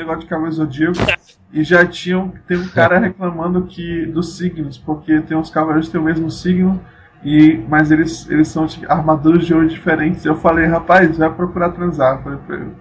negócio de Cavaleiro Zodíaco e já tem um cara reclamando dos signos, porque tem uns cavaleiros que têm o mesmo signo, mas eles são tipo, armaduras de ouro diferentes. Eu falei, rapaz, vai procurar transar. Eu falei pra ele.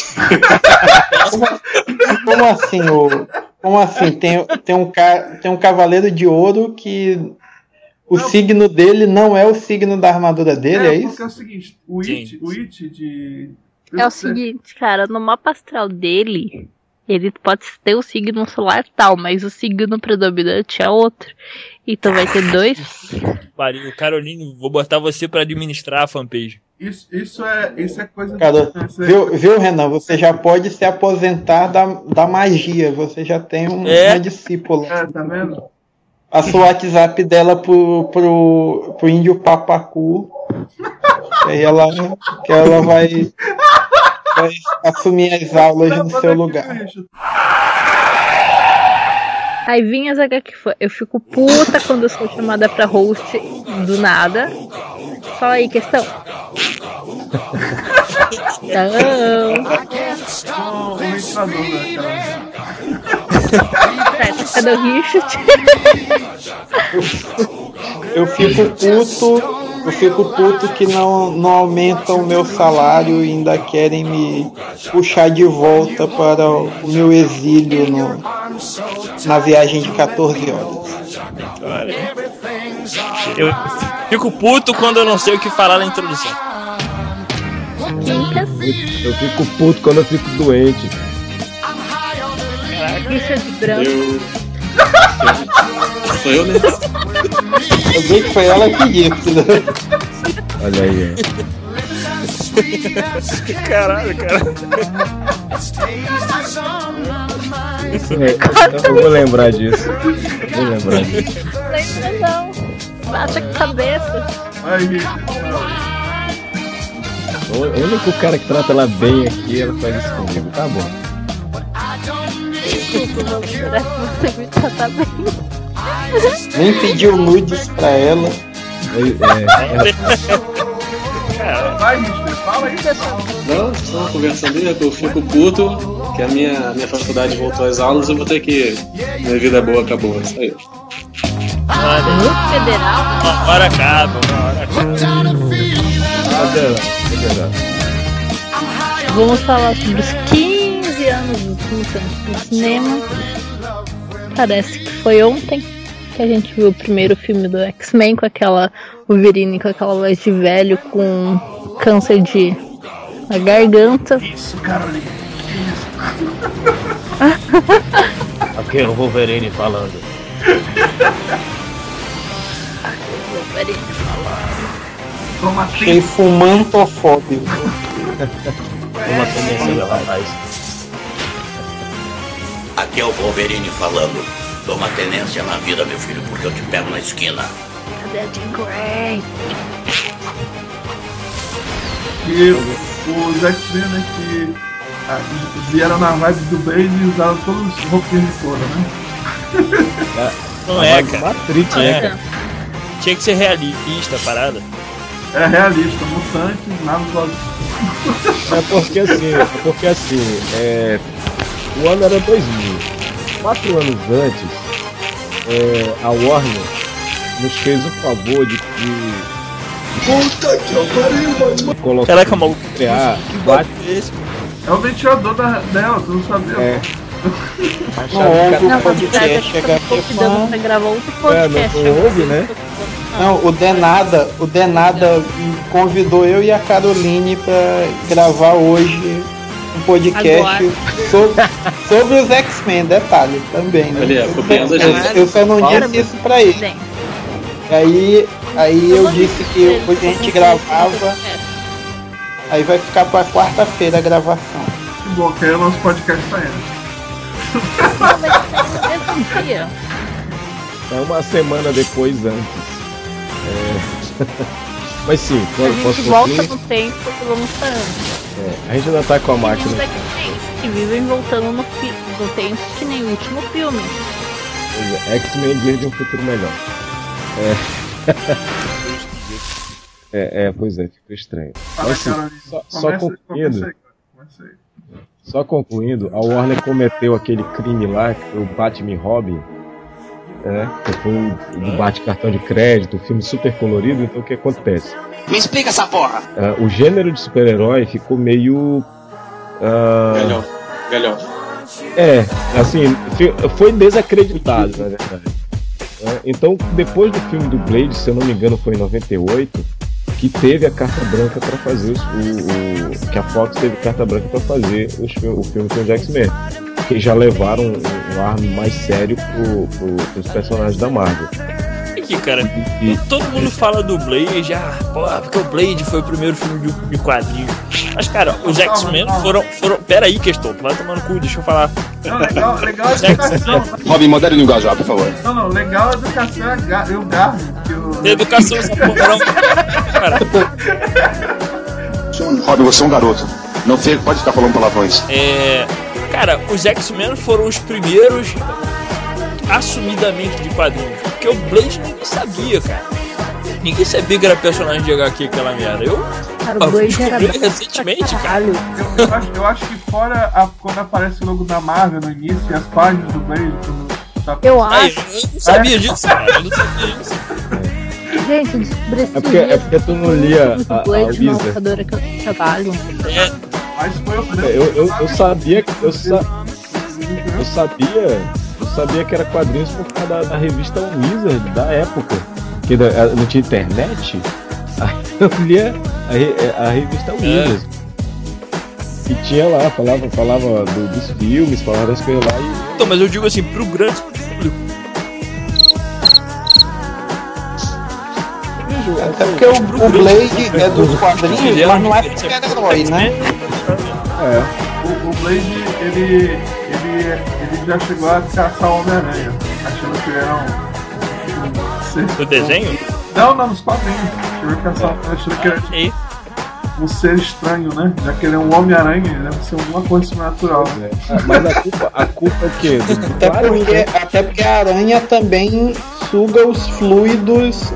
Como assim? Tem um cavaleiro de ouro que signo dele não é o signo da armadura dele, é isso? Porque é o seguinte, o It de... É o seguinte, cara, no mapa astral dele, ele pode ter o signo solar tal, mas o signo predominante é outro. Então vai ter dois. Pariu, Caroline, vou botar você pra administrar a fanpage. Isso é coisa... Cara, viu, Renan? Você já pode se aposentar da magia. Você já tem uma discípula. Tá vendo? Passa o WhatsApp dela pro índio Papacu. Que ela vai assumir as aulas no seu lugar. Aí vinha as HQ. Eu fico puta quando eu sou chamada pra host do nada. Fala aí, questão. O ventilador, né? Cadê o Richard? Eu fico puto que não aumentam o meu salário e ainda querem me puxar de volta para o meu exílio na viagem de 14 horas. Eu fico puto quando eu não sei o que falar na introdução. Eu fico puto quando eu fico doente. Richard Branco. Sou eu, né? Eu vi que foi ela que disse, né? Olha aí. Caralho, cara. Eu vou lembrar disso. Não lembra não. Baixa a cabeça. O único cara que trata ela bem aqui, ela faz isso comigo. Tá bom. Desculpa, vou esperar que você me trata bem. Nem pediu nudes pra ela. Vai, Richard, fala aí. Não, só conversando aí, eu fico puto que a minha faculdade voltou às aulas e eu vou ter que... Minha vida boa acabou, isso aí. Federal? Uma hora acaba. Vamos falar sobre os 15 anos do cinema. Parece que foi ontem que a gente viu o primeiro filme do X-Men com aquela Wolverine com aquela voz de velho com câncer na garganta. Isso, Caroline. Aqui é o Wolverine falando. Achei fumantofóbico. Uma tendência do rapaz. Aqui é o Wolverine falando. Toma tenência na vida, meu filho, porque eu te pego na esquina. Cadê a Jean Grey? E os X-Men, né, que vieram na vibe do base e usaram todos os roupinhos de couro, né? Não é, cara. Matrix, né? Tinha que ser realista a parada. É realista, mutantes, nada igual. Porque assim, o ano era 2000. 4 anos antes, a Warner nos fez o favor de Puta que pariu, colocar. Caraca, maluco. Criar é o ventilador dela, tu não sabia. Não podcast chegar aqui pra gravar outro podcast. Não houve, né? Não, o Denada convidou eu e a Caroline pra gravar hoje um podcast sobre os X-Men, detalhe também, né? Eu só não disse isso pra ele. Aí eu disse que hoje a gente gravava. Aí vai ficar pra quarta-feira a gravação. Que bom, que aí o nosso podcast tá indo. É uma semana depois antes. Mas sim, a gente volta no tempo e vamos para antes. A gente ainda tá com a máquina. Tem uns que vivem voltando no tempo que nem o último filme. X-Men Guia de um Futuro Melhor. Pois é, ficou estranho. Fala, mas sim, Caroline, só concluindo. Começa aí. Só concluindo, a Warner cometeu aquele crime lá, que foi o Batman e Robin, que foi o do Bate-Cartão de Crédito, um filme super colorido. Então o que acontece? Me explica essa porra! O gênero de super-herói ficou meio... Galhofa. Assim, foi desacreditado, na verdade. Então, depois do filme do Blade, se eu não me engano foi em 98, que teve a carta branca para fazer que a Fox teve carta branca para fazer o filme com os X-Men, que já levaram um ar mais sério pros personagens da Marvel. Aqui, cara, todo mundo fala do Blade, porque o Blade foi o primeiro filme de quadrinho. Mas, cara, os X-Men foram. Pera aí, questão, tu vai tomar no cu, deixa eu falar. Não, legal a educação. Robin, modere no linguajar, por favor. Não, legal a educação é o Garmin. Tem educação essa porra, não. Cara. Robin, você é um garoto. Não pode ficar falando palavrões. Cara, os X-Men foram os primeiros assumidamente de quadrinhos. Porque o Blade ninguém sabia, cara. Ninguém sabia que era personagem de HQ aquela merda. Cara, o Blade era recentemente, cara. Eu acho que fora quando aparece o logo da Marvel no início e as páginas do Blade. Eu acho. Eu não sabia disso, cara. Eu não sabia disso. Gente, eu descobri esse É porque tu não lia a Blade na Wizard. locadora que eu trabalho. Mas foi o Eu sabia que eu sabia que era quadrinhos por causa da revista Wizard da época, que não tinha internet. Aí eu lia a revista Wizard. E tinha lá, falava dos filmes, falava das coisas lá e... Então, mas eu digo assim, pro grande público. Até porque o Blade é dos quadrinhos, mas não é super-herói, né? O Blade, ele já chegou a caçar o Homem-Aranha, achando que ele era Do desenho? Não, nos quadrinhos. Chegou a caçar, achando que era um ser estranho, né? Já que ele é um Homem-Aranha, ele deve ser alguma coisa sobrenatural. Mas a culpa é o quê? Até porque a aranha também suga os fluidos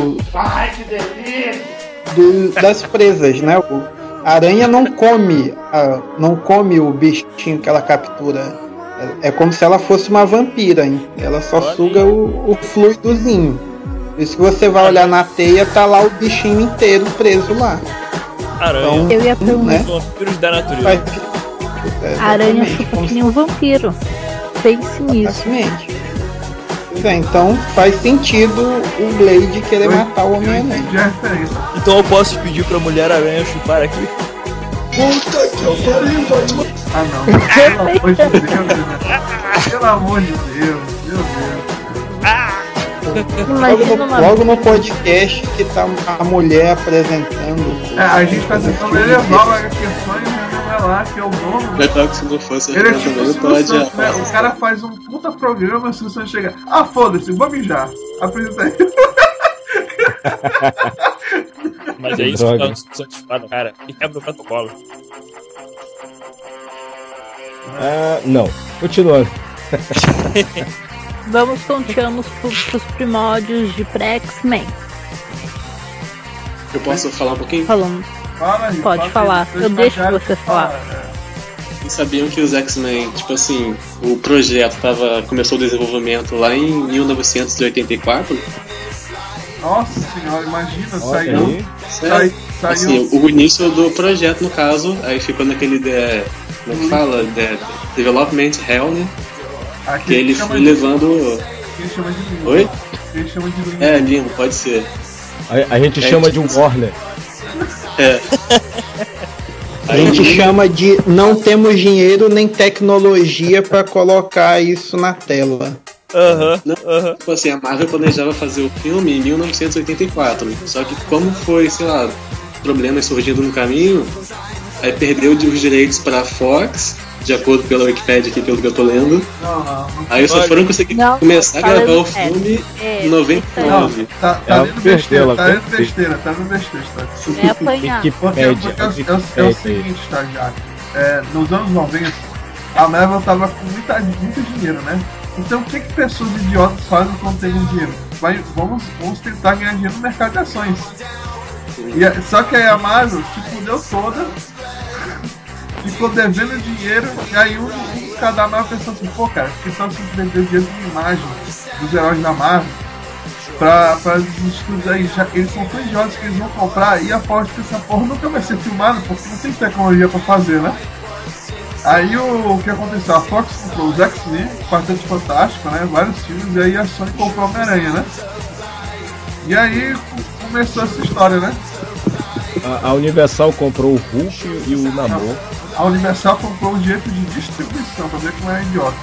das presas, né? A aranha não come o bichinho que ela captura. É como se ela fosse uma vampira, hein? Ela só suga o fluidozinho. Por isso que você vai olhar na teia, tá lá o bichinho inteiro preso lá. Aranha. Então, eu ia perguntar. Né? Vampiros da natureza. A aranha chupa que nem um vampiro. Pense nisso. Exatamente. Então faz sentido o Blade querer matar o Homem-Aranha. Então eu posso pedir pra Mulher-Aranha chupar aqui? Puta que pariu, Batman! Pelo amor de Deus, meu Deus. Logo no podcast que tá a mulher apresentando. A gente tá tentando elevar a questão e revelar que é o dono. Legal que se não fosse Ele é tipo o Silvio Santos, né? O cara faz um puta programa, se você chega. Foda-se, vou mijar. Apresenta aí. Mas é isso que o Santos fala, cara. E quebra o protocolo. Não. Continuando. Continuamos pros primórdios de pré-X-Men. Eu posso falar um pouquinho? Falando. Pode falar. Eu deixo você falar. Vocês sabiam que os X-Men, tipo assim, o projeto começou o desenvolvimento lá em 1984? Nossa senhora, imagina, saiu. Assim, o início do projeto, no caso, aí ficou naquele como que fala? Development Hell, né? Que ele foi levando. Ele chama de Limbo. Oi? Ele chama de Limbo. Limbo, pode ser. A gente chama de um Warner. A gente chama de não temos dinheiro nem tecnologia pra colocar isso na tela. Tipo assim, a Marvel planejava fazer o filme em 1984. Só que como foi, sei lá, problemas surgindo no caminho, aí perdeu os direitos pra Fox, de acordo pela Wikipedia aqui, pelo que eu tô lendo. Aí só foram conseguir começar a gravar o filme em 99. Tá lendo besteira. É apanhar. É o seguinte, estagiário. Nos anos 90, a Marvel tava com muito dinheiro, né? Então o que pessoas idiotas fazem quando tem dinheiro? Vamos tentar ganhar dinheiro no mercado de ações. Só que aí a Marvel se fudeu toda. ficou devendo dinheiro, e aí um dos caras da Marvel pensou assim, pô, cara, que só se vender dinheiro de imagem dos heróis da Marvel pra os estudos aí, já eles são tão idiotas que eles vão comprar e aposto que essa porra nunca vai ser filmada porque não tem tecnologia pra fazer, né? Aí o que aconteceu? A Fox comprou os X-Men, Quarteto Fantástico, né? Vários filmes, e aí a Sony comprou o Homem-Aranha, né? E aí começou essa história, né? A Universal comprou o Hulk e o Namor. A Universal comprou o direito de distribuição, pra ver como é idiota.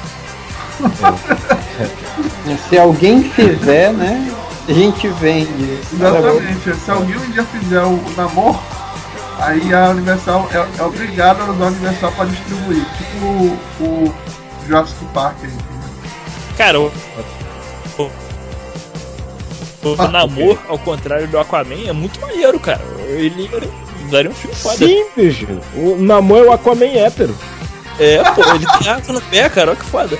Se alguém fizer, né? A gente vende. Exatamente. Se alguém um dia fizer o Namor, aí a Universal é obrigada a usar a Universal pra distribuir. Tipo o Jurassic Park aí. Cara, o Namor, ao contrário do Aquaman, é muito maneiro, cara. Ele daria um filme foda. Sim, bicho. O Namor é o Aquaman hétero. Pô, ele tem água no pé, cara, olha que foda.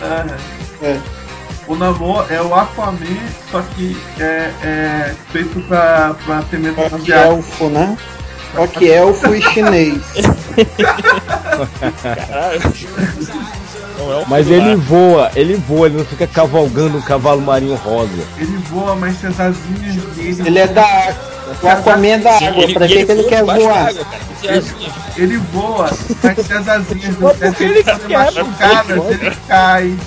O Namor é o Aquaman, só que é feito pra ter medo de elfo, né? Só que elfo e chinês. Caralho. Mas ele voa, ele não fica cavalgando um cavalo marinho rosa. Ele voa, mas se as asinhas dele... Ele é da água. O Aquaman é da água, pra que ele quer voar? Ele voa, mas se as asinhas do pé dele forem machucadas, ele cai.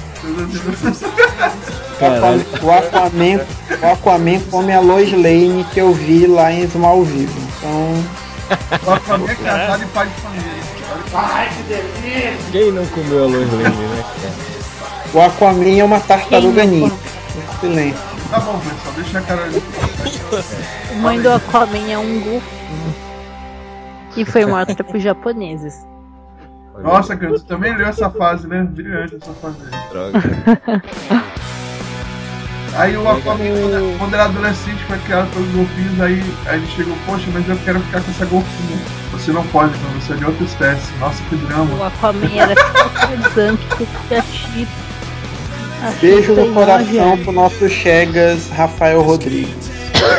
O Aquaman come a Lois Lane que eu vi lá em Smallville. Então... O Aquaman é casado e pai de família. Ai, que delícia! Quem não comeu a Lois Lane, né? O Aquaman é uma tartaruga ninja. Excelente. Tá bom, pessoal, deixa a cara ali. A mãe do Aquaman é um golfinho. E foi morta por japoneses. Nossa, cara, você também leu essa fase, né? Brilhante essa fase aí. Droga. Aí o Aquaman, quando era adolescente, foi criado pelos golfinhos, aí ele chegou, poxa, mas eu quero ficar com essa golfinha. Você não pode, não, você é de outra espécie. Nossa, que drama. O Aquaman era causante, criativo. Beijo no coração pro nosso Chegas Rafael Rodrigues.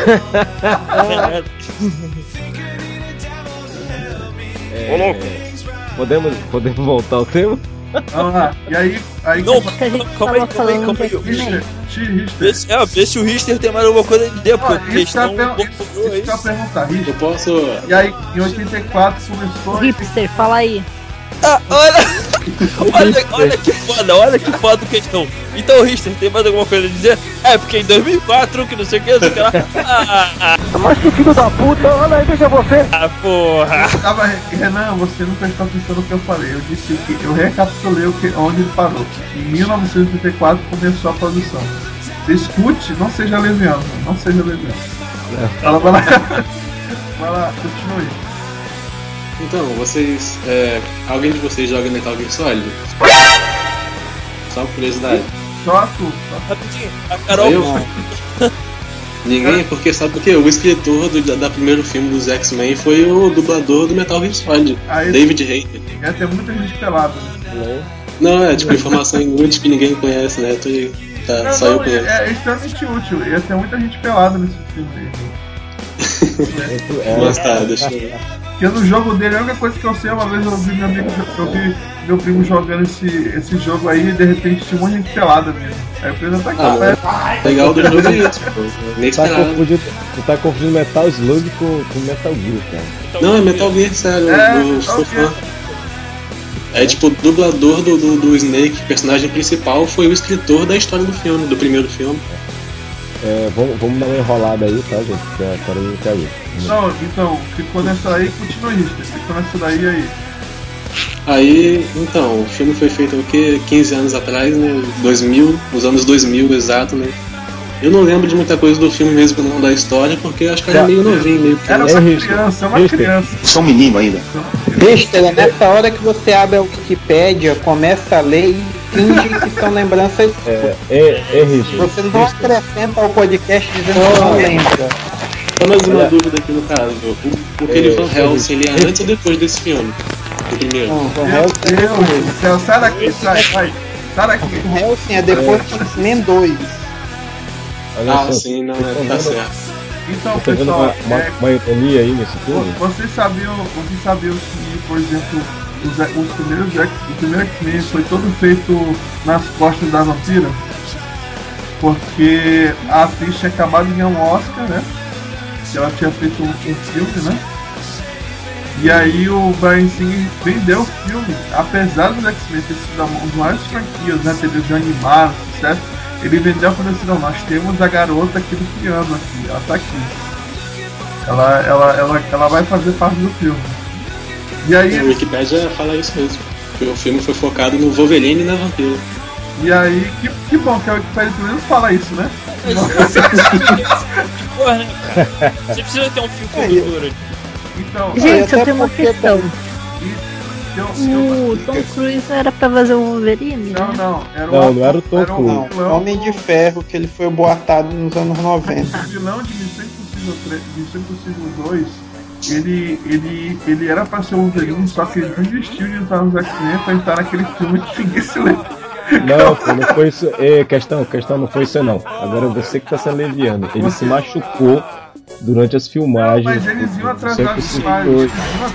Podemos voltar ao tema? Vamos lá. E aí não, calma aí. Vê se o Richter tem mais alguma coisa a dizer, porque isso que eu perguntar, Richter. Eu posso. E aí, em 84 começou. Hipster, fala aí. Olha que foda a questão. Então, Richter, tem mais alguma coisa a dizer? Porque em 2004, que não sei o que, sei lá. Mas que filho da puta, olha aí, veja você. Porra. Renan, você não prestou atenção no que eu falei. Eu disse que eu recapitulei onde ele parou. Em 1984 começou a produção. Você escute, não seja leviano. Vai lá, continue. Então, vocês. Alguém de vocês joga Metal Gear Solid? Só curiosidade. Só tu. Rapidinho, a Carol. Ninguém, porque sabe por quê? O escritor da primeiro filme dos X-Men foi o dublador do Metal Gear Solid, David Hayter. Ia ter muita gente pelada. Não, é tipo informação inútil que ninguém conhece, né? Só eu conheço. É extremamente útil. Ia ter muita gente pelada nesse filme aí. Mas tá, deixa eu. Porque no jogo dele, a única coisa que eu sei, uma vez eu vi meu primo jogando esse jogo aí e de repente tinha um monte de gente pelada mesmo. Aí eu fiz até que legal do jogo é isso, pô. Tu tá confundindo Metal Slug com Metal Gear, cara. Não, é Metal Gear, sério. Estou fã. É tipo, o dublador do Snake, personagem principal, foi o escritor da história do filme, do primeiro filme. Vamos dar uma enrolada aí, tá, gente? Porque a Carol não quer ver. Não, então, ficou nessa aí, continua isso. Ficou nessa daí aí. Aí, então, o filme foi feito o quê? 15 anos atrás, né? 2000, nos anos 2000 exato, né? Eu não lembro de muita coisa do filme mesmo, não da história, porque eu acho que eu era meio novinho, meio pequeno. Era uma criança. Sou um menino ainda. Richter, é nessa hora que você abre a Wikipédia, começa a ler e finge que são lembranças. Richter. Você não acrescenta ao podcast dizendo que não lembra. Só mais uma dúvida aqui no caso. O Kelly Van Helsing, ele é antes ou depois desse filme? O primeiro? Não, Van Helsing sai daqui, sai daqui. Van Helsing é depois do X-Men 2. Sim, não, tá certo. Então, pessoal, uma ironia aí nesse filme? Vocês sabiam que, por exemplo, o primeiro X-Men foi todo feito nas costas da vampira, porque a atriz tinha acabado de ganhar um Oscar, né? Ela tinha feito um filme, né? E aí o Bryan Singer vendeu o filme, apesar do X-Men ter sido uma das maiores franquias, né? Televisão animada, sucesso. Ele vendeu falando assim, não, nós temos a garota aqui do piano aqui, ela tá aqui. Ela vai fazer parte do filme. E aí. A Wikipedia fala isso mesmo. Que o filme foi focado no Wolverine e na vampira. E aí, que bom que a Wikipedia pelo menos fala isso, né? Porra, né, cara? Você precisa ter um fio condutor aqui. Então, gente, eu tenho uma questão. O Tom Cruise era pra fazer o Wolverine? Não era o Tom Cruise. Não, Homem de Ferro, que ele foi boatado nos anos 90. O vilão de Missão Impossível 2, ele era pra ser o Wolverine, só que ele desistiu de entrar nos X-Men pra entrar naquele filme que ninguém se lembra. Não foi isso. Questão não foi isso não. Agora você que tá se aliviando. Ele se machucou durante as filmagens. Não, mas eles iam atrasar as filmagens.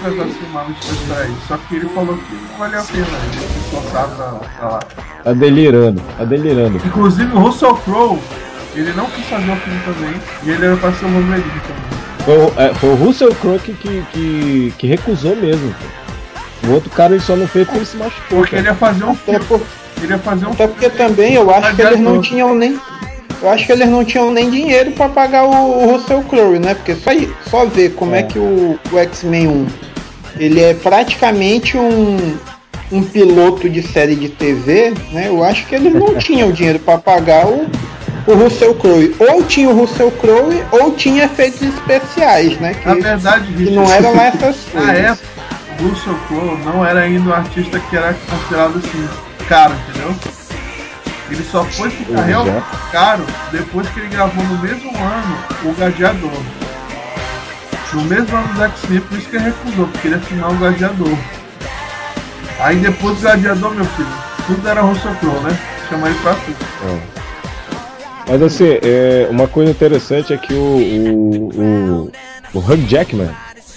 Só que ele falou que não valeu a pena. Ele se esforçava pra lá. Tá delirando. Inclusive o Russell Crowe, ele não quis fazer o filme também. E ele era pra ser o Wolverine também. Foi o Russell Crowe que recusou mesmo. O outro cara ele só não fez porque ele se machucou. Porque ele ia fazer um filme. Até porque também eu acho que eles não tinham nem. Eu acho que eles não tinham nem dinheiro pra pagar o Russell Crowe, né? Porque só ver como é que o X-Men 1 ele é praticamente um piloto de série de TV, né? Eu acho que eles não tinham dinheiro pra pagar o Russell Crowe. Ou tinha o Russell Crowe ou tinha efeitos especiais, né? Na verdade, que não eram lá essas coisas. Na época, o Russell Crowe não era ainda um artista que era considerado assim caro, entendeu? Ele só foi ficar realmente caro depois que ele gravou no mesmo ano o Gladiador. No mesmo ano do X-Men, por isso que ele recusou, porque ele ia filmar o Gladiador. Aí depois do Gladiador, meu filho, tudo era Russell Crowe, né? Chama ele pra tudo. Mas assim, uma coisa interessante é que o Hugh Jackman,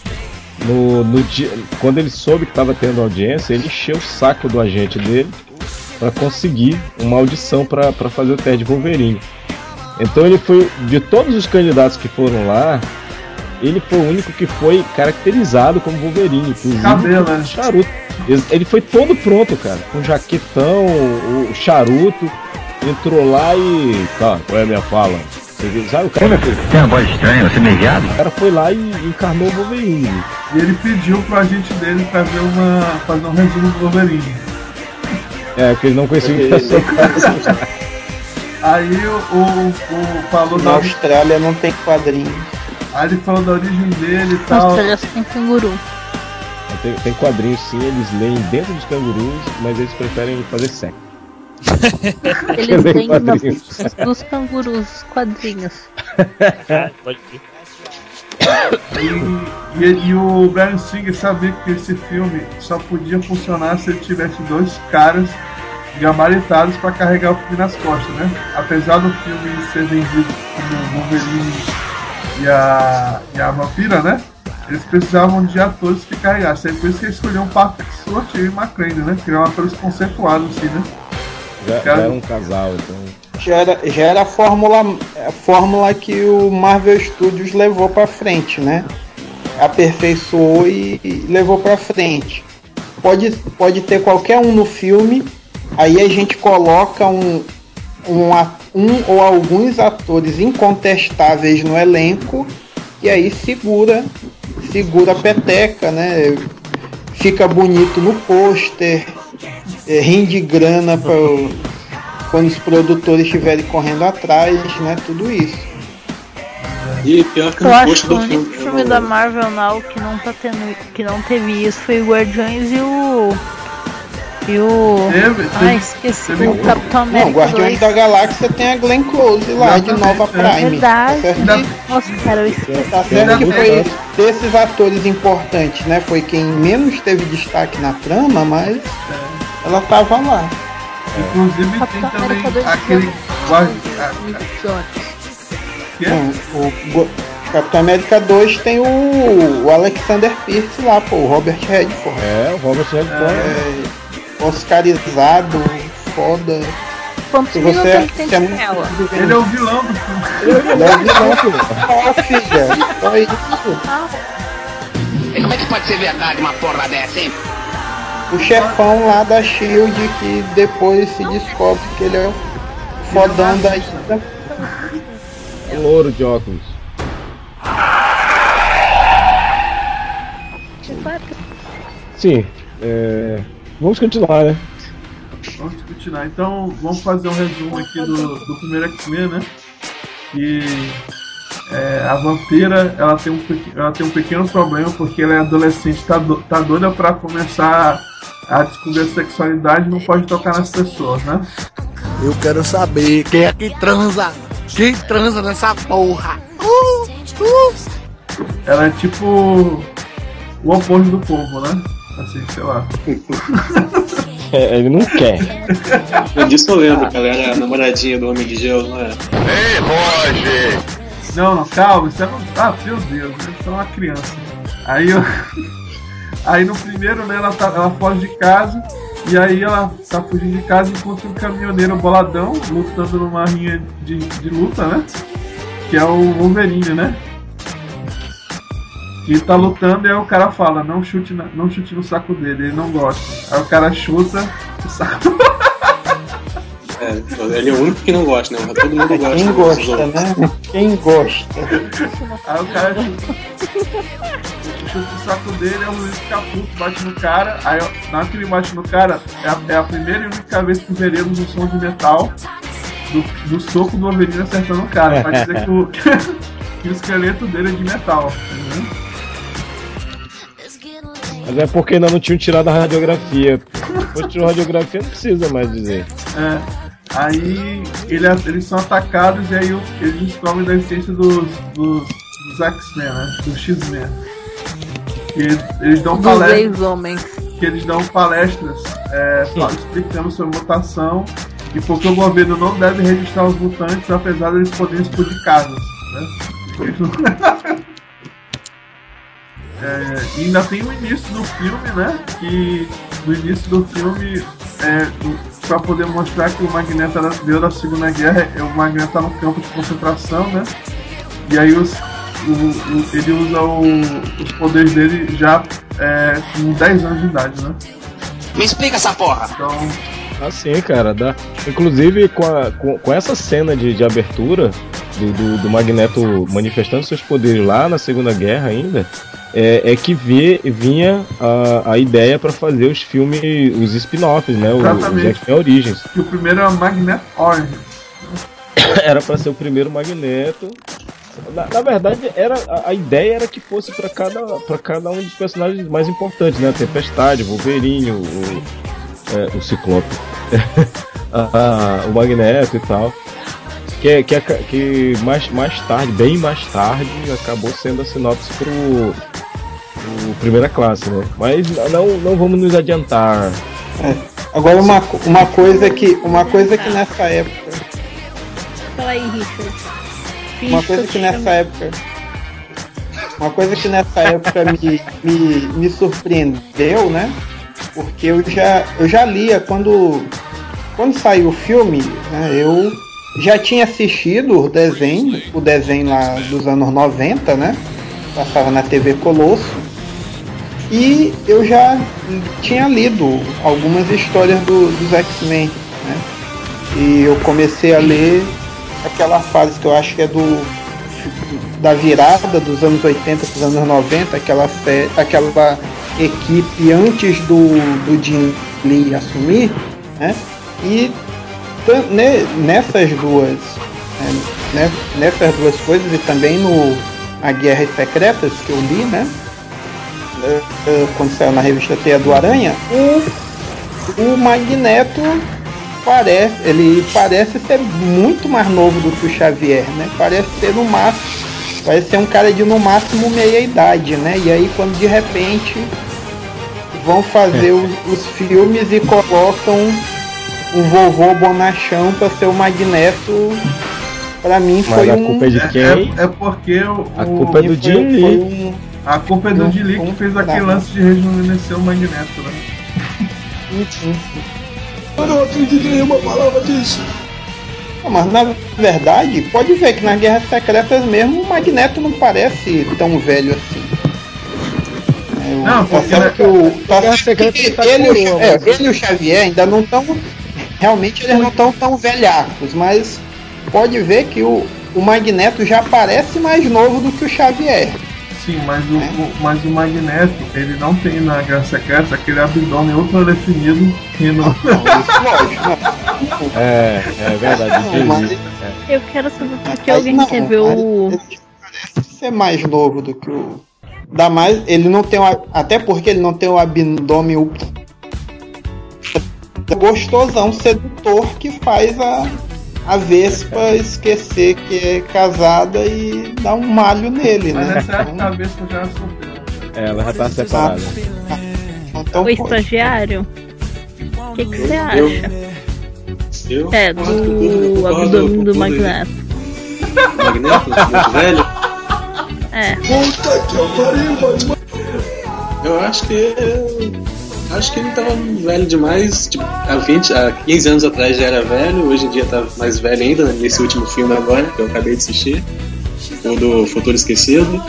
quando ele soube que estava tendo audiência, ele encheu o saco do agente dele para conseguir uma audição para fazer o teste de Wolverine. Então ele foi, de todos os candidatos que foram lá, ele foi o único que foi caracterizado como Wolverine, inclusive cabelo, charuto. Ele foi todo pronto, cara, com jaquetão, o charuto, entrou lá e... Tá, qual é a minha fala? Sabe o cara? Tem uma voz estranha, você meigado? O cara foi lá e encarnou o Wolverine. E ele pediu pro agente dele fazer um resumo do Wolverine. Que ele não conseguiu fazer. Aí o falou na Austrália não tem quadrinhos. Aí ele falou da origem dele e tal. Na Austrália só tem canguru. Tem quadrinhos sim, eles leem dentro dos cangurus, mas eles preferem fazer sexo. Eles leem dos cangurus, quadrinhos. Pode ver. E o Bryan Singer sabia que esse filme só podia funcionar se ele tivesse dois caras gabaritados para carregar o filme nas costas, né? Apesar do filme ser vendido como Wolverine e a vampira, né? Eles precisavam de atores que carregassem. Por isso que eles escolheram Patrick Stewart e McClane, né? Que eram atores conceituados, assim, né? Já era um casal, então. Já era a fórmula que o Marvel Studios levou pra frente, né? Aperfeiçoou e levou pra frente. Pode ter qualquer um no filme, aí a gente coloca um ou alguns atores incontestáveis no elenco e aí segura a peteca, né? Fica bonito no pôster, rende grana para quando os produtores estiverem correndo atrás, né? Tudo isso. E pior que eu acho que o único filme da Marvel Now que não teve isso foi o Guardiões e o esqueci o Capitão América. Não, Guardiões 2. da Galáxia tem a Glenn Close lá de Nova Prime. É verdade. Nossa, cara, eu esqueci. Tá certo que foi desses atores importantes, né? Foi quem menos teve destaque na trama, mas ela tava lá. Inclusive tem também aquele Capitão América 2 tem o Alexander Pierce lá, pô, o Robert Redford. É, o Robert Redford. Oscarizado, foda. Se você ele é o vilão do filme. Ele é o vilão, filha. Só isso. E como é que pode ser verdade uma porra dessa, hein? O chefão lá da SHIELD que depois se descobre que ele é o fodão da ilha. Louro de óculos. Sim, vamos continuar, né? Vamos continuar. Então, vamos fazer um resumo aqui do primeiro X-Men, né? Que a vampira, ela tem um pequeno problema porque ela é adolescente, tá doida pra começar a descobrir a sexualidade e não pode tocar nas pessoas, né? Eu quero saber quem é que transa. Quem transa nessa porra? Ela é tipo o oposto do povo, né? Assim, sei lá. Ele não quer. Disso eu lembro, que ela era a namoradinha do Homem de Gelo, não é? Ei, Roger! Não, calma, isso é um... Ah, meu Deus, eu sou uma criança. Aí no primeiro, né, ela foge de casa. E aí ela tá fugindo de casa e encontra um caminhoneiro boladão lutando numa rinha de luta, né? Que é o Wolverine, né? E tá lutando e aí o cara fala, não chute no saco dele, ele não gosta. Aí o cara chuta o saco. Ele é o único que não gosta, né? Todo mundo gosta. Quem gosta, né? Quem gosta. Aí o cara chuta o saco dele, aí o Luiz fica puto, bate no cara. Aí na hora que ele bate no cara, é a primeira e única vez que veremos um som de metal do soco do Wolverine acertando o cara. Pra dizer que o esqueleto dele é de metal. Mas é porque ainda não tinham tirado a radiografia. Depois tirou a radiografia, não precisa mais dizer. Aí eles são atacados e aí eles descobrem da essência dos X-Men, né? Dos X-Men. Eles dão palestras. Que eles dão palestras explicando sobre mutação e porque o governo não deve registrar os mutantes, apesar de eles poderem explodir casas, né? E ainda tem o início do filme, né? Que no início do filme, para poder mostrar que o Magneto veio da Segunda Guerra, o Magneto tá no campo de concentração, né? E aí ele usa os poderes dele já com 10 anos de idade, né? Me explica essa porra! Então... Assim, cara, inclusive com essa cena de abertura do Magneto manifestando seus poderes lá na Segunda Guerra ainda, que vinha a ideia para fazer os filmes, os spin-offs, né? Os X-Men Origins. Que o primeiro era Magneto Origins. Era para ser o primeiro Magneto. Na verdade, a ideia era que fosse para cada um dos personagens mais importantes, né? A Tempestade, o Wolverine, o Ciclope, o Magneto e tal. Que mais tarde, bem mais tarde, acabou sendo a sinopse pro Primeira Classe, né? Mas não vamos nos adiantar. Agora uma coisa que nessa época. Fala aí, Richard. Uma coisa que nessa época me surpreendeu, né? Porque eu já lia quando saiu o filme, né? Eu já tinha assistido o desenho lá dos anos 90, né? Passava na TV Colosso. E eu já tinha lido algumas histórias dos X-Men, né? E eu comecei a ler aquela fase que eu acho que é da virada dos anos 80 para os anos 90, aquela equipe antes do Jim Lee assumir, né? E nessas duas coisas e também a Guerras Secretas que eu li, né? Quando saiu na revista Teia do Aranha, o Magneto parece ser muito mais novo do que o Xavier, né? Parece ser um cara de no máximo meia idade, né? E aí quando de repente vão fazer os filmes e colocam o vovô bonachão para ser o Magneto Pra mim foi Mas a culpa é de quem? É porque a culpa é do Jim Lee. A culpa é do Jim Lee que fez aquele lance de rejuvenescer o Magneto, né? Eu não acreditei em uma palavra disso. Mas na verdade, pode ver que nas Guerras Secretas mesmo o Magneto não parece tão velho assim. Não, porque ele e o Xavier ainda não estão. Realmente eles não estão tão velhacos, mas pode ver que o Magneto já parece mais novo do que o Xavier. Sim, mas o Magneto, ele não tem na Guerra Secreta aquele abdômen ultra definido que não. É verdade. Eu quero saber porque alguém quer ver o. Ele parece ser mais novo do que o. Dá mais. Ele não tem. Até porque ele não tem o abdômen gostosão, sedutor, que faz a Vespa esquecer que é casada e dar um malho nele, mas né? Mas nessa época a Vespa já era solteira. Ela já tá separada. Então, o estagiário? O que você acha? Eu? Do abdômen do Magneto. Magneto? Muito velho? É. Puta que pariu, eu acho que ele tava velho demais. Tipo, há 15 anos atrás já era velho, hoje em dia tá mais velho ainda, né, nesse último filme agora, que eu acabei de assistir. O do Futuro Esquecido.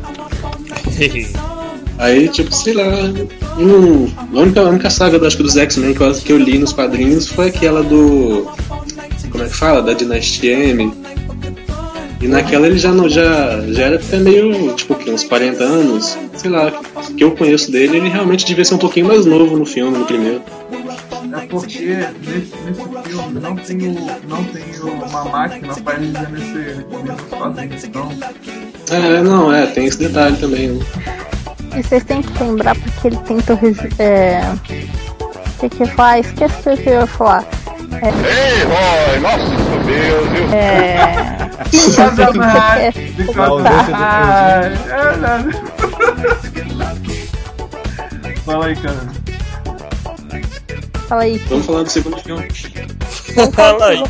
Aí, tipo, sei lá. A única saga acho que dos X-Men que eu li nos quadrinhos foi aquela do. Como é que fala? Da Dinastia M. E naquela ele já era até meio, tipo, uns 40 anos, sei lá, que eu conheço dele, ele realmente devia ser um pouquinho mais novo no filme, no primeiro. É porque nesse filme não tem uma máquina para rejuvenescer ele, como nos quadrinhos, então... tem esse detalhe também, né? E vocês têm que lembrar porque ele tentou o que falar? Esqueci o que eu ia falar. Ei, Roy! Nossa, Deus, viu? Fala aí, cara. Fala aí. Vamos falar do segundo filme. Fala aí.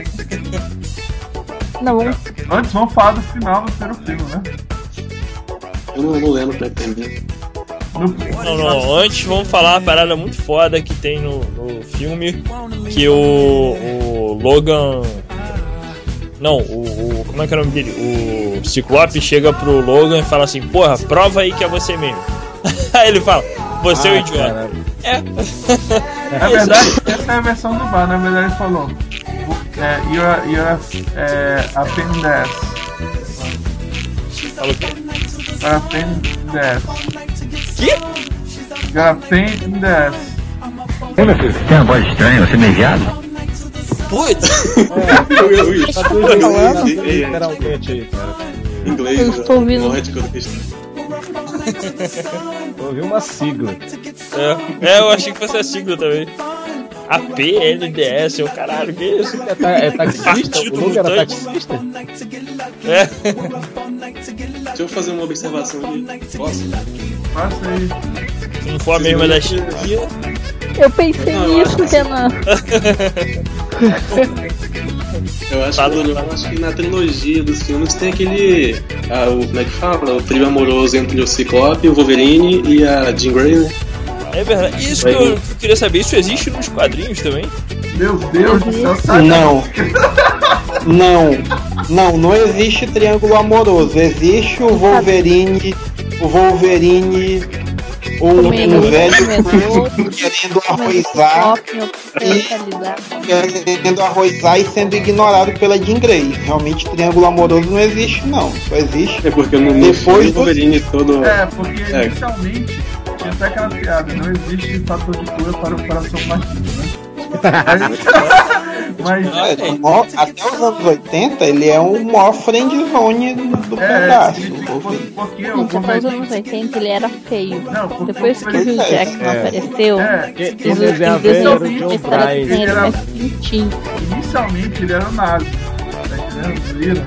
Não, antes vamos falar do final do primeiro filme, né? Eu não lembro como é que termina. Não, antes vamos falar uma parada muito foda que tem no filme, que o Logan... Não, como é que é o nome dele? O Ciclope chega pro Logan e fala assim, porra, prova aí que é você mesmo. Aí ele fala, você é o idiota. Caralho. Na verdade, essa é a versão do bar, na verdade ele falou you're a pain death. Falou o quê? You're a pain death. Que? You're a pain death. Meu filho, tem uma voz estranha, você é meio viado? Putz! Literalmente aí, cara. Inglês, eu estou ouvindo. Eu ouvi uma sigla. Eu achei que fosse a sigla também. APLDS, caralho, que isso? É taxista? O Logan era taxista? Deixa eu fazer uma observação aqui. Posso? Passa aí. Se não for a mesma da China. Eu pensei nisso, Renan. Eu acho que na trilogia dos filmes tem aquele. Como é que fala? O trio amoroso entre o Ciclope, o Wolverine e a Jean Grey, né? É verdade. Isso que eu queria saber, isso existe nos quadrinhos também? Meu Deus do céu, sabe? Não existe triângulo amoroso. Existe o Wolverine, um velho querendo arrozar e sendo ignorado pela Jean Grey. Realmente triângulo amoroso não existe, não. Só existe. É porque depois do Wolverine todo. Porque inicialmente tinha até aquela piada, não existe fator de cura para o coração partido, né? Mas até os anos 80 ele é o maior friendzone do pedaço. Porque até os anos 80 ele era feio. Depois que o Hugh Jackman apareceu, ele era pintinho. Inicialmente ele era nazi, tá entendendo?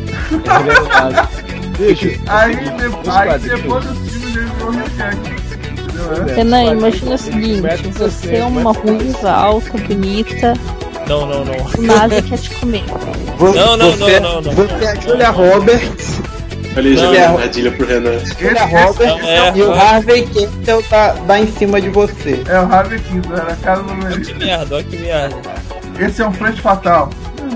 Aí depois dos filmes ele virou Hugh Jackman. Renan, imagina o seguinte, você é uma ruiva alta, bonita, Não. O Nazi quer te comer. Não. Você é a Julia Roberts. Olha aí, já armadilha pro Renan. Julia Roberts e o Harvey Keitel tá em cima de você. É o Harvey Keitel, era a cara do Olha que merda. Esse é um frente fatal.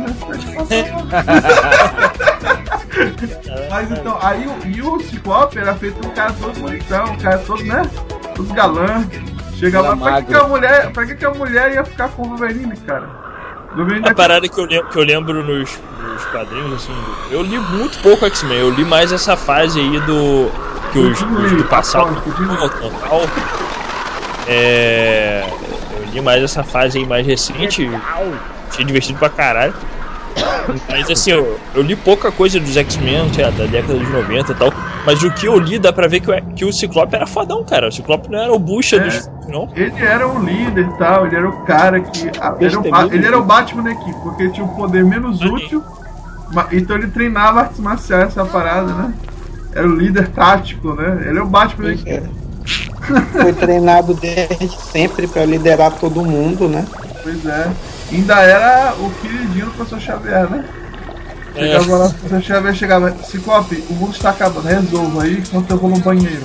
Mas então, aí o Ciclope era feito um cara todo bonitão, um cara todo, né? Todo galã. Chega lá, pra que a mulher ia ficar com o Wolverine, cara? A parada que eu lembro nos quadrinhos, assim, eu li muito pouco X-Men, eu li mais essa fase aí do passado total. Eu li mais essa fase aí mais recente, achei divertido pra caralho. Mas assim, eu li pouca coisa dos X-Men da década de 90 e tal. Mas o que eu li, dá pra ver que o Ciclope era fodão, cara. O Ciclope não era o bucha dos filmes, não. Ele era um líder e tal, ele era o cara que... Ele era o Batman da equipe, porque ele tinha um poder menos útil. Então ele treinava artes marciais, essa parada, né? Era o líder tático, né? Ele é o Batman da equipe. Foi treinado desde sempre pra liderar todo mundo, né? Pois é. Ainda era o queridinho do professor Xavier, né? Chegava lá, o professor Xavier chegava, Ciclope, o mundo está acabando, resolva aí enquanto eu vou no banheiro.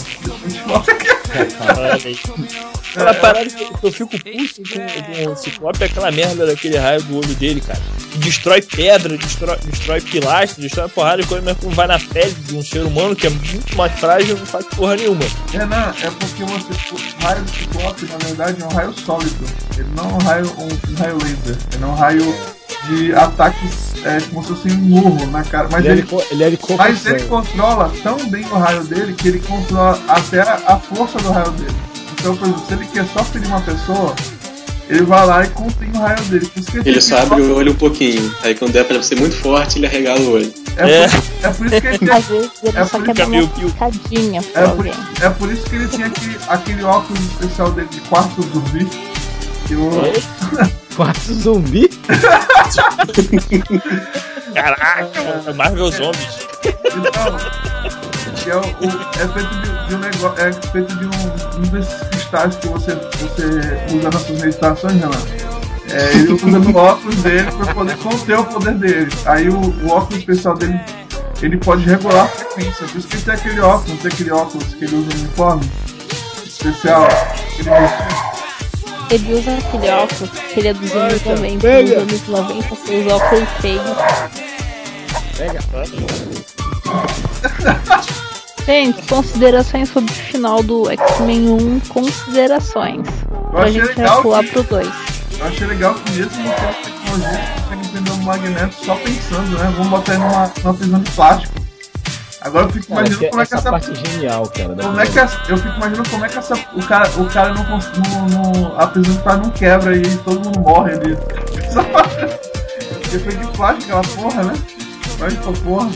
Aquela parada que eu fico puto com o Ciclope é aquela merda daquele raio do olho dele, cara. Que destrói pedra, destrói pilastro, destrói porrada de coisa, mas quando vai na pele de um ser humano que é muito mais frágil, não faz porra nenhuma. Renan, é porque o raio do Ciclope, na verdade, é um raio sólido. Ele não é um raio laser. Ele é um raio de ataques como se fosse um murro na cara. Mas ele controla tão bem o raio dele que ele controla até a força do raio dele. Então, por exemplo, se ele quer só ferir uma pessoa, ele vai lá e contém o raio dele. Ele só abre o olho um pouquinho. Aí quando der pra ser muito forte, ele arregala o olho. É por isso que ele às vezes ele só quer dar uma piscadinha. É por isso que ele tinha aquele óculos especial dele de quarto zumbi. Quarto zumbi? Caraca, Marvel Zombies. Então, é feito de um negócio. É feito de um desses cristais que você usa nas suas meditações, Renan. Ele usa no óculos dele pra poder conter o poder dele. Aí o óculos especial dele, ele pode regular a frequência. Por isso que ele tem aquele óculos que ele usa no uniforme especial. Ele usa aquele óculos que ele é dos anos 90. Nos anos 90 você usa óculos feio. Gente, considerações sobre o final do X-Men 1. Considerações. Pra gente já pular pro 2. Eu achei legal que mesmo que a tecnologia consegue prender um magneto só pensando, né? Vamos botar ele numa prisão de plástico. Agora eu fico imaginando como é que essa parte é genial, cara. Eu fico imaginando como é que o cara não consegue. A prisão de plástico não quebra e todo mundo morre ali. Porque foi de plástico aquela porra, né? Vai pra porra.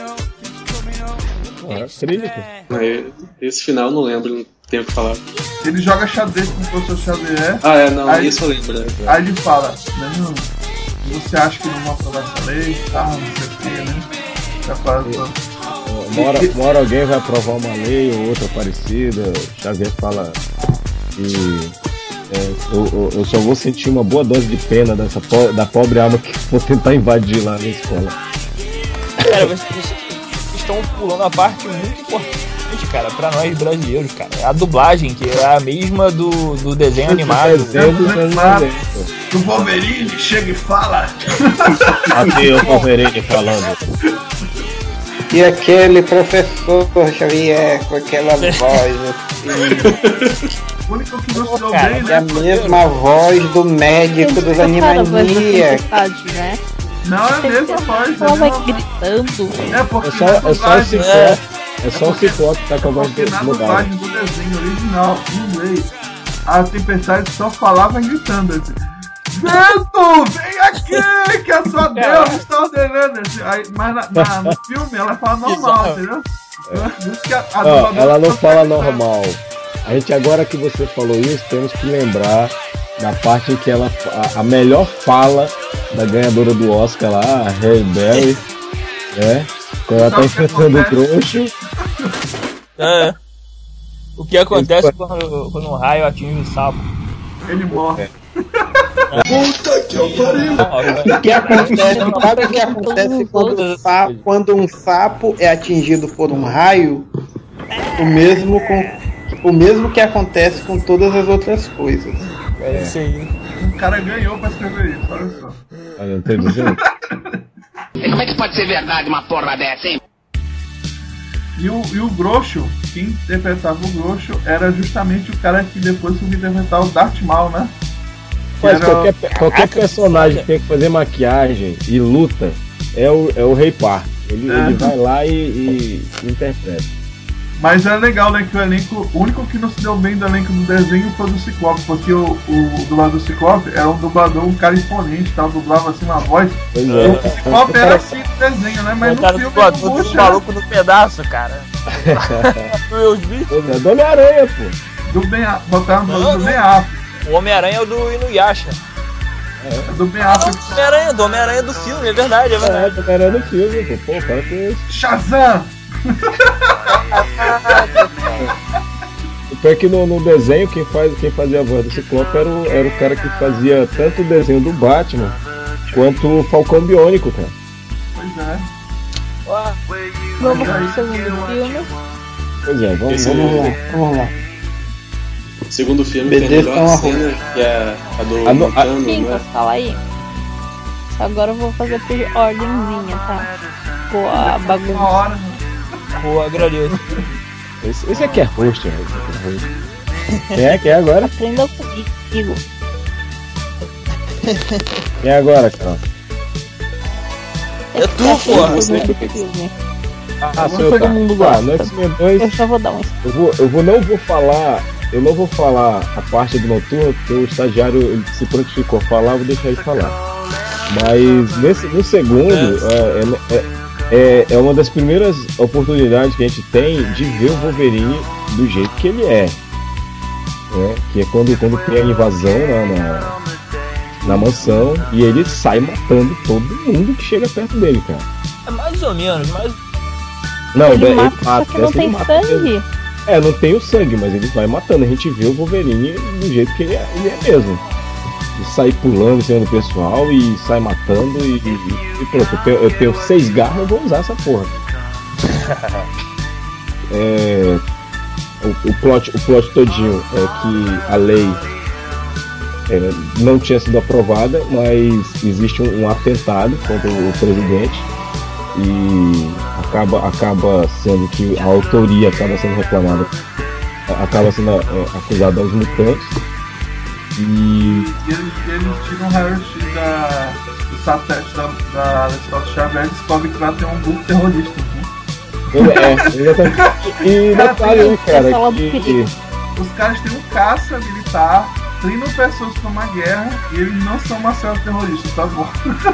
Esse final eu não lembro, não tenho o que falar. Ele joga xadrez com o professor Xavier. Não, isso eu lembro. Aí ele fala, não, você acha que não vão aprovar essa lei e tal, não sei o que, né? Já fala uma hora alguém vai aprovar uma lei ou outra parecida. Xavier fala que eu só vou sentir uma boa dose de pena da pobre alma que vou tentar invadir lá na escola. Cara, vocês estão pulando a parte muito importante, cara, pra nós brasileiros, cara. A dublagem, que é a mesma do desenho animado. Do Wolverine chega e fala. Aqui o Wolverine falando. E aquele professor Xavier com aquela voz assim. O único que não se deu bem, né? É a mesma voz do médico dos Animania. Né? Não, é a mesma voz. Ela vai gritando. É porque é só o Ciclope que tá com a voz porque na dublagem do desenho original, em inglês, a Tempestade só falava gritando assim. Vento, vem aqui, que a sua Deus está ordenando. Aí, mas no filme ela fala normal, entendeu? Ela não fala normal. A gente, agora que você falou isso, temos que lembrar da parte em que a melhor fala da ganhadora do Oscar lá, a Halle Berry, né? Quando ela tá enfrentando o trouxa. O que acontece quando um raio atinge o sapo? Ele morre. Puta que pariu! O que acontece? Sabe o que acontece quando um sapo é atingido por um raio? O mesmo que acontece com todas as outras coisas. Sim. Um cara ganhou pra escrever isso, olha só. Olha, não tem dúvida. E como é que pode ser verdade uma porra dessa, hein? E o Groucho, quem interpretava o Groucho era justamente o cara que depois foi interpretar o Darth Maul, né? Mas qualquer personagem que tem que fazer maquiagem e luta é o Rei Park. Ele vai lá e interpreta. Mas é legal, né, que o único que não se deu bem do elenco do desenho foi o do Ciclope, porque o dublador do Ciclope era um dublador, um cara imponente, tal, dublava assim uma voz. O Ciclope era assim no desenho, né, mas no filme o maluco no pedaço, cara. Do Homem-Aranha, pô. Botaram do Ben Affleck. O Homem-Aranha é o do Inuyasha. Do Ben Affleck. Do Homem-Aranha do filme, é verdade, do Homem-Aranha do filme, pô, cara que isso. Shazam! O pior é que no desenho quem fazia a voz do Ciclope era o cara que fazia tanto o desenho do Batman quanto o Falcão Biônico, cara. Pois é. Vamos pro segundo filme. Pois é, vamos lá. O segundo filme tem a melhor cena, que é a do Montano, né? Fala aí. Agora eu vou fazer por ordemzinha, tá? Pô, a bagunça. Pô, agradeço. Esse aqui é host, né? Quem é agora? Aprenda comigo. Quem é agora, cara? É tu, porra. Sou eu, tá. No X-Men 2. Eu só vou dar um. Eu não vou falar a parte do Noturno, porque o estagiário ele se prontificou a falar, vou deixar ele falar. Mas no segundo, é uma das primeiras oportunidades que a gente tem de ver o Wolverine do jeito que ele é. Né? Que é quando tem a invasão na mansão e ele sai matando todo mundo que chega perto dele, cara. É mais ou menos, mas... Não, ele mata, só que não tem sangue. Não tem o sangue, mas ele vai matando. A gente vê o Wolverine do jeito que ele é mesmo. Sai pulando em cima do pessoal e sai matando e pronto, eu tenho 6 garras, eu vou usar essa porra. O plot todinho é que a lei não tinha sido aprovada, mas existe um atentado contra o presidente e acaba sendo que a autoria acaba sendo reclamada, acaba sendo acusada aos mutantes. E eles tiram o raio-x do satélite da Scott Xavier e descobrem que lá tem um grupo terrorista. Exatamente. E detalhe, né, cara, que os caras têm um caça militar, treinam pessoas para uma guerra e eles não são uma célula terrorista, tá bom?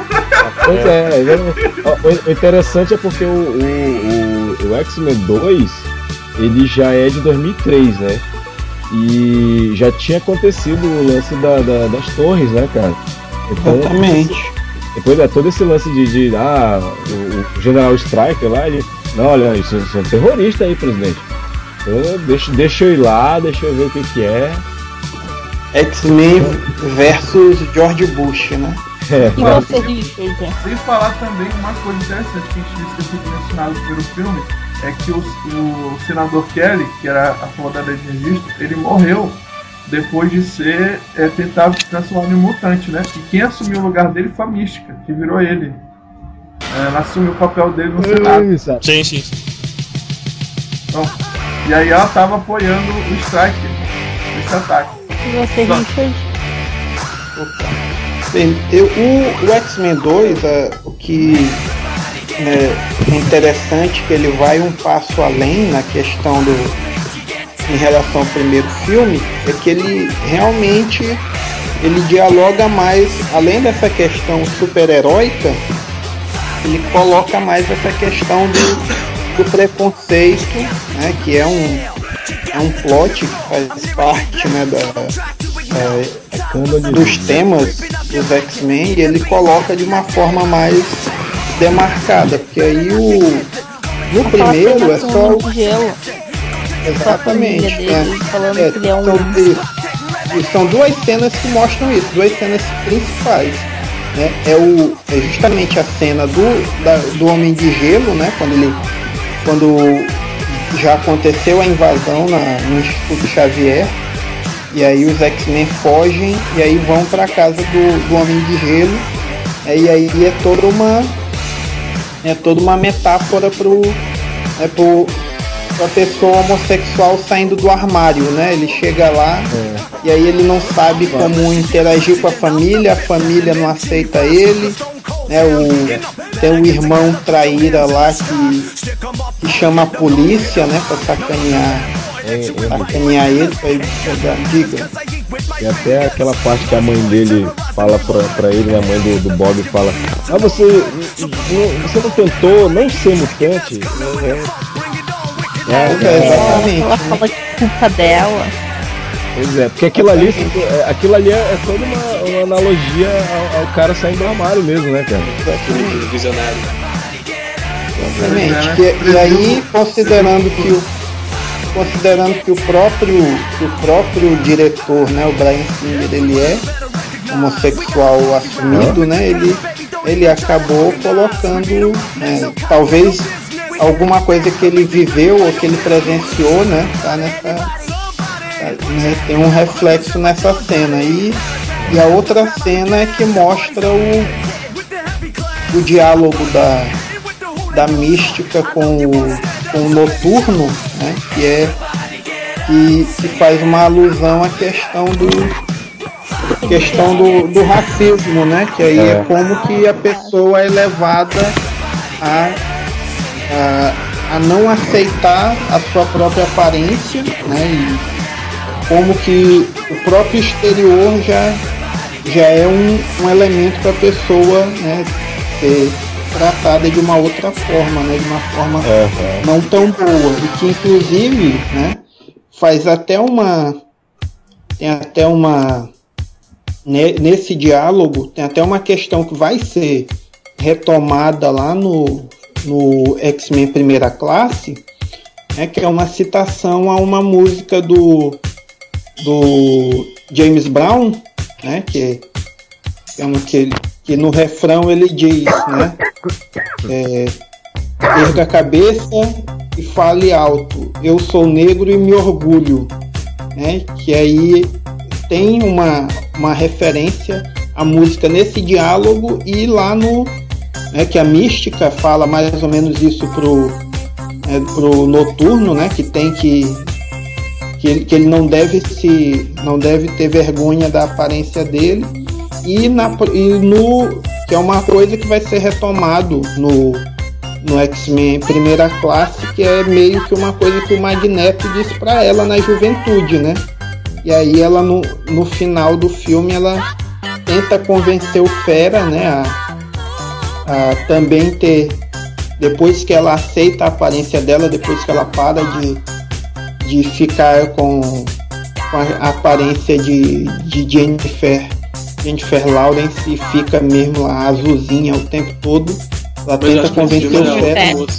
Pois o interessante é porque o X-Men 2 ele já é de 2003, né? E já tinha acontecido o lance das torres, né, cara? Então, exatamente. Depois todo esse lance de o General Stryker lá, ele... Não, olha, isso é um terrorista aí, presidente. Então, deixa eu ir lá, deixa eu ver o que é. X-Men versus George Bush, né? Sem falar também uma coisa interessante que a gente disse que eu fui mencionado no primeiro filme, é que o senador Kelly, que era a favor da lei de registro, ele morreu depois de ser tentado se transformar em um mutante, né? E quem assumiu o lugar dele foi a Mística, que virou ele. Ela assumiu o papel dele no Senado. Sim. Então, e aí ela tava apoiando o Striker nesse ataque. E você, Richard? Bem, o X-Men 2, o que é interessante que ele vai um passo além na questão em relação ao primeiro filme, é que ele realmente dialoga mais, além dessa questão super-heróica, ele coloca mais essa questão do preconceito, né, que é um plot que faz parte, né, dos temas dos X-Men, e ele coloca de uma forma mais demarcada, porque aí no primeiro é só o gelo. Exatamente, falando que ele é um são duas cenas que mostram isso, duas cenas principais, né? É justamente a cena do Homem de Gelo, né? Quando já aconteceu a invasão no Instituto Xavier, e aí os X-Men fogem e aí vão para a casa do Homem de Gelo, e aí é toda uma metáfora pra pessoa homossexual saindo do armário, né? Ele chega lá e aí ele não sabe como interagir com a família não aceita ele, né? Tem um irmão traíra lá que chama a polícia, né? Pra sacanear ele, pra ele pegar, diga. E até aquela parte que a mãe dele fala pra ele, a mãe do Bob fala: você não tentou não ser mutante? Exatamente. Ela fala que é culpa dela. Pois é, porque aquilo ali é toda uma analogia ao cara saindo do armário mesmo, né, cara? Visionário. Exatamente. E aí, considerando que o próprio diretor, né, o Bryan Singer, ele é homossexual assumido, né? Ele acabou colocando, talvez alguma coisa que ele viveu ou que ele presenciou, né? Tem um reflexo nessa cena. E a outra cena é que mostra o diálogo da Mística com o Noturno, né? Que faz uma alusão à questão do racismo, né? Que aí é como que a pessoa é levada a não aceitar a sua própria aparência, né? E como que o próprio exterior já é um elemento para a pessoa, né, ser tratada de uma outra forma, né? De uma forma não tão boa. E que inclusive, né, nesse diálogo tem até uma questão que vai ser retomada lá no X-Men Primeira Classe, né, que é uma citação a uma música do James Brown, né, que no refrão ele diz, né, erga a cabeça e fale alto, eu sou negro e me orgulho, né, que aí tem uma referência à música nesse diálogo. E lá que a Mística fala mais ou menos isso pro Noturno, né, que tem que ele não deve ter vergonha da aparência dele, que é uma coisa que vai ser retomado no X-Men Primeira Classe, que é meio que uma coisa que o Magneto disse para ela na juventude, né? E aí ela no final do filme ela tenta convencer o Fera, né, a também ter, depois que ela aceita a aparência dela, depois que ela para de ficar com a aparência de Jennifer Lawrence e fica mesmo lá azulzinha o tempo todo, ela tenta convencer o Fera.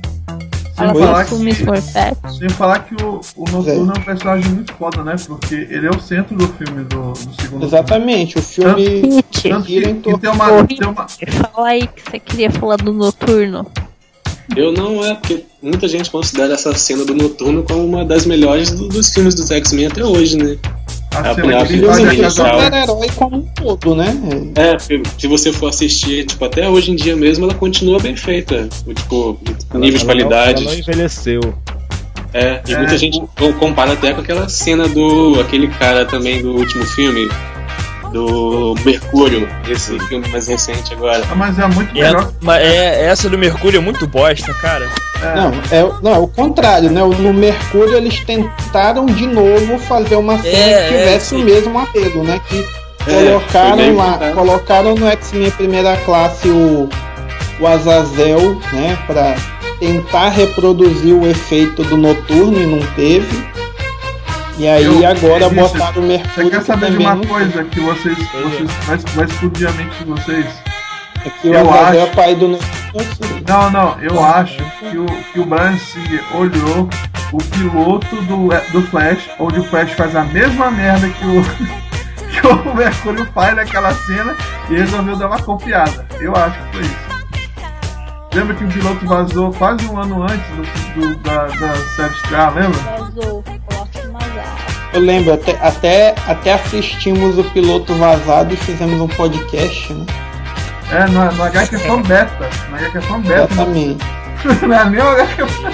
Sem falar que o Noturno é um personagem muito foda, né? Porque ele é o centro do filme, do segundo. Exatamente, filme. O filme gira em torno. Fala aí que você queria falar do Noturno. Eu não, porque muita gente considera essa cena do Noturno como uma das melhores dos filmes dos X-Men até hoje, né? É super-herói como um todo, né? Se você for assistir, tipo, até hoje em dia mesmo, ela continua bem feita. Tipo, nível de qualidade. Ela não envelheceu. E muita gente compara até com aquela cena aquele cara também do último filme, do Mercúrio, esse filme mais recente agora. Mas é muito melhor. Essa do Mercúrio é muito bosta, cara. Não, é o contrário, né? No Mercúrio eles tentaram de novo fazer uma cena que tivesse o mesmo apelo, né? Que colocaram no X-Men Primeira Classe o Azazel, né? Pra tentar reproduzir o efeito do Noturno e não teve. E aí agora botaram o Mercúrio. Você quer saber de uma coisa que vocês vai explodir a mente de vocês? Eu acho. É o pai do... Não, eu acho que o Bryan Singer olhou o piloto do Flash, onde o Flash faz a mesma merda que o Mercúrio faz naquela cena e resolveu dar uma copiada. Eu acho que foi isso. Lembra que o piloto vazou quase um ano antes da série estrear, lembra? Vazou, eu lembro, até assistimos o piloto vazado e fizemos um podcast, né? No HQFan Beta. No HQFan Beta. Exatamente. Não é nem o HQFan.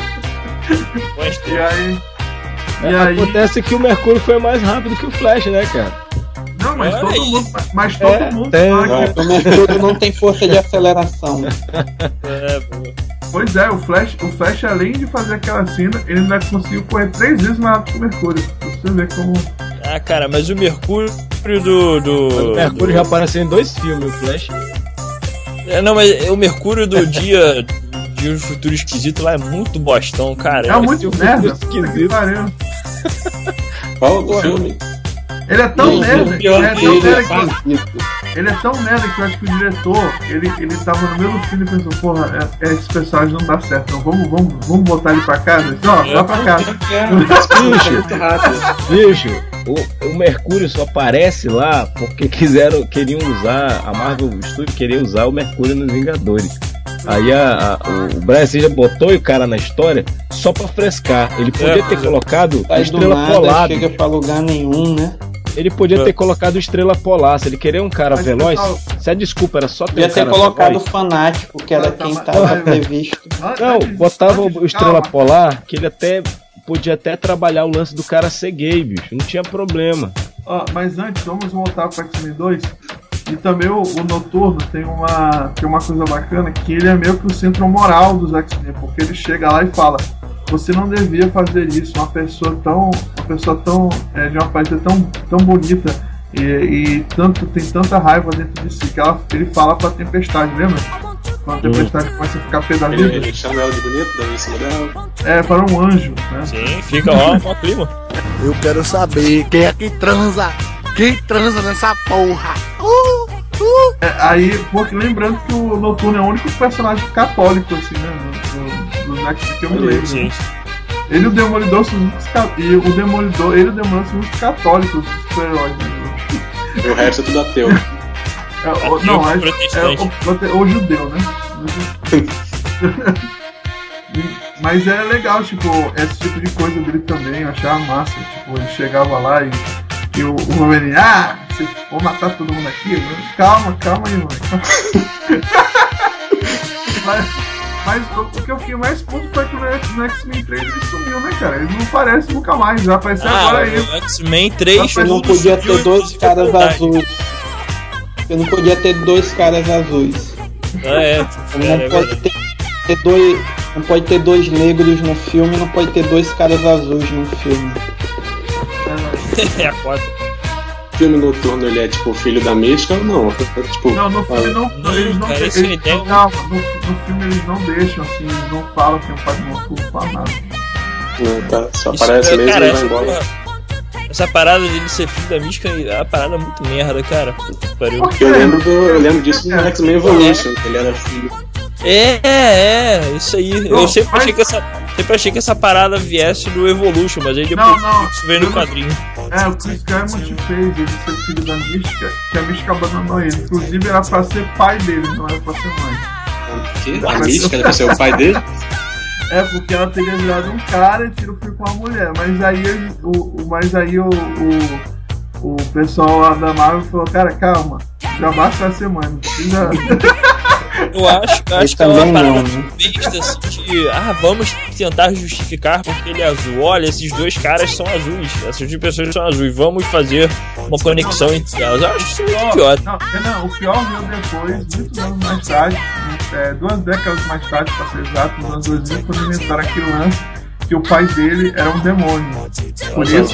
E aí... Acontece que o Mercúrio foi mais rápido que o Flash, né, cara? Não, mas todo mundo fala que o Mercúrio não tem força de aceleração. Pois é, o Flash, além de fazer aquela cena, ele ainda conseguiu correr 3 vezes mais rápido que o Mercúrio. Pra você ver como... Ah, cara, mas o Mercúrio O Mercúrio já apareceu em 2 filmes, o Flash. Não, mas o Mercúrio do dia de um futuro esquisito lá é muito bostão, cara. É muito merda, esquisito. Qual o filme? Ele é tão merda que eu acho que o diretor, ele tava no meio do filme e pensou, porra, esse personagem não dá certo, então vamos botar ele pra casa? Dá pra casa. Bicho, o Mercúrio só aparece lá porque queriam usar, a Marvel Studios queria usar o Mercúrio nos Vingadores. Aí o Bryan Singer botou o cara na história só pra frescar. Ele podia ter colocado a Estrela Polar. Não chega pra lugar nenhum, né? Ele podia ter colocado Estrela Polar. Se ele queria um cara veloz, se a desculpa era só ter um cara ter colocado o Fanático, que era quem tava previsto. Não, botava o Estrela Polar, que ele podia até trabalhar o lance do cara ser gay, bicho. Não tinha problema. Mas antes, vamos voltar para X-Men 2. E também o Noturno tem uma coisa bacana, que ele é meio que o centro moral dos X-Men, porque ele chega lá e fala: você não devia fazer isso, uma pessoa tão de uma aparência tão bonita e tem tanta raiva dentro de si, que ele fala pra Tempestade, lembra? Quando a Tempestade começa a ficar pé da vida. Ele chama ela de bonito, daí em cima dela. Para um anjo, né? Sim, fica lá uma clima. Eu quero saber quem é que transa nessa porra. Aí, porque lembrando que o Noturno é o único personagem católico, assim, né? Do X-Men que eu me lembro. Sim. Ele e o Demolidor são os católicos, os super-heróis, né? O resto é tudo ateu. O judeu, né? Mas é legal, tipo, esse tipo de coisa dele também, eu achava massa. Tipo, ele chegava lá e o Wolverine, vou matar todo mundo aqui. Calma aí, mano. Mas o que eu fiquei mais puto foi que no X-Men 3 ele sumiu, né, cara? Ele não aparece nunca mais, vai aparecer agora aí. O X-Men 3 não podia ter 2 caras azuis. Você não podia ter 2 caras azuis. Não pode ter 2 negros no filme, não pode ter 2 caras azuis no filme. É foda. O filme Noturno, ele é tipo filho da Mística ou não? Tipo, não, no filme no filme eles não deixam, assim, eles não falam que é um pai do Noturno, não fala nada. Não, tá, só aparece mesmo e vai embora. Essa parada dele ser filho da Mística é uma parada muito merda, cara. Puta que pariu. Eu lembro disso no X-Men Evolution, que ele era filho. Isso aí. Eu sempre achei que essa parada viesse do Evolution, mas aí depois isso veio no quadrinho. O Chris Claremont fez ele ser filho da Mística, que a Mística abandonou ele. Inclusive era pra ser pai dele, não era pra ser mãe. O quê? A Mística era pra ser o pai dele? Porque ela teria virado um cara e tira o filho com uma mulher. Mas aí o pessoal lá da Marvel falou: cara, calma, já basta ser mãe, não precisa. Eu acho que é uma parada besta assim de vamos tentar justificar porque ele é azul. Olha, esses 2 caras são azuis, essas 2 pessoas são azuis, vamos fazer uma conexão entre elas. Eu acho isso muito idiota. Não, o pior veio depois, muitos anos mais tarde, 2 décadas mais tarde, pra ser exato, nos anos 2000, quando inventaram aquele lance que o pai dele era um demônio. Por isso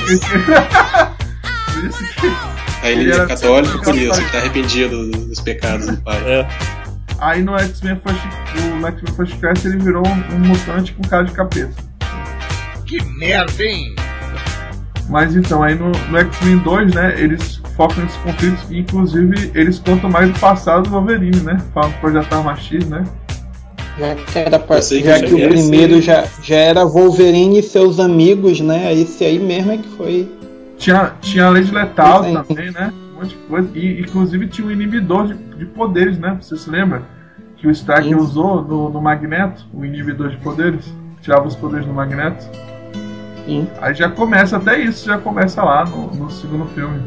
que aí ele é católico, por isso, ele tá arrependido dos pecados do pai. Aí no X-Men First Class ele virou um mutante com cara de capeta. Que merda, hein? Mas então, aí no X-Men 2, né, eles foco nesses conflitos, e inclusive eles contam mais do passado do Wolverine, né? Falam do Projeto Arma X, né? Já que o primeiro já era Wolverine e seus amigos, né? Esse aí mesmo é que foi. Tinha a Lei de Letal também, né? Um monte de coisa. E inclusive tinha um inibidor de poderes, né? Você se lembra? Que o Stark usou no Magneto, o inibidor de poderes, tirava os poderes do Magneto. Sim. Aí já começa, até isso já começa lá no segundo filme.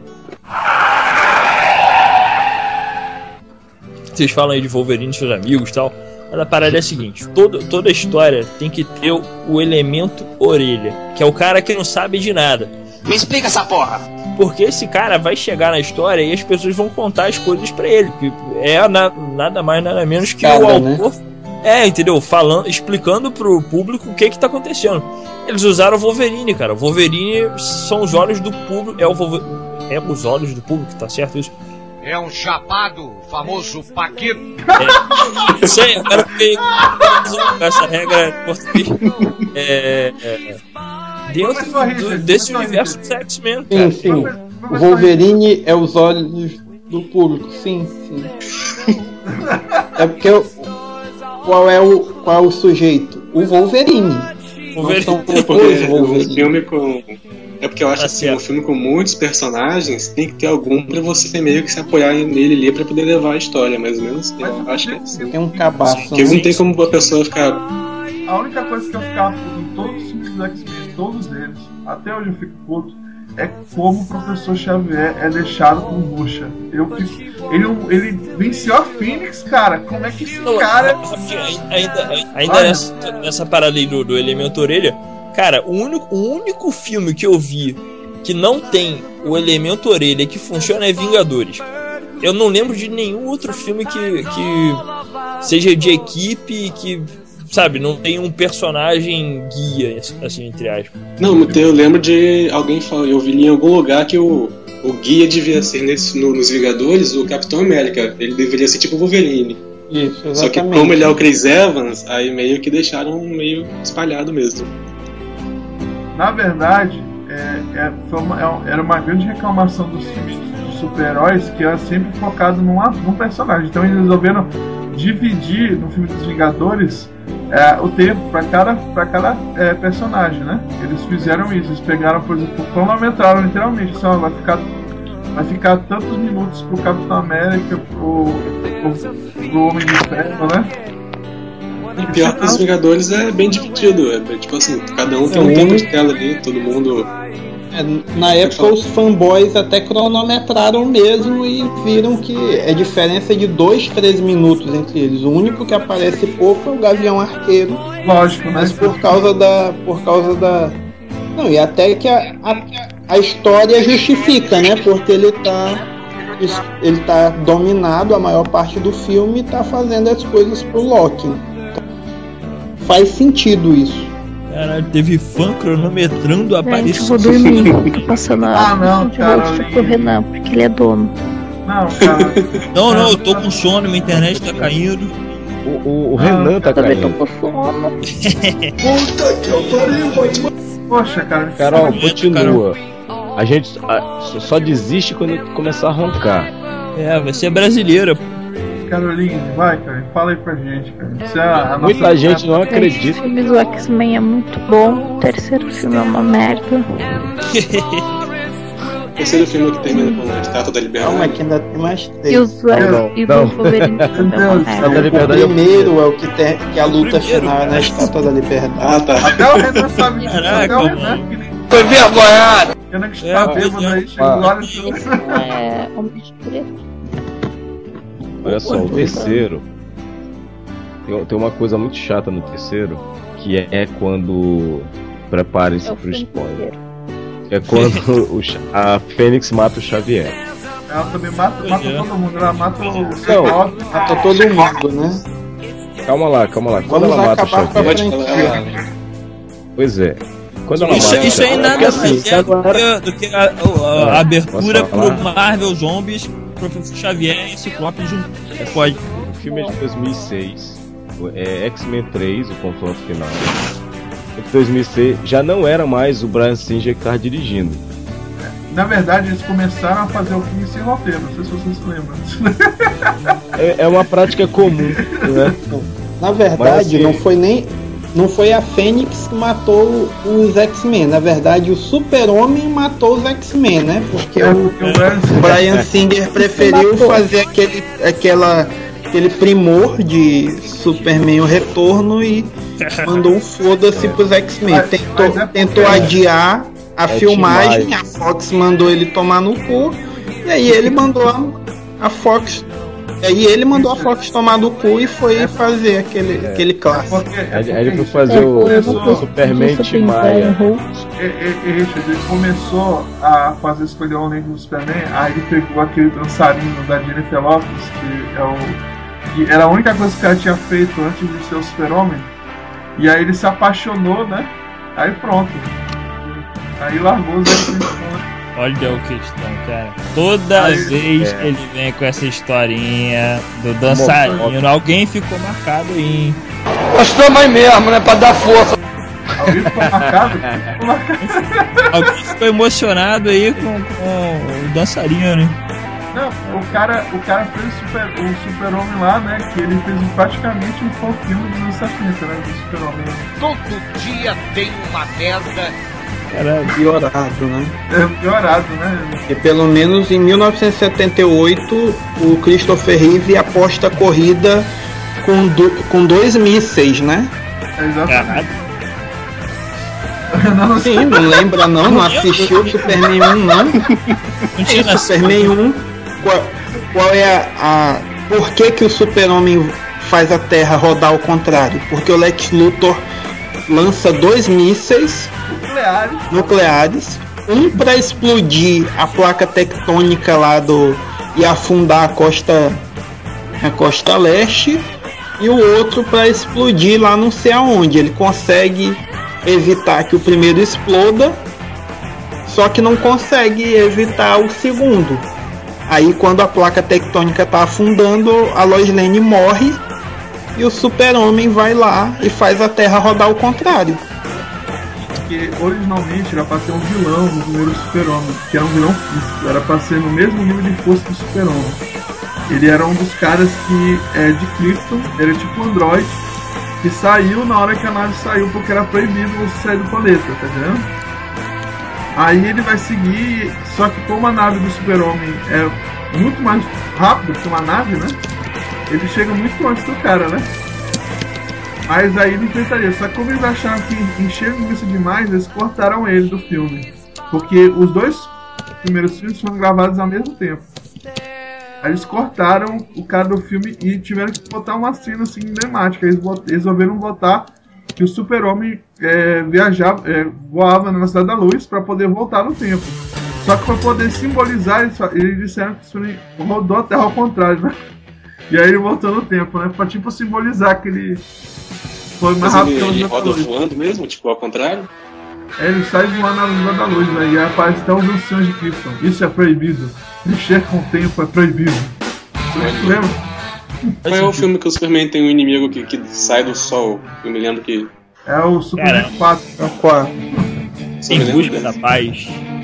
Vocês falam aí de Wolverine e seus amigos e tal, mas a parada é a seguinte: toda a história tem que ter o elemento orelha, que é o cara que não sabe de nada. Me explica essa porra! Porque esse cara vai chegar na história e as pessoas vão contar as coisas pra ele. É nada mais, nada menos que o autor. Né? Entendeu? Explicando pro público o que tá acontecendo. Eles usaram o Wolverine, cara. O Wolverine são os olhos do público. É os olhos do público, tá certo isso? É um chapado, famoso Paquito. Isso aí, eu quero ver essa regra em português. Dentro desse universo do X-Men, cara. Sim. O Wolverine é os olhos do público, sim. É porque qual é o sujeito? O Wolverine. É porque eu acho assim, um filme com muitos personagens tem que ter algum pra você meio que se apoiar nele ali pra poder levar a história, mais ou menos. Eu acho que é assim. Tem um cabaço. Porque não tem como a pessoa ficar. A única coisa que eu ficava puto em todos os filmes do X-Men, todos eles, até hoje eu fico puto, é como o Professor Xavier é deixado com bucha. Ele venceu a Fênix, cara. Como é que esse cara... Ainda nessa parada aí do elemento orelha, cara, o único filme que eu vi que não tem o elemento orelha que funciona é Vingadores. Eu não lembro de nenhum outro filme que seja de equipe, que, sabe, não tem um personagem guia, assim, entre aspas. Não, eu lembro de alguém falar, eu vi em algum lugar que o guia devia ser nos Vingadores o Capitão América. Ele deveria ser tipo o Wolverine. Isso, exatamente. Só que como ele é o Chris Evans, aí meio que deixaram meio espalhado mesmo. Na verdade, era uma grande reclamação dos filmes de super-heróis, que era sempre focado num personagem. Então eles resolveram dividir no filme dos Vingadores o tempo para cada personagem, né? Eles fizeram isso, eles pegaram, por exemplo, cronometraram literalmente, só vai ficar tantos minutos pro Capitão América, pro Homem de Ferro, né? E pior que os Vingadores é bem dividido, tipo assim, cada um tem um tempo de tela ali, todo mundo... Na época os fanboys até cronometraram mesmo e viram que é diferença de 2-3 minutos entre eles. O único que aparece pouco é o Gavião Arqueiro. Lógico, né? Mas por causa da... Não, e até que a história justifica, né? Porque ele tá dominado a maior parte do filme e tá fazendo as coisas pro Loki. Então, faz sentido isso. Caralho, teve fã cronometrando a aparição. Vou dormir, tô passando a não, cara. Pro Renan, porque ele é dono. Não, cara. Não, eu tô com sono, minha internet tá caindo. O Renan tá caindo. Eu tô com sono. Puta que eu pariu, Poxa, cara. Carol, continua. A gente só desiste quando começar a roncar. Vai ser brasileira. Caroline, vai, cara, fala aí pra gente, cara. Muita gente não acredita. O filme do X-Men é muito bom, o terceiro filme é uma merda. O terceiro filme que termina com a Estátua da Liberdade. Calma, que ainda tem mais 3. E o Wolverine também é uma merda. O primeiro é o que a luta final na Estátua da Liberdade. Ah, tá. Até o Renan sabe disso. Caraca, até o Renan. Foi vergonhado! Renan que está bêbado aí, chegou lá e Homem de Preto. Olha só, o terceiro tem uma coisa muito chata no terceiro, que é quando... Preparem-se pro spoiler. É quando a Fênix mata o Xavier. Ela também mata todo mundo, ela mata o... Mata todo mundo, né? Calma lá. Quando ela mata o Xavier... Pois é. Quando ela mata isso aí nada mais do que a abertura pro Marvel Zombies, Professor Xavier e Ciclope junto. Pode. O filme é de 2006. É X-Men 3, o confronto final. Em 2006 já não era mais o Bryan Singer que estava dirigindo. Na verdade, eles começaram a fazer o filme sem roteiro, não sei se vocês se lembram. É uma prática comum, né? Na verdade, assim, não foi a Fênix que matou os X-Men. Na verdade, o Super-Homem matou os X-Men, né? Porque o Bryan Singer preferiu fazer aquele primor de Superman o Retorno e mandou um foda-se pros X-Men. Tentou adiar a filmagem, a Fox mandou ele tomar no cu, e aí ele mandou a Fox. Aí ele mandou a Fox tomar do cu e foi fazer aquele clássico. Aí ele foi fazer o Superman Tim Maia. Ele começou a fazer Esquadrão Negro do Superman, aí ele pegou aquele dançarino da Jennifer Lopez, que era a única coisa que o cara tinha feito antes de ser o Super-Homem, e aí ele se apaixonou, né? Aí pronto. Aí largou os X-Men. Olha o questão, cara. Toda vez que ele vem com essa historinha do dançarino, alguém ficou marcado aí. Nós estamos aí mesmo, né? Pra dar força. Alguém ficou marcado? Alguém ficou emocionado aí com o dançarino. Não, o cara fez o Super-Homem lá, né? Que ele fez praticamente um filme dos anos 70, né? Do Super-Homem. Todo dia tem uma merda. Era piorado, né? Piorado, né? E pelo menos em 1978 o Christopher Reeve aposta a corrida com 2 mísseis, né? Exatamente. Sim, não lembra não assistiu o Superman 1 não? Superman 1, qual é por que o Super-Homem faz a Terra rodar ao contrário? Porque o Lex Luthor lança 2 mísseis nucleares, um para explodir a placa tectônica lá e afundar a costa leste, e o outro para explodir lá não sei aonde. Ele consegue evitar que o primeiro exploda, só que não consegue evitar o segundo. Aí quando a placa tectônica tá afundando, a Lois Lane morre e o Super-Homem vai lá e faz a Terra rodar ao contrário. Porque originalmente era pra ser um vilão no primeiro Super-Homem, que era um vilão físico, era pra ser no mesmo nível de força do Super-Homem. Ele era um dos caras que de Krypton, era tipo um androide, que saiu na hora que a nave saiu, porque era proibido você sair do planeta, tá vendo? Aí ele vai seguir, só que como a nave do Super-Homem é muito mais rápido que uma nave, né? Ele chega muito antes do cara, né? Mas aí ele enfrentaria. Só que como eles acharam que encheram isso demais, eles cortaram ele do filme. Porque os 2 primeiros filmes foram gravados ao mesmo tempo. Aí eles cortaram o cara do filme e tiveram que botar uma cena assim emblemática. Eles resolveram botar que o Super-Homem voava na Velocidade da Luz para poder voltar no tempo. Só que para poder simbolizar, eles disseram que o rodou a Terra ao contrário, né? E aí ele voltou no tempo, né? Pra tipo simbolizar que ele foi mais rápido. Ele roda voando mesmo, tipo ao contrário? Ele sai voando na Velocidade da Luz, né? E aí aparece até os anciãos de Krypton. Isso é proibido. Mexer com o tempo é proibido. Você lembra? Qual é o filme que o Superman tem um inimigo que sai do sol? Eu me lembro que... É o Superman 4. É o 4. Em busca da paz.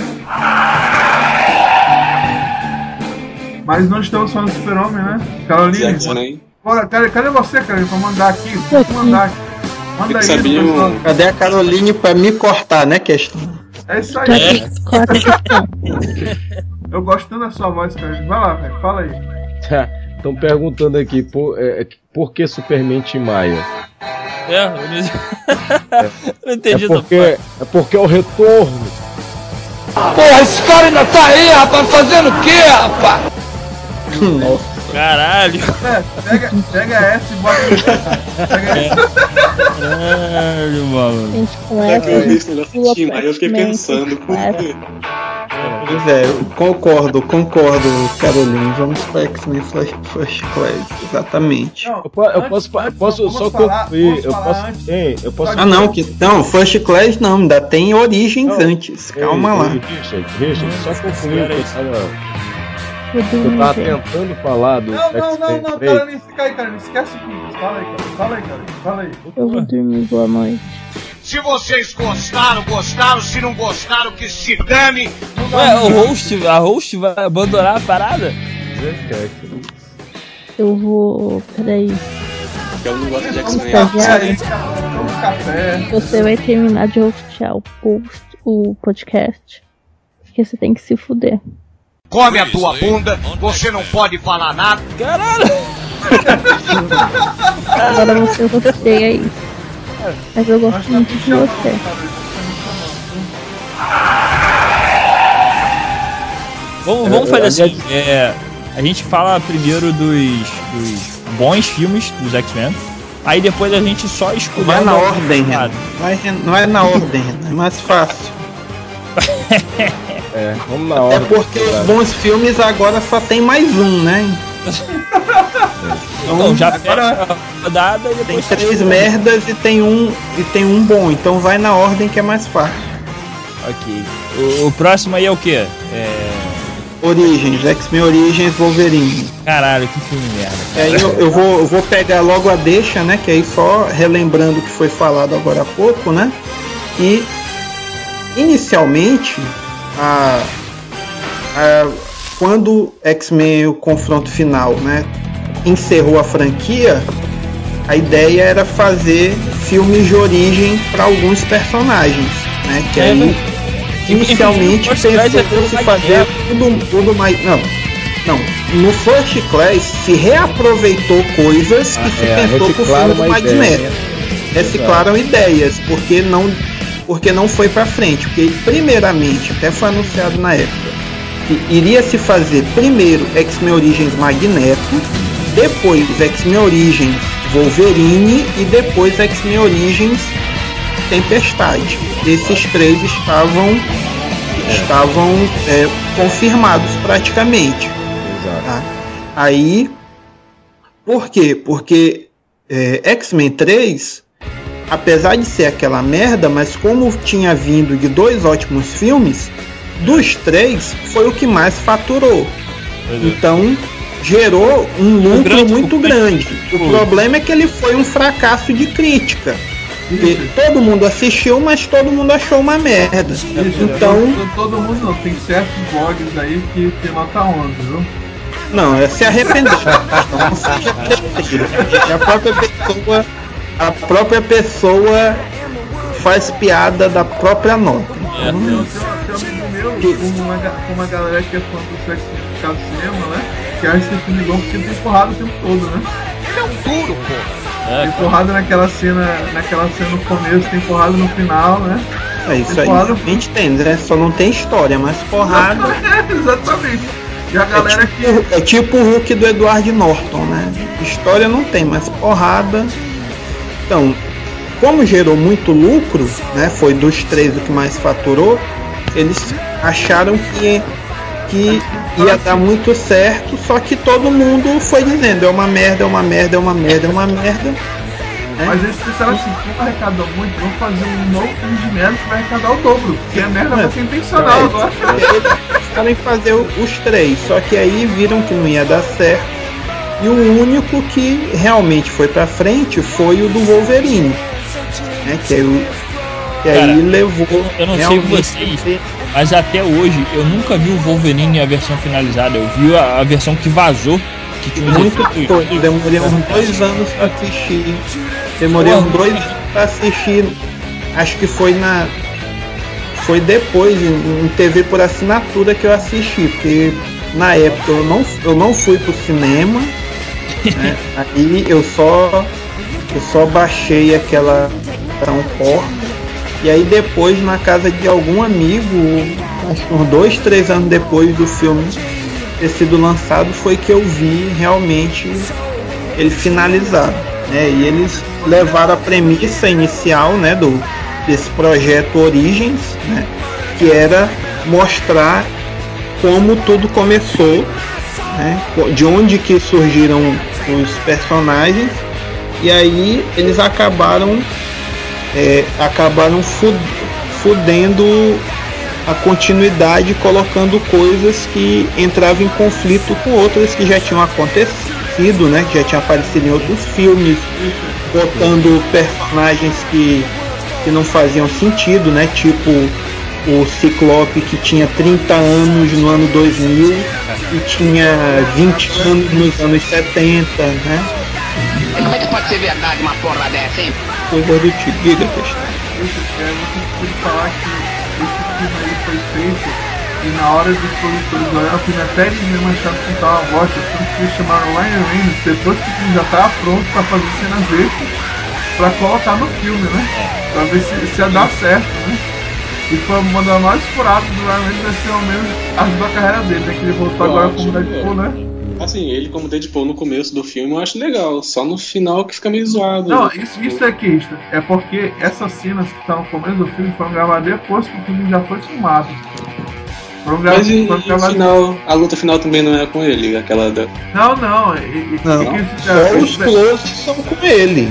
Mas não estamos falando do Super-Homem, né? Caroline, cadê você, Caroline, pra mandar aqui? Manda aí. Cadê a Caroline pra me cortar, né, questão? É isso aí. Eu gosto tanto da sua voz, Caroline. Vai lá, velho, fala aí. Estão perguntando aqui por que Superman Tim Maia? Eu não entendi. É porque é o retorno. Porra, esse cara ainda tá aí, rapaz, fazendo o quê, rapaz? Nossa. Caralho. Pega essa e bota Caralho, mano. Gente, com eu fiquei pensando. Pois é, eu concordo, Caroline. Vamos para X-Men First Class, exatamente. Não, eu posso só concluir. Eu posso. Ah, não, First Class não, ainda tem Origens antes. Calma lá. Richard, só concluir eu tava tentando falar do Não, Caroline, fica aí, Caroline, esquece tudo. Fala aí. Eu vou dormir, boa noite. Se vocês gostaram, se não gostaram, que se dane, não Ué, a host vai abandonar a parada? Eu vou... Peraí. Eu não gosto de X-Men. Você vai terminar de hostear o podcast. Porque você tem que se fuder. Come a tua bunda, você não pode falar nada. Caralho! Agora você rosteia aí. Mas eu gosto muito de você. Vamos fazer assim. A gente fala primeiro dos bons filmes dos X-Men. Aí depois a gente só escolhe. Vai na ordem, não é na ordem, é mais fácil. Vamos na ordem. É porque os bons filmes agora só tem mais um, né? Então já fecha a rodada e depois. Tem 3 merdas e tem um bom, então vai na ordem que é mais fácil. Ok. O próximo aí é o quê? Origins, X-Men Origins Wolverine. Caralho, que filme merda. Aí eu vou pegar logo a deixa, né? Que aí só relembrando o que foi falado agora há pouco, né? E inicialmente quando X-Men o confronto final, né, encerrou a franquia, a ideia era fazer filmes de origem para alguns personagens, né? Que aí inicialmente pensou-se fazer tudo mais. Não. No First Class se reaproveitou coisas que se pensou pro filme do Magneto. Reciclaram ideias, porque não foi pra frente. Porque primeiramente, até foi anunciado na época, que iria se fazer primeiro X-Men Origins Magneto, depois X-Men Origins Wolverine e depois X-Men Origins Tempestade. Esses 3 estavam confirmados praticamente. Tá? Aí, por quê? Porque X-Men 3, apesar de ser aquela merda, mas como tinha vindo de 2 ótimos filmes, dos 3 foi o que mais faturou. Então gerou um lucro muito grande. O problema é que ele foi um fracasso de crítica. Porque todo mundo assistiu, mas todo mundo achou uma merda. Então. Todo mundo não, tem certos blogs aí que tem nota 11, viu? Não, se arrependeu. A própria pessoa faz piada da própria nota. Tem um amigo meu, com uma galera que é fã do Sexo do Cinema, né? Que acha esse filme bom porque tem porrada o tempo todo, né? Ele é um duro, pô. Tem porrada naquela cena no começo, tem porrada no final, né? Isso aí a gente tem, né? Só não tem história, mas porrada. Exatamente. E a galera é tipo o Hulk do Edward Norton, né? História não tem, mas porrada. Então, como gerou muito lucro, né? Foi dos 3 o que mais faturou. Eles acharam que ia dar muito certo, só que todo mundo foi dizendo é uma merda. Mas eles pensaram assim, como arrecadou muito, vamos fazer um novo filme de merda que vai arrecadar o dobro, porque a merda vai ser intencional agora. Eles querem fazer os 3, só que aí viram que não ia dar certo. E o único que realmente foi pra frente foi o do Wolverine, né? Que aí levou. Eu não sei vocês, mas até hoje eu nunca vi o Wolverine a versão finalizada. Eu vi a versão que vazou, que tinha muito coisa. Demorei uns 2 anos pra assistir. Acho que foi depois em TV por assinatura que eu assisti, porque na época eu não fui pro cinema, né? Aí eu só baixei aquela porta. E aí depois na casa de algum amigo, acho que uns 2, 3 anos depois do filme ter sido lançado, foi que eu vi realmente ele finalizado, né? E eles levaram a premissa inicial, né, desse projeto Origins, né, que era mostrar como tudo começou, né, de onde que surgiram os personagens, e aí eles acabaram fudendo a continuidade, colocando coisas que entravam em conflito com outras que já tinham acontecido, né, que já tinham aparecido em outros filmes, botando personagens que não faziam sentido, né, tipo o Ciclope que tinha 30 anos no ano 2000 e tinha 20 anos nos anos 70, né? Como é que pode ser verdade uma porra dessa, hein? Coisa do tipo, diga, Cristiano. Eu preciso falar que esse filme aí foi feito e na hora dos produtores olharam o filme até eles mesmo acharam que estava uma bosta, porque eles chamaram Ryan Reynolds depois que o filme já estava pronto para fazer cenas extras para colocar no filme, né? Para ver se ia dar certo, né? E foi uma das maiores furadas do Ryan Reynolds, pelo menos ajudou a carreira dele, né? Que ele voltou agora como Deadpool, né? Assim, ele como Deadpool no começo do filme eu acho legal, só no final que fica meio zoado. Não, isso é que é porque essas cenas que estão no começo do filme foram gravadas depois que o filme já foi filmado. Mas e final, a luta final também não é com ele, aquela da... Não. Só os closes são com ele.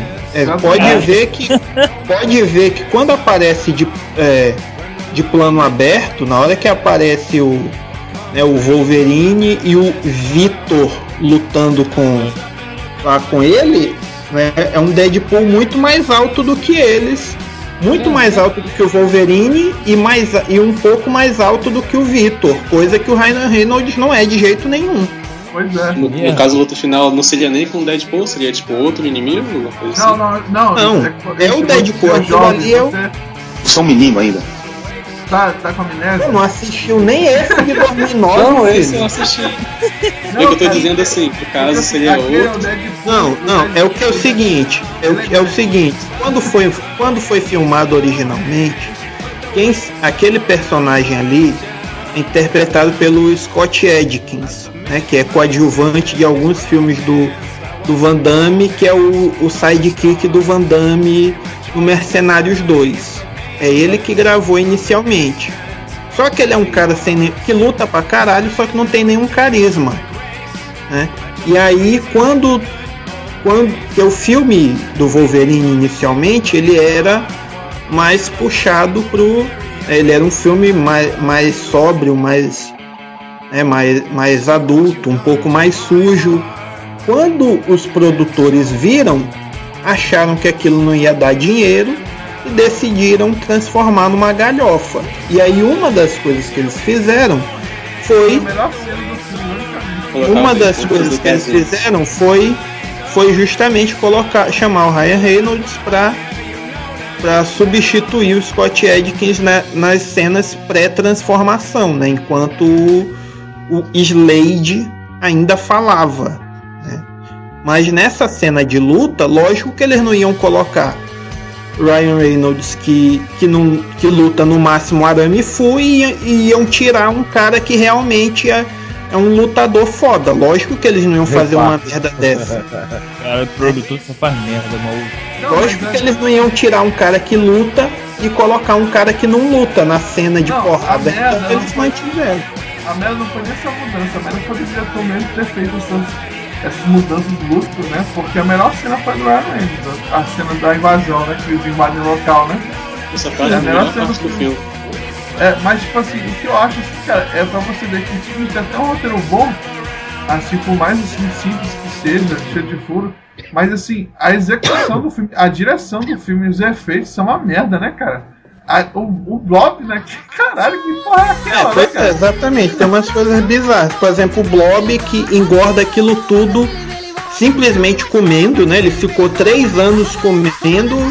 Pode ver que quando aparece de plano aberto, na hora que aparece o Wolverine e o Vitor lutando com ele, né, é um Deadpool muito mais alto do que eles, muito mais alto do que o Wolverine e um pouco mais alto do que o Vitor, coisa que o Ryan Reynolds não é de jeito nenhum. Pois é. No caso, a luta final não seria nem com o Deadpool, seria tipo outro inimigo? Não, é o Deadpool, aquilo ali é o... Sou um menino ainda. Tá com amnésia? Você não assistiu nem esse de 2009. Não, esse eu assisti. Não, é que eu tô dizendo assim, no caso seria outro. Não, é o que é o seguinte. É o seguinte, quando foi filmado originalmente, aquele personagem ali é interpretado pelo Scott Adkins, né, que é coadjuvante de alguns filmes do Van Damme, que é o sidekick do Van Damme no Mercenários 2. É ele que gravou inicialmente. Só que ele é um cara que luta pra caralho, só que não tem nenhum carisma, né? E aí quando o filme do Wolverine inicialmente, ele era mais puxado ele era um filme mais sóbrio, mais adulto, um pouco mais sujo. Quando os produtores viram, acharam que aquilo não ia dar dinheiro e decidiram transformar numa galhofa. E aí uma das coisas que eles fizeram foi justamente chamar o Ryan Reynolds para substituir o Scott Adkins nas cenas pré-transformação, né, enquanto o Slade ainda falava, né? Mas nessa cena de luta, lógico que eles não iam colocar Ryan Reynolds que luta no máximo arame fu e iam tirar um cara que realmente é um lutador foda. Lógico que eles não iam fazer uma merda dessa. Cara, o produtor só faz merda, maluco. Lógico que eles não iam tirar um cara que luta e colocar um cara que não luta na cena de porrada. Então eles mantiveram. A merda não foi nessa mudança, a merda foi o diretor mesmo ter feito essas mudanças bruscas, né? Porque a melhor cena foi do Ryan Reynolds, a cena da invasão, né? Que eles invadem o local, né? Essa parte é a melhor cena do filme. Mas tipo assim, o que eu acho assim, cara, é pra você ver que o filme tem até um roteiro bom, assim, por mais assim, simples que seja, cheio de furo, mas assim, a execução do filme, a direção do filme e os efeitos são uma merda, né, cara? O Blob, né? Caralho, que porra é aquela, né, cara? Exatamente, tem umas coisas bizarras. Por exemplo, o Blob que engorda aquilo tudo simplesmente comendo, né? Ele ficou 3 anos comendo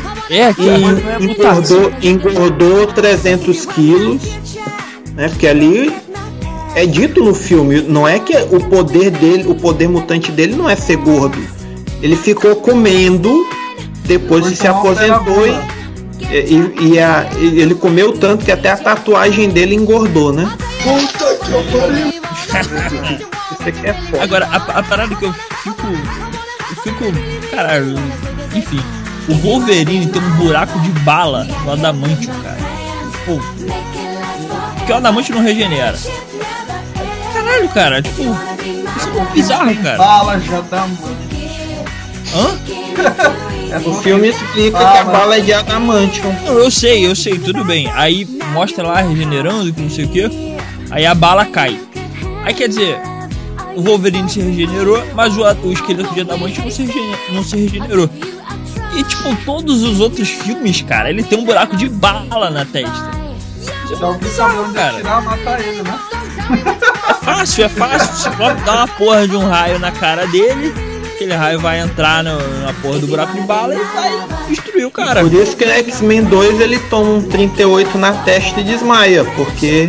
e engordou 300 quilos, né? Porque ali é dito no filme, não é que o poder mutante dele não é ser gordo. Ele ficou comendo depois que se aposentou e ele comeu tanto que até a tatuagem dele engordou, né? Puta que eu tô... Isso aqui é foda. Agora, a parada que eu fico... Caralho, enfim. O Wolverine tem um buraco de bala no Adamantium, cara. Pô, porque o Adamantium não regenera. Caralho, cara, tipo... Isso é muito bizarro, cara. Bala de Adamantium. Hã? O filme explica que a bala é de Adamantium. Não, eu sei, tudo bem. Aí mostra lá regenerando, que não sei o que. Aí a bala cai. Aí quer dizer, o Wolverine se regenerou, mas o esqueleto de Adamantium não se regenerou. E tipo, todos os outros filmes, cara, ele tem um buraco de bala na testa. Se alguém sabe onde tirar, matar ele, né? É fácil. Você pode dar uma porra de um raio na cara dele, aquele raio vai entrar na porra do buraco de bala e vai destruir o cara. Por isso que no X-Men 2 ele toma um 38 na testa e desmaia, porque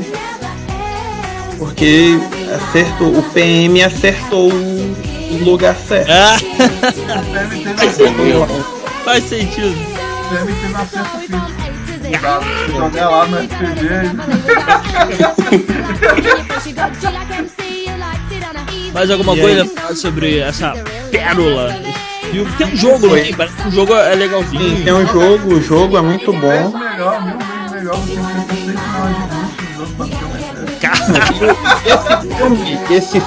acertou, o PM acertou o lugar certo. Faz sentido. O PM tem um acerto crítico. Jogar lá no RPG. Mais alguma coisa sobre essa pérola? Tem um jogo, não tem? Parece que o jogo é legalzinho. Sim, tem um jogo, o jogo é muito bom. Melhor esse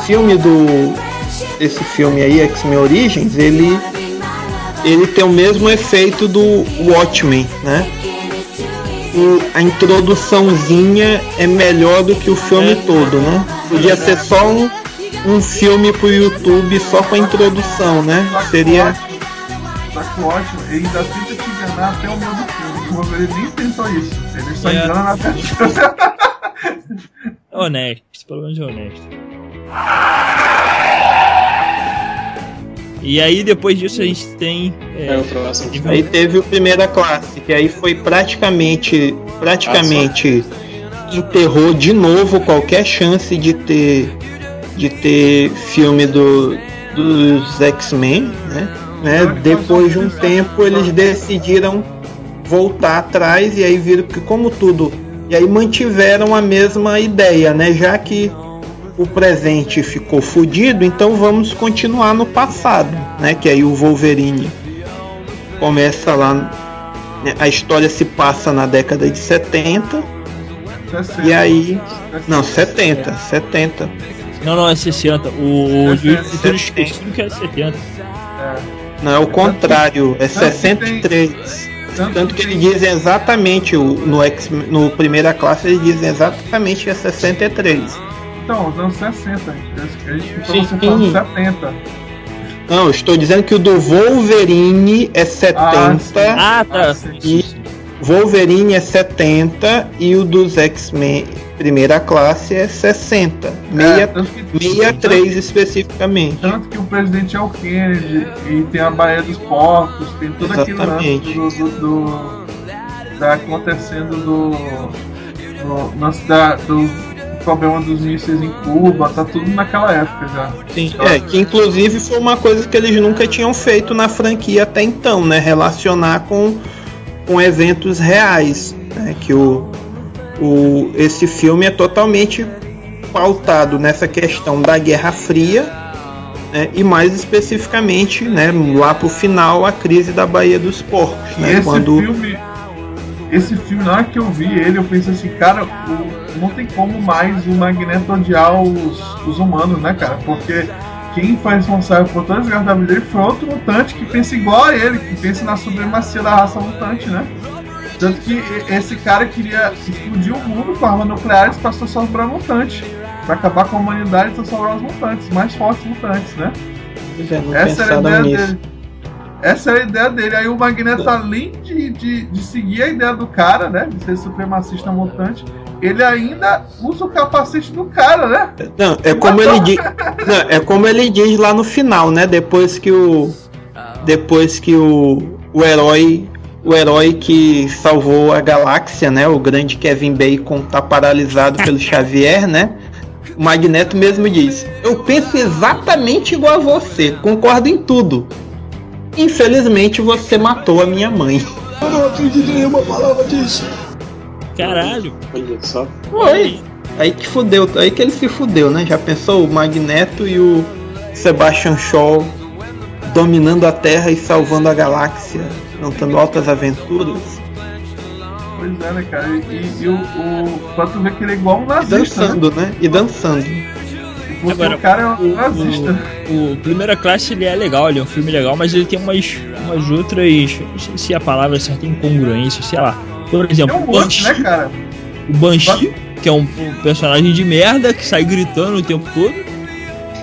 filme aí, X-Men Origins, ele tem o mesmo efeito do Watchmen, né? A introduçãozinha é melhor do que o filme todo, né? Podia ser só um filme pro YouTube só com a introdução, né? Seria... Tá ótimo, ele ainda tenta te enganar até o meio do filme. O Wolverine nem tentou isso, ele só engana na frente. Honesto, pelo menos é honesto. E aí depois disso a gente tem aí teve o Primeira Classe, que aí foi praticamente enterrou de novo qualquer chance de ter filme dos X-Men, né? Depois de um tempo eles decidiram voltar atrás e aí viram que como tudo, e aí mantiveram a mesma ideia, né? Já que o presente ficou fudido, então vamos continuar no passado, né? Que aí o Wolverine começa lá, né? A história se passa na década de 70. 60. E aí... Não, 70. Não, é 60. O futuro esquecido que é 70. Não, é o contrário, é 63. Tanto que eles dizem exatamente, no Primeira Classe eles dizem exatamente que é 63. Então, os anos 60, a gente falando 70. Não, eu estou dizendo que o do Wolverine é 70. Tá. E Wolverine é 70 e o dos X-Men Primeira Classe é 60. 63 especificamente. Tanto que o presidente é o Kennedy e tem a Baía dos Porcos, tem tudo aquilo tá acontecendo do problema dos mísseis em Cuba, tá tudo naquela época já. Sim, que inclusive foi uma coisa que eles nunca tinham feito na franquia até então, né? Relacionar com eventos reais, né? Que esse filme é totalmente pautado nessa questão da Guerra Fria, né? E mais especificamente, né, lá pro final, a crise da Baía dos Porcos, né? Esse filme, na hora que eu vi ele, eu pensei assim, cara, não tem como mais o Magneto odiar os humanos, né, cara? Porque quem foi responsável por todas as guerras da vida dele foi outro mutante que pensa igual a ele, que pensa na supremacia da raça mutante, né? Tanto que esse cara queria explodir o mundo com armas nucleares pra só sobrar mutante. Pra acabar com a humanidade e só sobrar os mutantes, mais fortes mutantes, né? Essa era a ideia dele. Essa é a ideia dele. Aí o Magneto, além de seguir a ideia do cara, né? De ser supremacista mutante, ele ainda usa o capacete do cara, né? Não, é como ele diz lá no final, né? Depois que o herói que salvou a galáxia, né? O grande Kevin Bacon tá paralisado pelo Xavier, né? O Magneto mesmo diz: eu penso exatamente igual a você, concordo em tudo. Infelizmente você matou a minha mãe. Eu não acredito em nenhuma palavra disso. Caralho. Olha só. Foi. Aí que fudeu, aí que ele se fudeu, né? Já pensou o Magneto e o Sebastian Shaw dominando a Terra e salvando a galáxia, contando altas aventuras. Pois é, né, cara? E o pode ver que ele é igual um nazista. E dançando, né? E dançando. Porque agora, o cara é um nazista. O Primeira Classe ele é legal, ele é um filme legal, mas ele tem umas outras, não sei se a palavra é certa, incongruência, sei lá. Por exemplo, o Banshee, né, cara? O Banshee, que é um personagem de merda que sai gritando o tempo todo.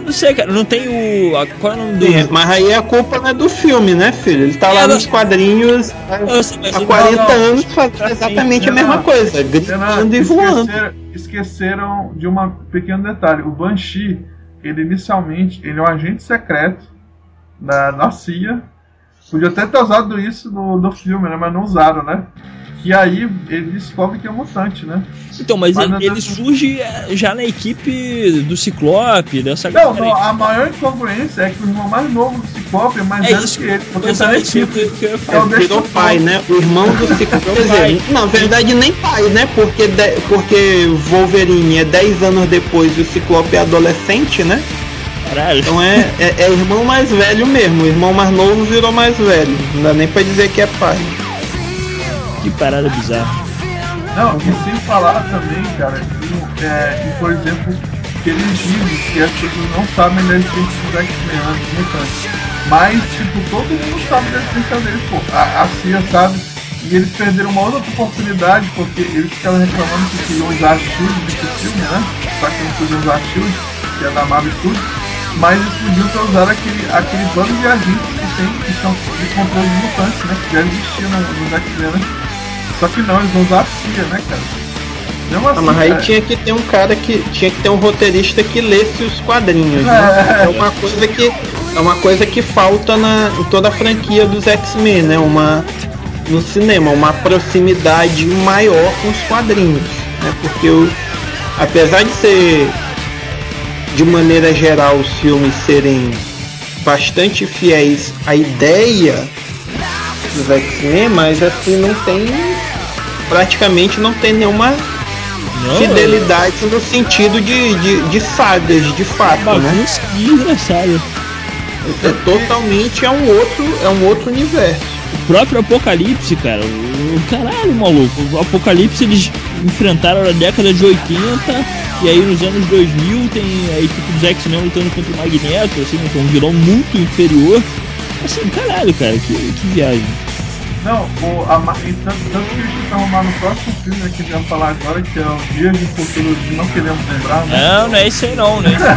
Não sei, cara, não tem o... Qual é o nome do... Sim, mas aí a culpa não é do filme, né, filho? Ele tá lá nos quadrinhos há 40 anos fazendo exatamente a mesma coisa, gritando e voando. Esqueceram de um pequeno detalhe. O Banshee, ele inicialmente, ele é um agente secreto da CIA. Podia até ter usado isso no filme, né? Mas não usaram, né? E aí ele descobre que é mutante, né? Então, mas ele surge já na equipe do Ciclope, dessa galera. Não, a maior incongruência é que o irmão mais novo do Ciclope é mais velho que ele. Porque tá na equipe. Virou pai, né? O irmão do Ciclope. Quer dizer, na verdade nem pai, né? Porque Wolverine é 10 anos depois e o Ciclope é adolescente, né? Caralho. Então é irmão mais velho mesmo. O irmão mais novo virou mais velho. Não dá nem pra dizer que é pai. Que parada bizarra. Não, e sem falar também, cara, que por exemplo, que eles dizem que as pessoas não sabem da existência dos X-Men mutantes. Mas, tipo, todo mundo sabe da existência deles, pô. A CIA sabe. E eles perderam uma outra oportunidade, porque eles ficaram reclamando que queriam usar a SHIELD nesse filme, né? Só que não podiam usar a SHIELD, que é da Marvel Studios. Mas eles podiam ter usado aquele bando de agentes que são de controle de mutantes, né? Que já existia nos X-Men, né? Só que não, eles vão usar a CIA, né, cara? Assim, mas aí tinha que ter um cara tinha que ter um roteirista que lesse os quadrinhos, né? É uma coisa que falta em toda a franquia dos X-Men, né? No cinema, uma proximidade maior com os quadrinhos, né? Porque apesar de ser, de maneira geral, os filmes serem bastante fiéis à ideia dos X-Men, mas assim praticamente não tem nenhuma fidelidade no sentido de sagas, de fato, né? Que engraçado. Totalmente é um outro universo. O próprio Apocalipse, cara, caralho, maluco, o Apocalipse eles enfrentaram na década de 80 e aí nos anos 2000 tem a equipe dos X-Men lutando contra o Magneto, assim, que é um vilão muito inferior. Assim, caralho, cara, que viagem. Não, tanto que a gente vai arrumar no próximo filme, né, que a gente vai falar agora, que é o Dia de Futuro que não queremos lembrar, né? Não é isso aí não, né?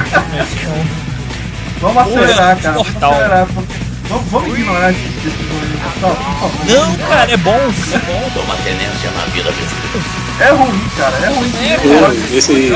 Vamos acelerar, cara, vamos acelerar, porque vamos ignorar esse nome mortal, por favor. Não, cara, é bom. Toma tenência na vida, meu filho. É ruim, cara, é ruim. Esse aí.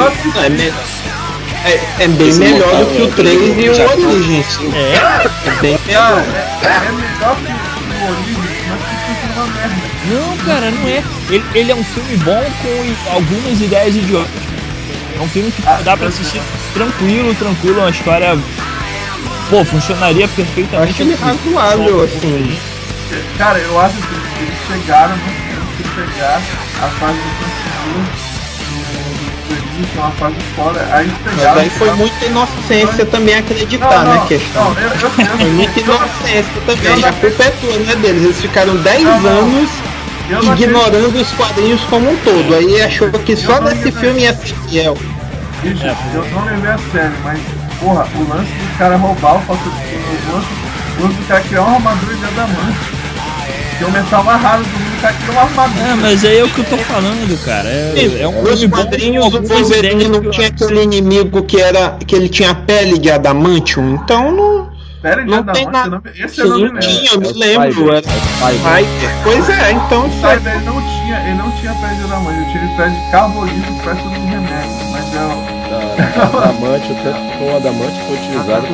É bem melhor do que o 3 e o Origem. É bem melhor. É melhor que o Origem, mas que uma merda. Não, cara, não é. Ele é um filme bom com algumas ideias idiotas. É um filme que dá pra assistir tranquilo, uma história. Pô, funcionaria perfeitamente. Eu acho ele razoável, assim. Cara, eu acho que eles chegaram no pegar a fase do que é uma fase fora, aí pegaram. Mas aí foi muita inocência também acreditar, né, questão. Foi muita inocência também. A culpa é tua, né, deles. Eles ficaram 10 anos ignorando os quadrinhos como um todo. Aí achou que só nesse filme ia ser fiel. Bicho, eu não levei a sério, mas porra, o lance do cara roubar o lance do cara criar uma armadura de adamante. Que é o metal mais raro do mundo, o cara criou uma armadura. Mas aí é o que eu tô falando, cara. É um nos quadrinhos o Wolverine não tinha aquele inimigo que ele tinha pele de adamantium, então não. Pele de não adamante, tem nada. Esse eu não me lembro. Eu me lembro. Pois é, então. O Cyber ele não tinha pele de adamante, ele tinha pele de carbolito perto de um remédio, mas adamante, o tanto que o adamante foi utilizado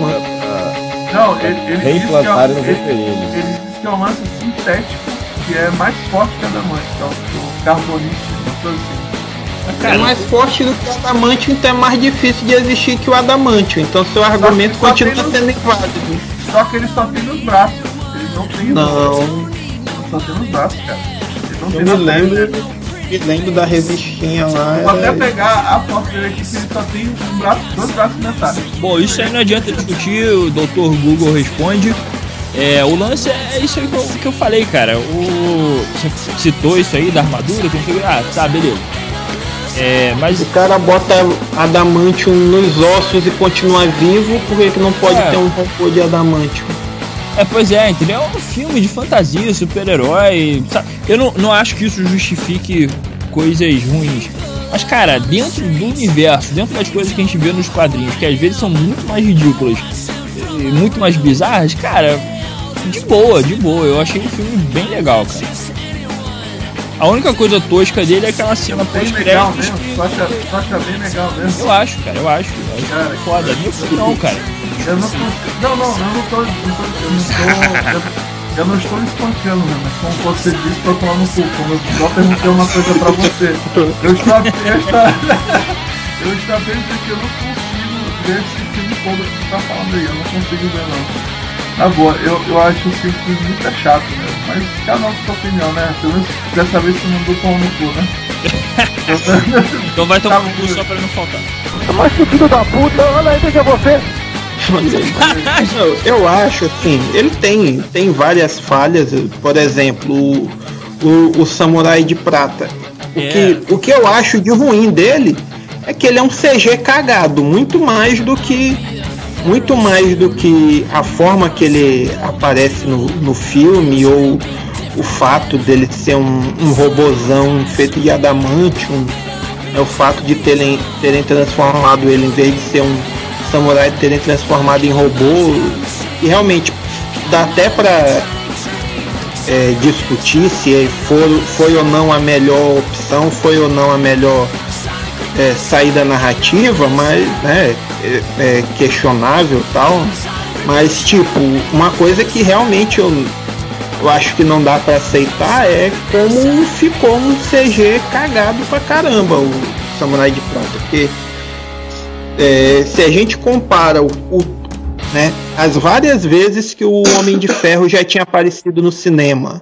para reimplantar no Wolverine. Ele disse que é um lance sintético que é mais forte que adamante, então o carbolito e tudo assim. É mais forte do que o adamante, então é mais difícil de existir que o adamante. Então seu argumento continua sendo inválido. Só que ele só tem nos braços. Ele não tem só tem nos braços, cara. Ele não tem me lembro da revistinha lá. Vou até pegar a foto dele aqui, que ele só tem dois braços metálicos. Bom, isso aí não adianta discutir, o Dr. Google responde. O lance é isso aí que eu falei, cara. Você citou isso aí da armadura, tem que... tá, beleza. Mas o cara bota adamantium nos ossos e continua vivo, por que não pode ter um robô de adamantium? Pois é, entendeu? É um filme de fantasia, super-herói, sabe? Eu não acho que isso justifique coisas ruins. Mas, cara, dentro do universo, dentro das coisas que a gente vê nos quadrinhos, que às vezes são muito mais ridículas e muito mais bizarras, cara, de boa. Eu achei o filme bem legal, cara. A única coisa tosca dele é aquela cena pós-créditos. Tu acha bem legal mesmo? Eu acho, cara, eu acho. Cara, foda. Não, cara. Eu não estou espancando, né? Mas como você disse, tô tomando no cu. Como eu só perguntei uma coisa pra você. Eu estou bem porque eu não consigo ver esse filme todo que você tá falando aí. Eu não consigo ver, não. Na boa, eu acho esse filme muito chato, né? Mas cada um com sua opinião, né? Pelo menos dessa vez você mandou tomar no cu, né? Então vai tomar no cu só pra não faltar. Mas que filho da puta, olha aí, veja você. Eu acho assim, ele tem várias falhas, por exemplo, o Samurai de Prata. O que eu acho de ruim dele é que ele é um CG cagado, muito mais do que a forma que ele aparece no filme, ou o fato dele ser um robozão feito de adamantium, é o fato de terem transformado ele, em vez de ser um samurai, terem transformado em robô. E realmente dá até pra discutir se foi ou não a melhor opção, foi ou não a melhor saída narrativa, mas é questionável e tal. Mas tipo, uma coisa que realmente eu acho que não dá pra aceitar é como ficou um CG cagado pra caramba o Samurai de Prata, porque se a gente compara as várias vezes que o Homem de Ferro já tinha aparecido no cinema,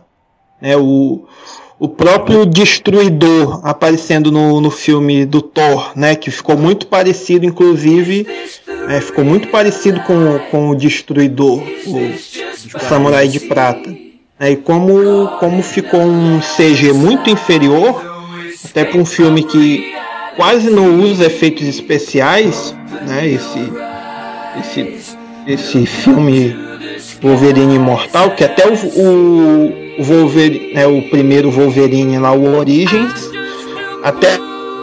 o próprio Destruidor aparecendo no filme do Thor, que ficou muito parecido, inclusive, ficou muito parecido com o Destruidor, o Samurai de Prata. E como ficou um CG muito inferior, até para um filme que quase não usa efeitos especiais, esse filme Wolverine Imortal, que até o Wolverine, o primeiro Wolverine lá, o Origins, até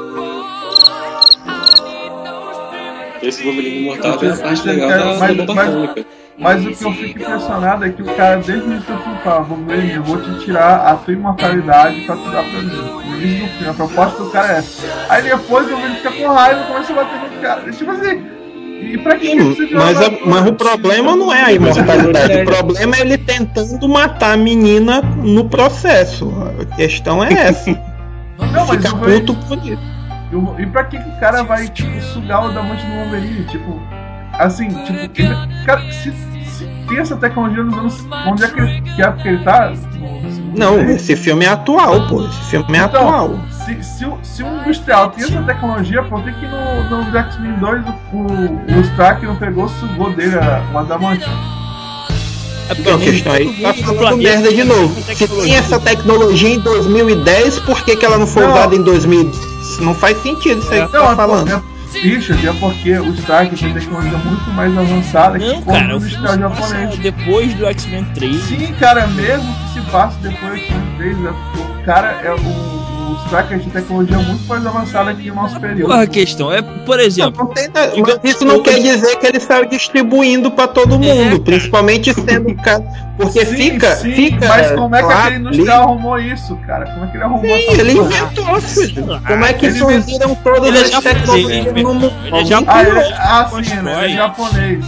esse Wolverine Imortal é a parte legal da bomba atômica. Mas o que eu fico impressionado é que o cara, desde o início do filme, fala: Wolverine, eu vou te tirar a tua imortalidade pra tu dar pra mim. No início do filme, a proposta do cara é essa. Aí depois o Wolverine fica com raiva e começa a bater no cara. Tipo assim. E pra que mas o problema não é a imortalidade. O problema é ele tentando matar a menina no processo. A questão é essa. Não, mas fica puto por isso. E pra que o cara vai, sugar o diamante do Wolverine? Assim, cara, se tem essa tecnologia nos anos... Onde é que ele tá? Não, esse filme é atual, pô. Esse filme é atual. Se um industrial tem essa tecnologia, por que no X-Men 2 o Stark não pegou, sugou dele o adamante? Então, a questão aí tá falando merda de novo. Se tem essa tecnologia em 2010, por que ela não foi usada em 2010? Não faz sentido isso aí que tá falando. Richard, é porque o Stark tem tecnologia muito mais avançada que o industrial japonês. Depois do X-Men 3. Sim, cara, mesmo que se passe depois do X-Men 3, o cara o Stark tem tecnologia muito mais avançada que o nosso período. A questão é, por exemplo, mas isso não quer dizer que ele saiu distribuindo pra todo mundo, principalmente sendo o cara. Porque sim, fica. Mas como é que aquele industrial arrumou isso, cara? Como é que ele arrumou isso? Ele inventou, filho. Como é que surgiram todas as tecnologias no mundo? Ele é japonês. Ele é japonês.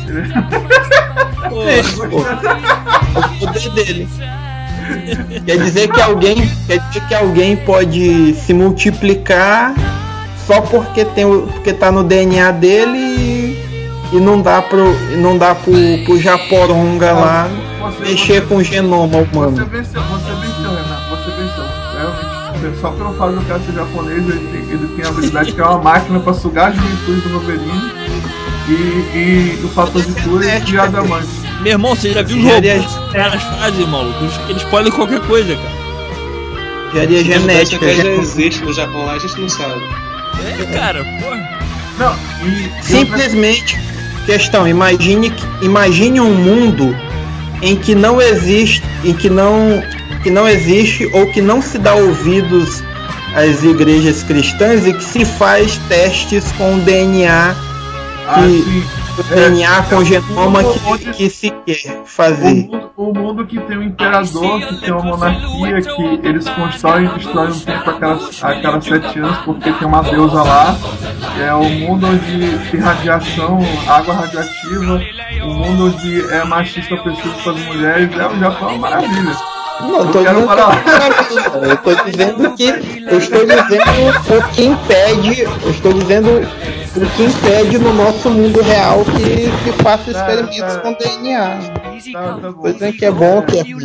O poder dele. Quer dizer que alguém pode se multiplicar só porque tá no DNA dele e não dá pro Japoronga lá mexer com o genoma humano. Você venceu, Renan. Você venceu. Realmente, só pelo fato do cara ser japonês, ele tem a habilidade de criar uma máquina pra sugar a juventude do Wolverine e o fator de cura de adamante. Meu irmão, você já viu os robôs que elas fazem, maluco? Eles podem qualquer coisa, cara. Engenharia genética. Já existe no Japão lá, a gente não sabe. Cara, porra. Não, simplesmente, questão, imagine um mundo em que não existe, ou que não se dá ouvidos as igrejas cristãs e que se faz testes com DNA DNA com genoma que se quer fazer. O mundo que tem um imperador, que tem uma monarquia, que eles constroem e destroem um templo a cada 7 anos porque tem uma deusa lá. É o mundo onde tem radiação, água radioativa, o mundo onde é machista opressivo para as mulheres. O Japão é uma maravilha. Não, eu estou dizendo o que impede. Eu estou dizendo o que impede no nosso mundo real que se faça experimentos com DNA. Tá bom. Coisa que é bom, que é ruim.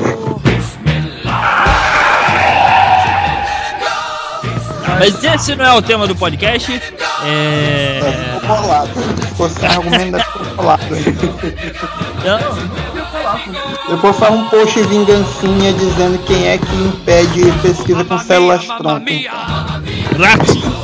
Mas esse não é o tema do podcast. Ficou colado. Ficou sem argumento, ficou colado. Depois faz um post vingancinha dizendo quem é que impede pesquisa com células tronco. Ratinho.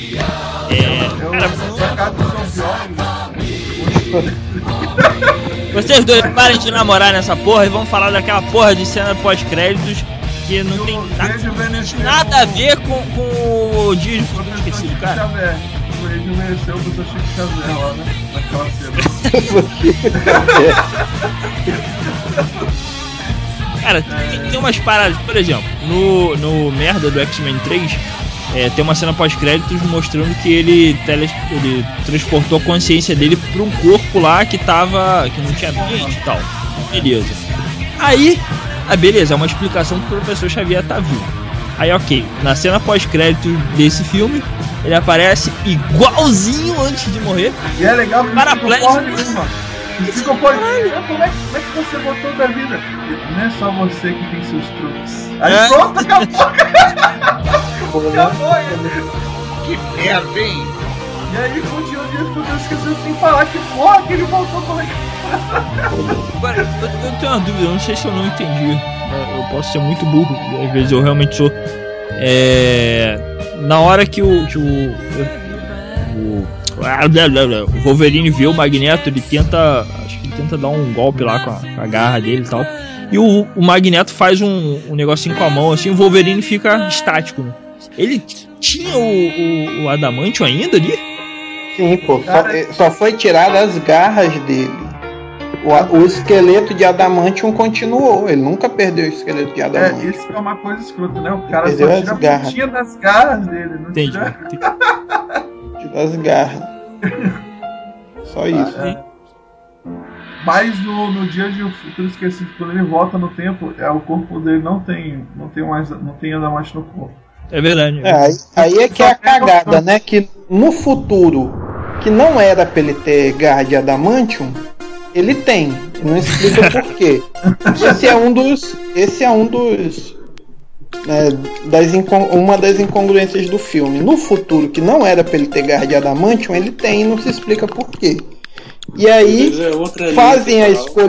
Vocês dois parem de namorar nessa porra e vamos falar daquela porra de cena pós-créditos que não tem nada a ver com o Dia de Futuro Esquecido, cara. O rejuvenesceu o Chico Xavier lá, né? Naquela cena. Cara, tem umas paradas, por exemplo, no merda do X-Men 3, tem uma cena pós-créditos mostrando que ele transportou a consciência dele pra um corpo lá que não tinha ambiente e tal. Beleza. Aí, beleza, é uma explicação que o professor Xavier tá vivo. Aí, ok, na cena pós-créditos desse filme, ele aparece igualzinho antes de morrer. E é legal porque paraplégico. Como é que você botou da vida? Não é só você que tem seus truques. Aí pronto, acabou. Que merda, hein? E aí continua o Dia de Futuro Esquecido sem falar que porra que ele voltou como é que... Agora, eu tenho uma dúvida, eu não sei se eu não entendi. Eu posso ser muito burro, às vezes eu realmente sou. Na hora que o Wolverine vê o Magneto, ele tenta dar um golpe lá com a garra dele e tal. E o Magneto faz um negocinho com a mão, assim, o Wolverine fica estático, né? Ele tinha o Adamantium ainda ali? Sim, pô, só foi tirado as garras dele. O esqueleto de Adamantium continuou, ele nunca perdeu o esqueleto de Adamantium. Isso é uma coisa escrota, né? O cara só tira a pontinha das garras dele, não tira... Tira as garras. Só isso. Mas no Dia de Futuro Esquecido, quando ele volta no tempo, o corpo dele não tem Adamantium no corpo. É verdade. Aí é que é a cagada, né? Que no futuro, que não era pra ele ter garra de Adamantium, ele tem. Não explica por quê. Esse é um dos uma das incongruências do filme. No futuro, que não era pra ele ter garra de Adamantium, ele tem e não se explica por quê. E aí fazem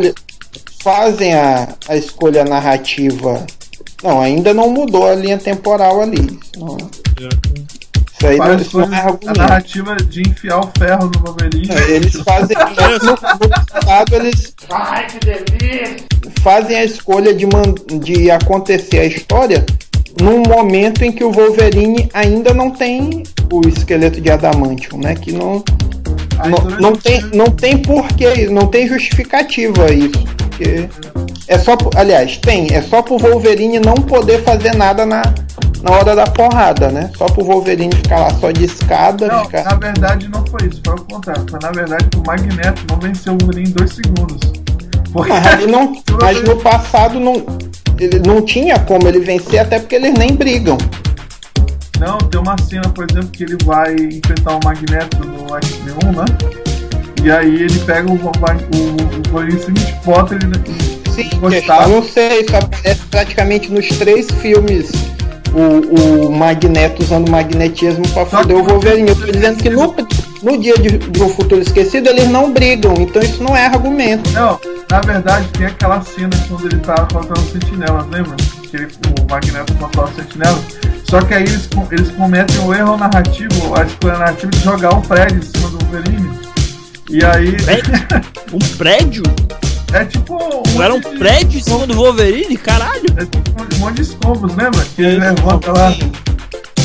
a escolha narrativa. Não, ainda não mudou a linha temporal ali. Não. Isso aí não é argumento. A narrativa de enfiar o ferro no Wolverine. Eles fazem no passado, eles fazem a escolha de acontecer a história num momento em que o Wolverine ainda não tem o esqueleto de Adamantium, né? Que não tem porquê, não tem justificativa isso. Porque é só pro Wolverine não poder fazer nada na hora da porrada, né? Só pro Wolverine ficar lá só de escada. Não, na verdade não foi isso, foi o contrário. Foi na verdade que o Magneto não venceu o Wolverine em 2 segundos. Mas no passado ele não tinha como ele vencer, até porque eles nem brigam. Não, tem uma cena, por exemplo, que ele vai enfrentar o Magneto no X-Men 1, né? E aí ele pega o Wolverine seguinte, bota ele eu não sei, isso aparece praticamente nos 3 filmes. O Magneto usando magnetismo pra foder o Wolverine. Eu tô dizendo que no Dia de um Futuro Esquecido eles não brigam, então isso não é argumento. Não, na verdade tem aquela cena quando ele tá controlando os sentinelas, lembra? Que o Magneto controla os sentinelas. Só que aí eles cometem o erro narrativo, a escolha narrativa de jogar um prédio em cima do Wolverine. E aí... Um prédio? É tipo... Era um prédio em cima do Wolverine? Caralho! É tipo um monte de escombros, lembra? Que ele levanta lá...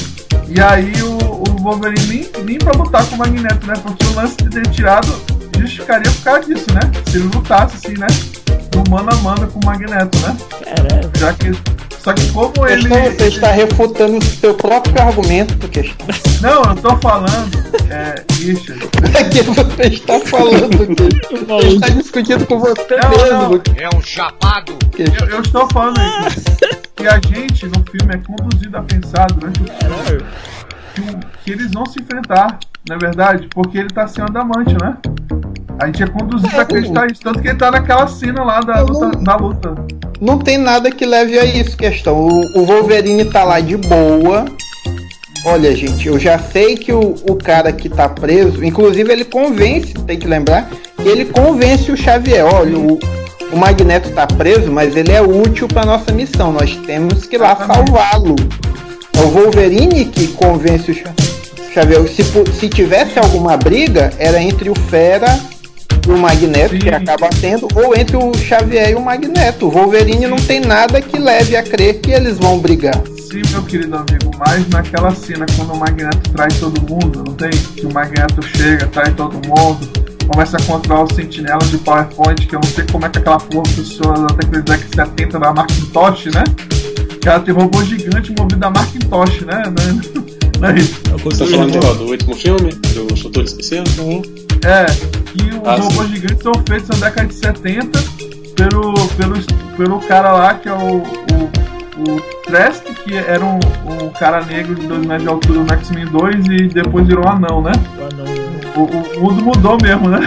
E aí o Wolverine nem pra lutar com o Magneto, né? Porque o lance de ter tirado justificaria por causa disso, né? Se ele lutasse assim, né? No mano a mano com o Magneto, né? Caralho. Já que... Só que como ele... Você está refutando o seu próprio argumento, Questão. Não, eu tô falando... Richard... É que você está falando, Questão. Você está discutindo com você mesmo. É um chapado. Eu estou falando isso. Que a gente, no filme, é conduzido a pensar durante o filme que eles vão se enfrentar, não é verdade? Porque ele tá sem o Adamante, né? A gente é conduzido a acreditar isso. Tanto que ele tá naquela cena lá da luta. Não tem nada que leve a isso, Questão. O Wolverine tá lá de boa. Olha, gente, eu já sei que o cara que tá preso, inclusive ele convence, tem que lembrar, que ele convence o Xavier. Olha, o Magneto tá preso, mas ele é útil pra nossa missão. Nós temos que ir lá salvá-lo. É o Wolverine que convence o Xavier. Se tivesse alguma briga, era entre o Fera e o Magneto, que acaba tendo, ou entre o Xavier e o Magneto. O Wolverine não tem nada que leve a crer que eles vão brigar. Sim, meu querido amigo, mas naquela cena quando o Magneto trai todo mundo, não tem? Que o Magneto chega, trai todo mundo, começa a controlar os sentinelas de PowerPoint, que eu não sei como é que aquela porra funciona até aquele deck 70 da Macintosh, né? Que ela tem robô gigante movido da Macintosh, né? Não é isso? Você tá falando do último filme? Do Doutor Esquecido? Sim. E os robôs gigantes são feitos na década de 70 pelo cara lá que é o Trask, que era um cara negro de 2 metros de altura no X-Men 2 e depois virou um anão, né? O mundo mudou mesmo, né?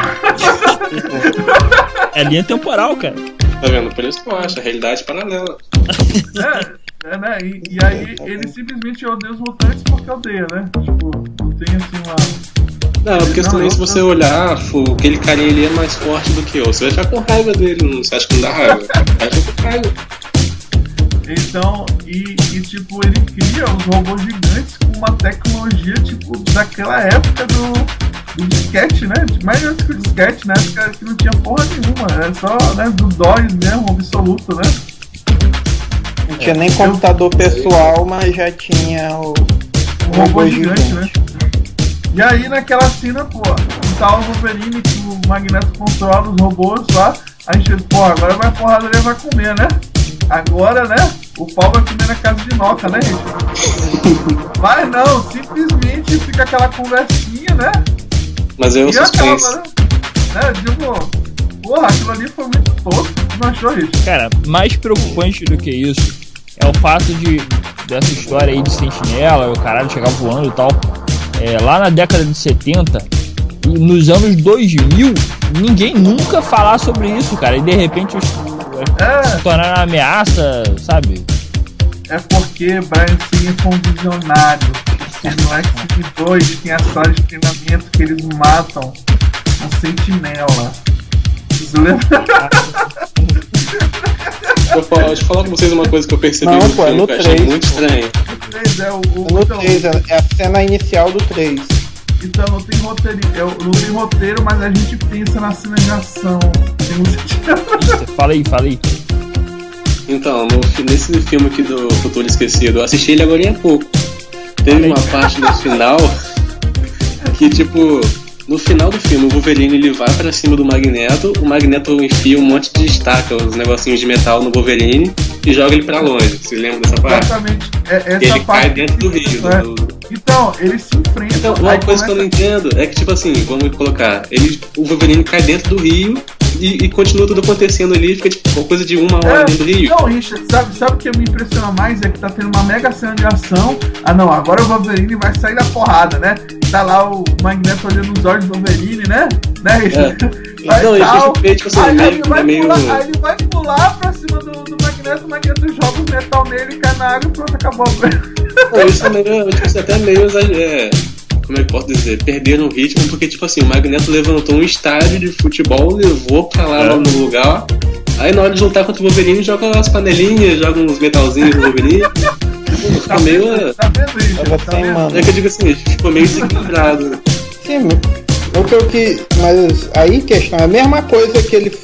É linha temporal, cara. Tá vendo? Por isso que eu acho, a realidade paralela. Né? E aí ele simplesmente odeia os mutantes porque odeia, né? Tipo, não tem assim uma... Não, porque também se você olhar, aquele carinha ali é mais forte do que eu. Você vai ficar com raiva dele, você acha que não dá raiva? Vai ficar com raiva. Então, tipo, ele cria os robôs gigantes com uma tecnologia, tipo, daquela época do disquete, né? Mais antes que o disquete, né? Que não tinha porra nenhuma, era só, né, do DOS mesmo, absoluto, né? Não tinha nem computador pessoal, mas já tinha o robô gigante, né? E aí naquela cena, pô, tá o Wolverine que o Magneto controla os robôs lá, a gente, pô, agora vai porrada ele vai comer, né? Agora, né, o pau vai comer na casa de Noca, né, gente? Mas não, simplesmente fica aquela conversinha, né? Mas eu suspense. Né? Tipo, porra, aquilo ali foi muito tosco, não achou isso? Cara, mais preocupante do que isso é o fato dessa história aí de Sentinela, o caralho chegar voando e tal. Lá na década de 70 e nos anos 2000, ninguém nunca falar sobre isso, cara. E de repente se tornar uma ameaça, sabe? É porque Brian Singer foi um visionário. No X-Men 2 tem a sala de treinamento que eles matam um sentinela. Você lembra? Deixa eu falar com vocês uma coisa que eu percebi no filme, que eu achei muito estranho. No 3 é a cena inicial do 3. Então não tem roteiro, mas a gente pensa na cena de ação. Fala aí. Então, nesse filme aqui do Futuro Esquecido, eu assisti ele agora há pouco. Teve uma parte no final que, tipo, no final do filme, o Wolverine ele vai pra cima do Magneto, o Magneto enfia um monte de estaca, os negocinhos de metal no Wolverine e joga ele pra longe. Você lembra dessa parte? Exatamente. Ele cai dentro do rio. Então, eles se enfrentam. Então, uma coisa que eu não entendo é que, tipo assim, vamos colocar, o Wolverine cai dentro do rio e continua tudo acontecendo ali, fica tipo uma coisa de 1 hora dentro do rio. Não, Richard, sabe o que me impressiona mais? É que tá tendo uma mega cena de ação. Ah não, agora o Wolverine vai sair da porrada, né? Tá lá o Magneto olhando nos olhos do Wolverine, né? Né, Richard? Não, aí ele vai pular pra cima do Magneto, o Magneto joga o metal nele, cai na água e pronto, acabou. Isso é meio, tipo, até meio como é que posso dizer? Perderam o ritmo, porque tipo assim, o Magneto levantou um estádio de futebol, levou pra lá no lugar, aí na hora de lutar contra o Wolverine, joga as panelinhas, joga uns metalzinhos no Wolverine. Ficou meio. Tá vendo isso? É que eu digo assim, ficou meio desequilibrado. Sim, mas aí questão é a mesma coisa que ele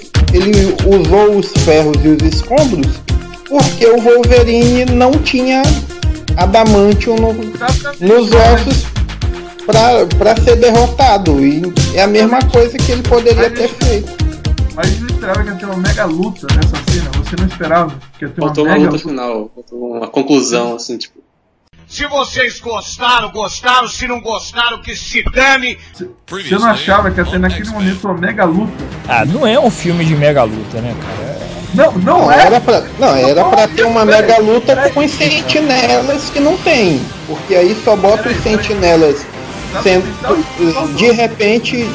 usou os ferros e os escombros porque o Wolverine não tinha adamantium nos ossos pra ser derrotado. E é a mesma coisa que ele poderia ter feito. Mas você esperava que ia ter uma mega luta nessa cena? Você não esperava que ia ter faltou uma mega luta final, faltou uma conclusão, assim, tipo... Se vocês gostaram, gostaram. Se não gostaram, que se dane. Você não achava que ia ter naquele momento uma mega luta? Ah, não é um filme de mega luta, né, cara? Não é. Era pra ter uma mega luta com os sentinelas que não tem. Porque aí só bota os sentinelas sendo. De repente,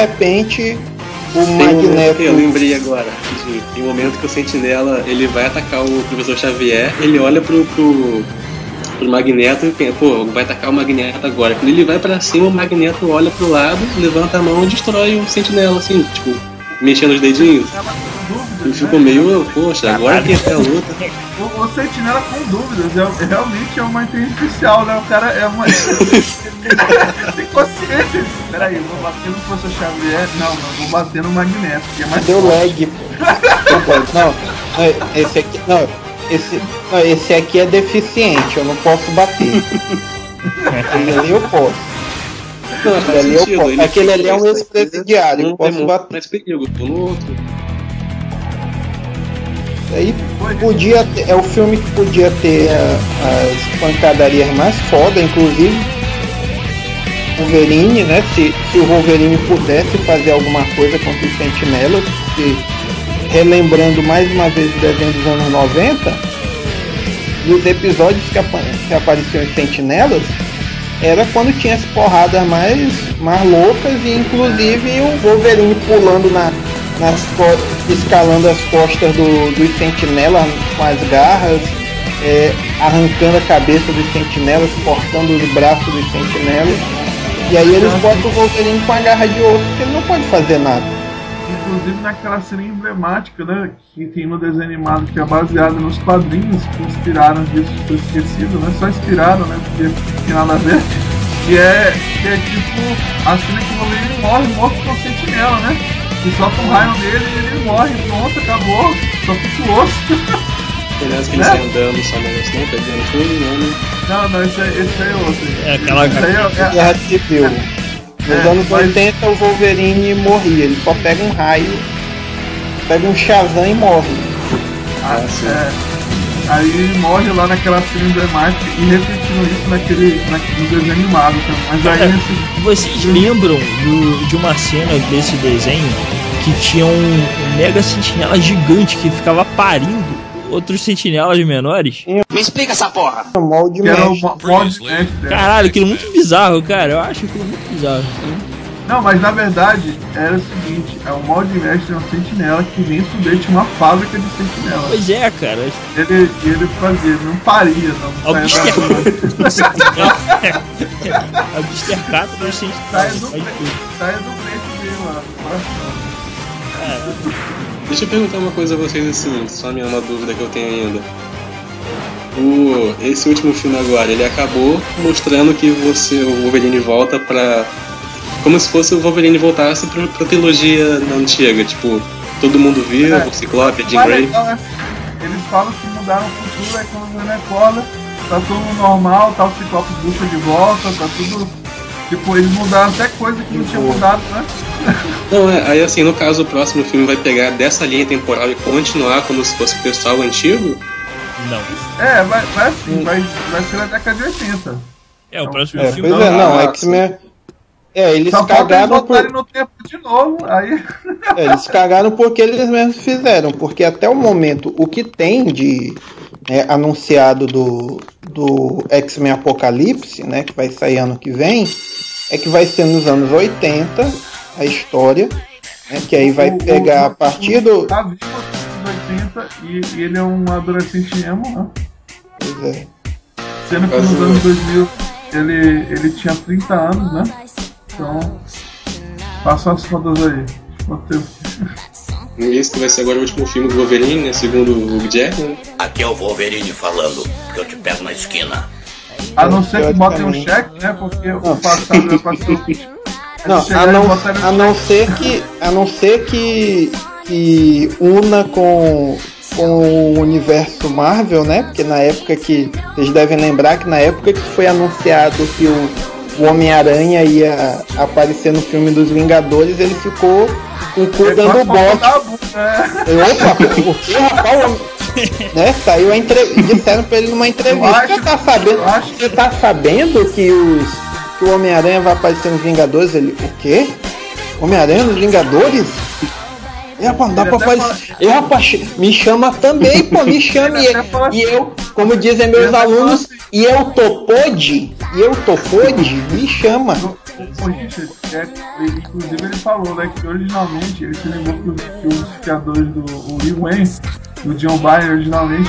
o Magneto. Eu lembrei agora. Tem um momento que o sentinela ele vai atacar o professor Xavier, ele olha pro Magneto e pensa, pô, vai atacar o Magneto agora. Quando ele vai pra cima, o Magneto olha pro lado, levanta a mão e destrói o sentinela, assim, tipo, mexendo os dedinhos. E ficou meio, poxa, agora tem até a luta. O sentinela com dúvidas, realmente é uma inteligência artificial, né? O cara é uma. Tem consciência. Peraí, vou bater no professor Xavier. Não, vou bater no Magneto, que é mais. Deu lag. Não, esse aqui. Não. Esse aqui é deficiente, eu não posso bater. Aquele ali eu posso. Aquele ali é um ex-presidiário, eu posso bater. Mais perigo, tô no outro. Aí podia ter, é o filme que podia ter as pancadarias mais foda, inclusive o Wolverine, né? Se o Wolverine pudesse fazer alguma coisa contra os sentinelas, porque relembrando mais uma vez o desenho dos anos 90, e os episódios que apareciam os sentinelas era quando tinha as porradas mais loucas, e inclusive o Wolverine pulando escalando as costas dos sentinelas com as garras, arrancando a cabeça dos sentinelas, cortando os braços dos sentinelas, e aí eles botam o Wolverine com a garra de osso, porque ele não pode fazer nada. Inclusive naquela cena emblemática, né, que tem no desenho animado, que é baseado nos quadrinhos que inspiraram disso, foi esquecido, né, só inspiraram, né, porque não tem nada a ver, que é tipo a cena que o Wolverine morre morto com a sentinela, né, e solta um raio dele e ele morre, pronto, acabou, só fica o osso. Aliás, que ele sai andando só, mas não pegando tudo, não, esse aí é outro. É aquela Guerra Civil. Nos anos 80 o Wolverine morria, ele só pega um raio, pega um Shazam e morre. Aí ele morre lá naquela cena emblemática e repetindo isso no desenho animado também. Mas aí vocês lembram de uma cena desse desenho que tinha um mega sentinela gigante que ficava parindo outros sentinelas menores? Me explica essa porra! O molde mestre. Caralho, aquilo é muito bizarro, cara. Eu acho aquilo muito bizarro. Não, mas na verdade era o seguinte: o molde mestre é um sentinela que dentro dele tinha uma fábrica de sentinela. Pois é, cara. Ele fazia, não paria, não. A bistercata dos sentinelas. Saia do peito dele lá, do coração. Deixa eu perguntar uma coisa a vocês, assim, só uma dúvida que eu tenho ainda. Esse último filme agora, ele acabou mostrando que o Wolverine volta pra... Como se fosse o Wolverine voltasse pra trilogia antiga, tipo, todo mundo vivo, o Ciclope, Jean Grey. Eles falam que mudaram o futuro, aí quando o recorda, tá tudo normal, tá o Ciclope bucha de volta, tá tudo... Tipo, eles mudaram até coisa que não tinha mudado, né? Não, aí assim, no caso, o próximo filme vai pegar dessa linha temporal e continuar como se fosse o pessoal antigo? Não. Vai assim, vai ser na década de 80. O próximo filme... Pois não, X-Men... eles só cagaram no tempo de novo, aí... eles cagaram porque eles mesmos fizeram, porque até o momento, o que tem de anunciado do X-Men Apocalipse, né, que vai sair ano que vem, é que vai ser nos anos 80, a história, né, que aí vai pegar a partir do... Tá vivo nos 80 e ele é um adolescente emo, né? Pois é. Sendo que nos anos 2000 ele tinha 30 anos, né? Então, faça as contas aí. Esse vai ser agora o último filme do Wolverine, né? Segundo o Hugh Jackman. Aqui é o Wolverine falando, que eu te pego na esquina. A não ser que botem um cheque, né? Porque o passado é passado. A não ser que una com o universo Marvel, né? Porque na época que... Vocês devem lembrar que na época que foi anunciado que o Homem-Aranha ia aparecer no filme dos Vingadores, ele ficou com o cu dando bote. Opa, por que, rapaz? Né? Saiu a disseram pra ele numa entrevista. Você tá sabendo que o Homem-Aranha vai aparecer nos Vingadores? Ele, o quê? Homem-Aranha nos Vingadores? Rapaz, não dá pra aparecer. Rapaz, me chama também, pô, me chama. E eu, como dizem meus alunos, e eu tô pode, me chama. Inclusive ele falou, né, que originalmente ele se lembrou que os criadores do Lee Wayne, do John Byrne, originalmente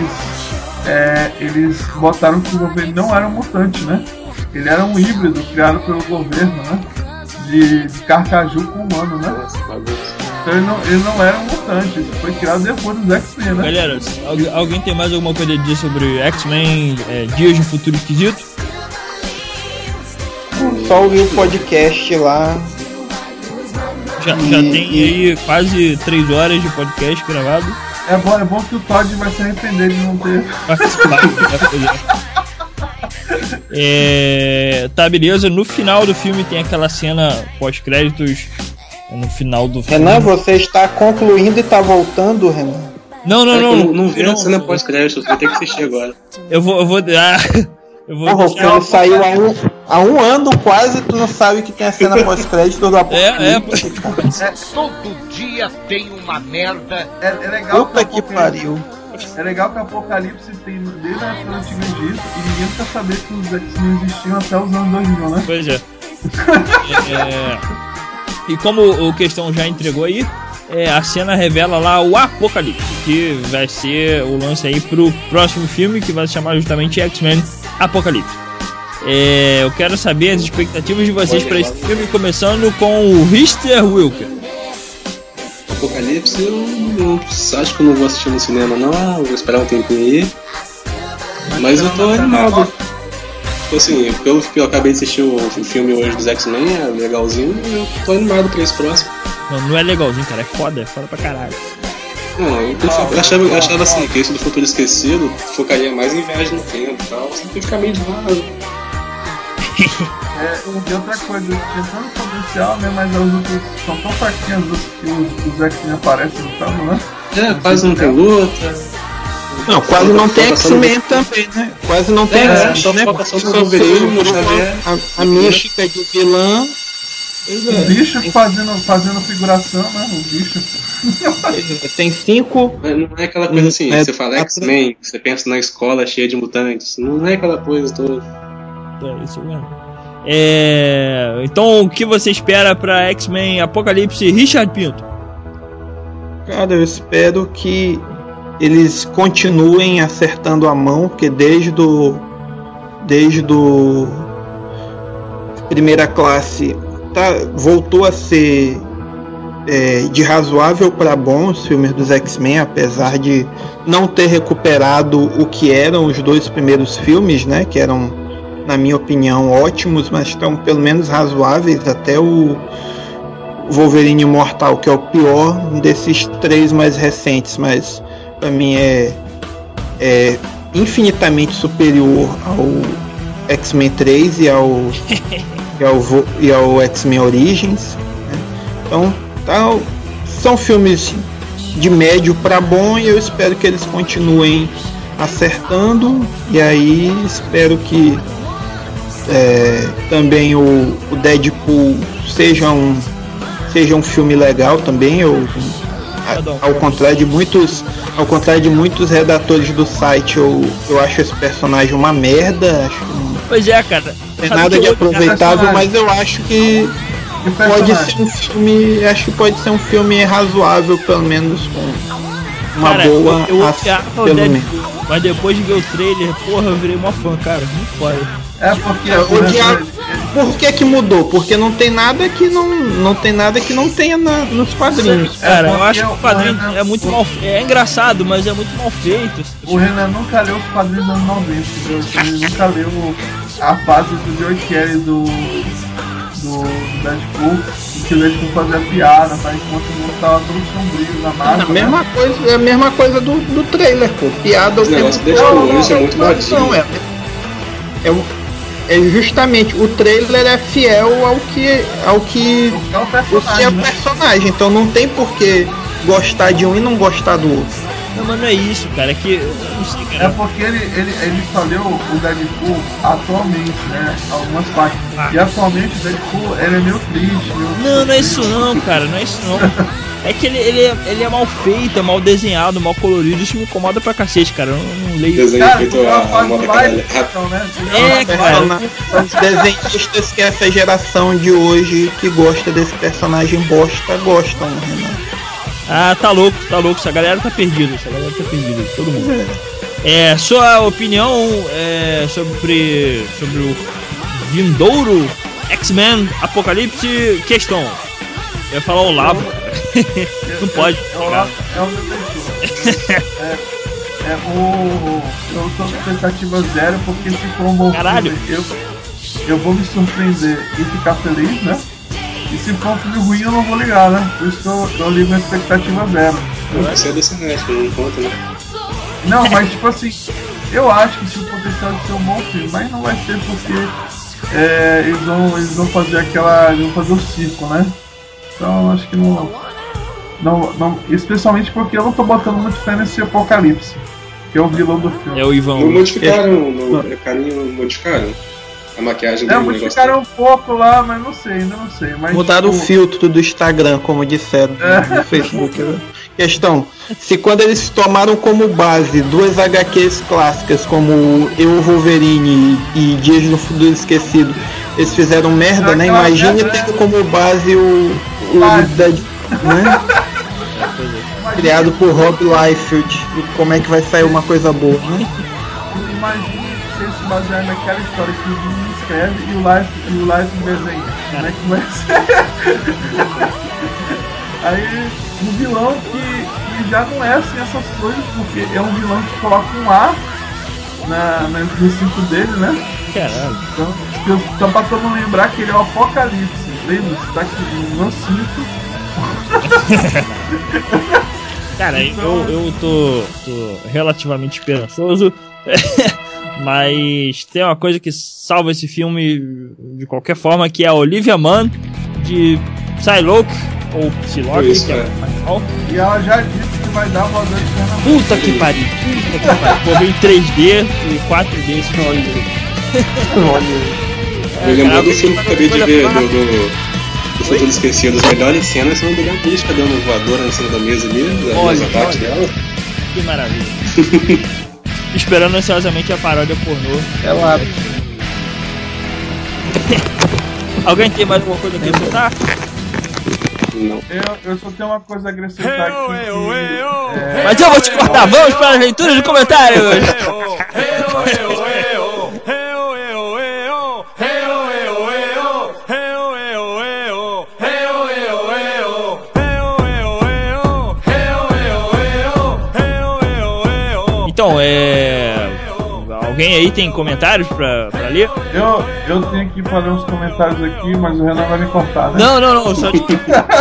eles botaram que o Wolverine não era um mutante, né? Ele era um híbrido criado pelo governo, né? De carcaju com humano, né? Então ele não era um mutante, isso foi criado depois dos X-Men, né? Galera, alguém tem mais alguma coisa a dizer sobre X-Men Dias de Futuro Esquisito? Só ouvir o podcast lá. Já tem aí quase 3 horas de podcast gravado. É bom que o Todd vai se arrepender de não ter participado. Tá, beleza. No final do filme tem aquela cena pós-créditos. No final do filme. Renan, você está concluindo e tá voltando, Renan? Não vi a cena pós-créditos, vai ter que assistir agora. Eu vou o filme saiu há um ano quase, tu não sabe que tem a cena pós-crédito do Apocalipse. Todo dia tem uma merda. É legal. Puta que pariu. É legal que o Apocalipse tem desde a época do Antigo Egito e ninguém quer saber que os X-Men existiam até os anos 2000, né? Pois é. E como o Questão já entregou aí, a cena revela lá o Apocalipse, que vai ser o lance aí pro próximo filme, que vai se chamar justamente X-Men Apocalipse. Eu quero saber as expectativas de vocês para esse filme, começando com o Mr. Wilker. Apocalipse, eu acho que eu não vou assistir no cinema não, eu vou esperar um tempinho aí. Mas eu tô animado. Assim, pelo que eu acabei de assistir o filme hoje dos X-Men, é legalzinho, eu tô animado pra esse próximo. Não é legalzinho, cara, é foda pra caralho. Não, eu achava assim, que esse do Futuro Esquecido focaria mais em viagem no tempo e tal, sempre ficar meio de lado. E outra coisa, tinha tanto potencial, né, mas as outras são tão fraquinhas que os X-Men aparecem no campo, né? Quase não tem luta. Não, quase não tem X-Men também, né? Quase não tem X-Men, né? A mística de vilã. O bicho fazendo figuração, né? O bicho. Tem 5. Não é aquela coisa assim, você fala X-Men, você pensa na escola cheia de mutantes. Não é aquela coisa toda. É isso mesmo. Então, o que você espera pra X-Men Apocalipse, Richard Pinto? Cara, eu espero que eles continuem acertando a mão, porque desde o Primeira Classe voltou a ser de razoável para bom os filmes dos X-Men, apesar de não ter recuperado o que eram os 2 primeiros filmes, né, que eram, na minha opinião, ótimos, mas estão pelo menos razoáveis, até o Wolverine Imortal, que é o pior desses 3 mais recentes, mas para mim é infinitamente superior ao X-Men 3 e ao X-Men Origins, né? Então são filmes de médio para bom e eu espero que eles continuem acertando, e aí espero que também o Deadpool seja um filme legal também. Ao contrário de muitos redatores do site, eu acho esse personagem uma merda. Pois é, cara. Não tem nada de aproveitável, mas eu acho que pode ser um filme. Acho que pode ser um filme razoável, pelo menos com uma boa ação, pelo menos. Mas depois de ver o trailer, porra, eu virei uma fã, cara. Muito foda. Por que mudou? Porque não tem nada que não tenha nos quadrinhos. Cara, eu acho que o quadrinho é muito mal feito. É engraçado, mas é muito mal feito. O Renan nunca leu os quadrinhos dos 90, ele nunca leu a fase do George Kelly do Deadpool, e que o Deadpool fazia piada, tá? Enquanto o mundo tava todo sombrio na Marvel. É a mesma coisa do trailer, pô. Piada o tempo Deadpool, isso é muito modinho. Não, é justamente, o trailer é fiel ao que é o personagem, então não tem por que gostar de um e não gostar do outro. Não, mas não é isso, cara, é que eu não sei, cara. É porque ele só leu o Deadpool atualmente, né? Algumas partes. E atualmente o Deadpool ele é meio triste. Não é isso não, cara, não é isso não. É que ele é mal feito, é mal desenhado, mal colorido, isso me incomoda pra cacete, cara. Eu não leio. Desenho feito a moda cara. Os desenhistas que essa geração de hoje que gosta desse personagem bosta, gostam, Renan. Ah, tá louco, essa galera tá perdida, todo mundo. Sua opinião sobre o vindouro X-Men Apocalipse questão. Eu ia falar Olavo, cara. Não pode. Eu tô com expectativa zero, porque se for um bom filme, eu vou me surpreender e ficar feliz, né? E se for um filme ruim, eu não vou ligar, né? Por isso que eu ligo a expectativa zero. Vai ser desse net, não conta, né? Não, mas tipo assim, eu acho que tinha o potencial de ser um bom filme, mas não vai ser porque eles vão fazer eles vão fazer o circo, né? Então acho que não, especialmente porque eu não tô botando muito fé nesse Apocalipse, que é o vilão do filme. É o Ivan. Não modificaram, no carinho modificaram a maquiagem dele. Modificaram um pouco lá, mas ainda não sei. Mas, mudaram o filtro do Instagram, como disseram no Facebook. Né? Questão, se quando eles tomaram como base duas HQs clássicas, como Eu, Wolverine e Dias no Futuro Esquecido, eles fizeram merda, né? Imagine tendo como base o né? Criado por Rob Liefeld, e como é que vai sair uma coisa boa, né? Imagine se eles se basearem naquela história que o Jimmy escreve e o Life desenha. Como é que vai ser? Aí, um vilão que já não é assim essas coisas, porque é um vilão que coloca um A no cinto dele, né? Caralho. Então pra todo mundo lembrar que ele é o Apocalipse. Lembra? Tá aqui no cinto. Cara, então... eu tô relativamente esperançoso. Mas tem uma coisa que salva esse filme de qualquer forma, que é a Olivia Munn de Psylocke ou Psylocke, e ela já disse que vai dar uma dança. Puta que pariu. Vou ver em 3D e 4D esse filme. Me lembrou do filme que eu acabei de ver do Futuro Esquecido. As melhores cenas são do Gabushka dando voadora em cima da mesa ali, dos ataques dela. Que maravilha. Esperando ansiosamente a paródia pornô. É lá. Alguém tem mais alguma coisa a acrescentar? Não. Eu só tenho uma coisa a acrescentar aqui. Mas eu vou te cortar. Vamos para a leitura de comentários. Então, alguém aí tem comentários pra ler? Eu tenho que fazer uns comentários aqui, mas o Renan vai me cortar, né? Não, só te...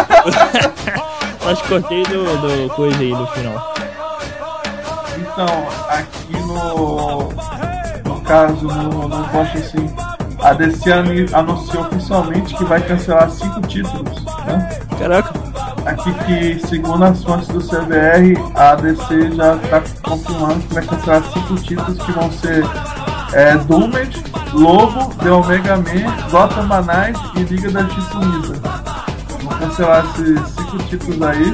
Só te cortei do coisa aí do final. Então, aqui no caso, no post assim, a DC anunciou oficialmente que vai cancelar 5 títulos, né? Caraca. Aqui que, segundo as fontes do CBR, a DC já está confirmando que vai cancelar 5 títulos que vão ser Doomed, Lobo, The Omega Man, Gotham Knights e Liga da Justiça Unida. Vão cancelar esses 5 títulos aí.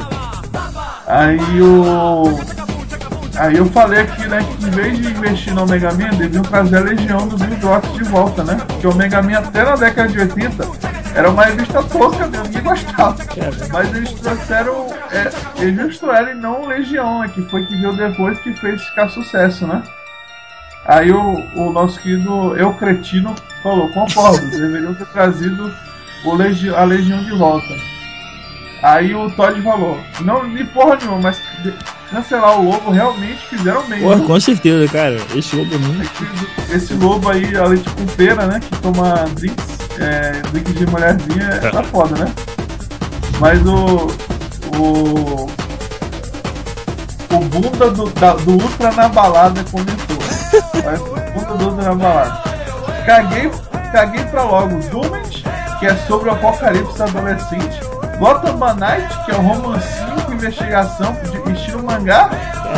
Aí eu falei aqui, né, que em vez de investir no Omega Man, deviam trazer a Legião do Bill Brock de volta, né? Porque o Omega Man até na década de 80 era uma revista tosca mesmo, ninguém gostava. Mas eles trouxeram justo ela e não Legião, né, que foi que veio depois que fez ficar sucesso, né? Aí o nosso querido Eu Cretino falou, concordo, deveriam ter trazido a Legião de volta. Aí o Todd falou, não de porra nenhuma, mas cancelar o Lobo realmente fizeram bem. Pô, com certeza, cara. Esse Lobo é muito... Esse Lobo aí, além de pulpeira, né, que toma drinks. drink de mulherzinha tá foda, né? Mas o bunda do Ultra na balada comentou. O bunda do Ultra na balada. Caguei pra logo Dumet, que é sobre o apocalipse adolescente. Gotham by Night, que é um romancinho com investigação de estilo mangá.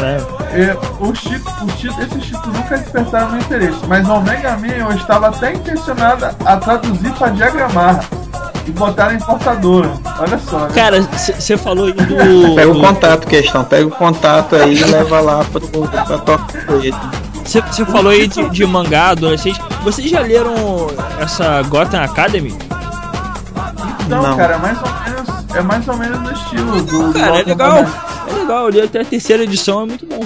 Esses títulos nunca despertaram meu interesse, mas o Omega Man eu estava até intencionada a traduzir para diagramar e botar na importadora. Olha só. Né? Cara, você falou aí do. Pega o contato, pega o contato aí e leva lá pra tocar ele. Você falou aí de mangá adolescente. Vocês já leram essa Gotham Academy? Não, cara, é mais ou menos no estilo do. Cara, é legal. É legal, eu li até a terceira edição, é muito bom.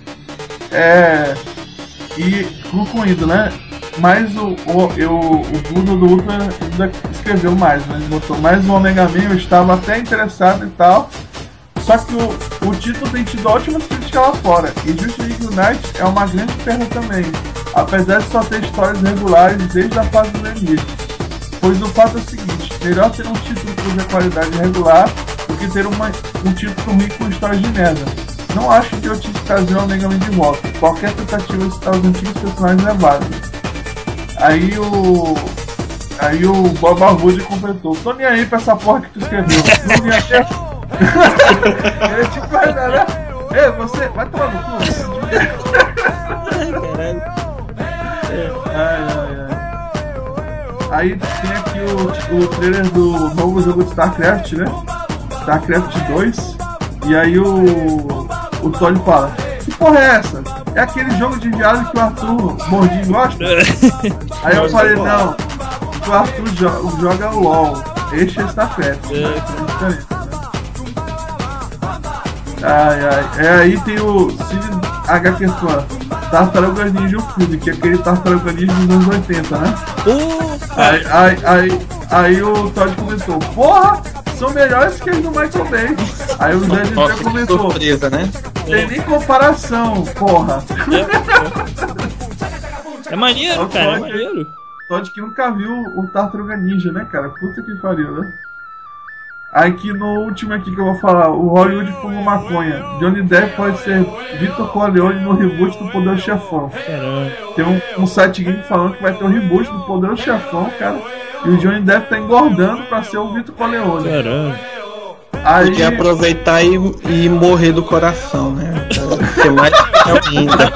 E concluindo, né? Mas o Bruno do Ultra ainda escreveu mais, né? Ele botou mais o Omega Man, eu estava até interessado e tal. Só que o título tem tido ótimas críticas lá fora. E Justice Unite é uma grande perda também, apesar de só ter histórias regulares desde a fase do limite. Pois o fato é o seguinte, melhor ter um título cuja qualidade é regular do que ter um título ruim com histórias de merda. Não acho que eu tinha que trazer o Omega Man de volta. Qualquer tentativa de citar os antigos personagens é válida. Aí o Bob Arrude completou. Tô nem aí pra essa porra que tu escreveu. Não me até. Ele tipo, né? Ei, você vai tomar no cu. Aí tem aqui o trailer do novo jogo de StarCraft, né? StarCraft 2. E aí o Todd fala: que porra é essa? É aquele jogo de viado que o Arthur Gordinho gosta? Aí eu falei: não, o Arthur joga o LOL. Este é StarCraft. Aí tem o Cine HQ Fã, Tartarugas Ninja Filme, que é aquele Tartaruga Ninja dos anos 80, né? Aí o Todd comentou: porra, são melhores que os do Michael Bay. Aí o Zé já comentou: surpresa, né? Tem nem comparação, porra. É maneiro, cara, é maneiro. Todd que nunca viu o Tartaruga Ninja, né, cara? Puta que pariu, né? Aqui no último aqui que eu vou falar, o Hollywood fuma maconha. Johnny Depp pode ser Vitor Corleone no reboot do Poderoso Chefão. Caramba. Tem um site game falando que vai ter um reboot do Poderoso Chefão, cara. E o Johnny Depp tá engordando pra ser o Vitor Corleone. Caramba. Aí... Podia aproveitar e morrer do coração, né? Ser mais ainda.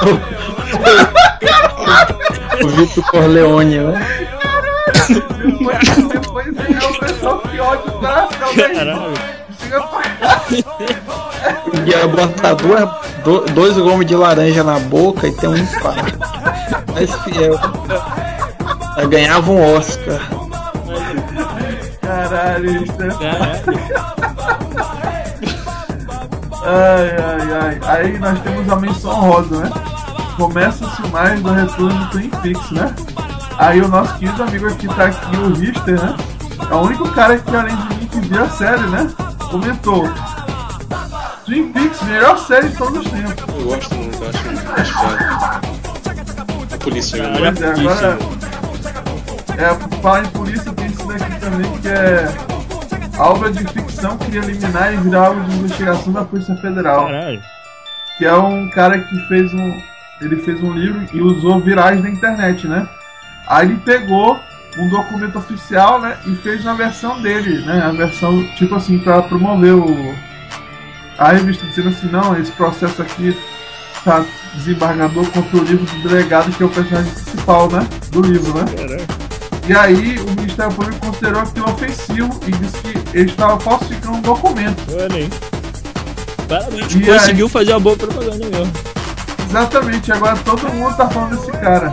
O Vitor Corleone, né? Depois vem o pessoal que ódio o coração, Podia botar dois gomos de laranja na boca e ter um infarto. Mais fiel. Eu ganhava um Oscar. Caralho, isso Ai. Aí nós temos a menção rosa, né? Começa as filmagens do retorno do Twin Peaks, né? Aí o nosso querido amigo aqui tá aqui, o Richter, né? É o único cara que, além de mim, que viu a série, né? Comentou: Twin Peaks, melhor série de todos os tempos. Eu gosto muito, acho a polícia, né? Pois é, agora... falar em polícia, tem isso daqui também, que é a obra de ficção que queria eliminar e virar algo de investigação da Polícia Federal. Caralho. Que é um cara que fez um livro e usou virais na internet, né? Aí ele pegou um documento oficial, né, e fez na versão dele, né, a versão, tipo assim, pra promover a revista, dizendo assim: não, esse processo aqui tá desembargador contra o livro do delegado, que é o personagem principal, né, do livro, né. E aí o Ministério Público considerou aquilo ofensivo e disse que ele estava falsificando um documento. Olha aí. Parabéns, conseguiu fazer uma boa propaganda mesmo. Exatamente, agora todo mundo tá falando desse cara.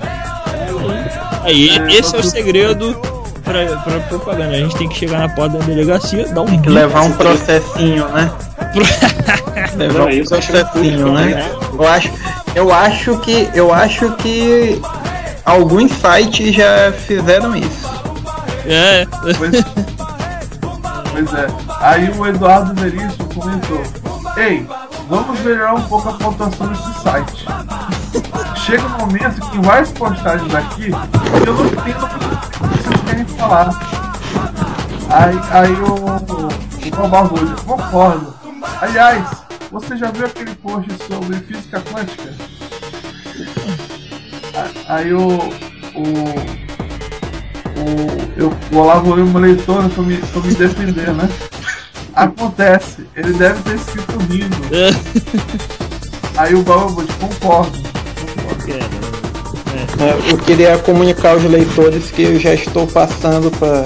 Aí, esse é o segredo pra propaganda. A gente tem que chegar na porta da delegacia, dar tem que levar um processinho, né? Levar um processinho, né? Eu acho que alguns sites já fizeram isso. É. Pois é. Aí o Eduardo Veríssimo comentou: ei, vamos melhorar um pouco a pontuação desse site. Chega um momento que em várias postagens aqui eu não entendo querem falar. Aí o Barbudo, concordo. Aliás, você já viu aquele post sobre física quântica? Aí o Olavo é uma leitora pra me defender, né? Acontece, ele deve ter escrito rindo. Aí o Barbudo, concordo. Eu queria comunicar aos leitores que eu já estou passando para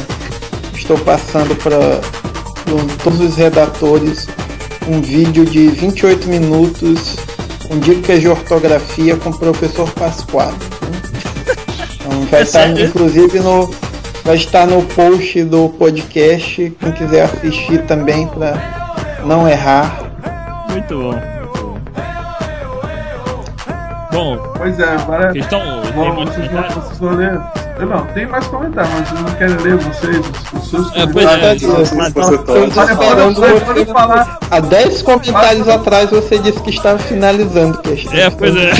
todos os redatores um vídeo de 28 minutos com dicas de ortografia com o professor Pasquale. Então vai estar, inclusive, vai estar no post do podcast, quem quiser assistir também para não errar. Muito bom. Bom, pois é, agora vocês vão ler. Eu não, tem mais comentários, mas eu não quero ler os seus comentários. Pode falar. Há 10 comentários atrás você disse que estava finalizando questão. Pois é.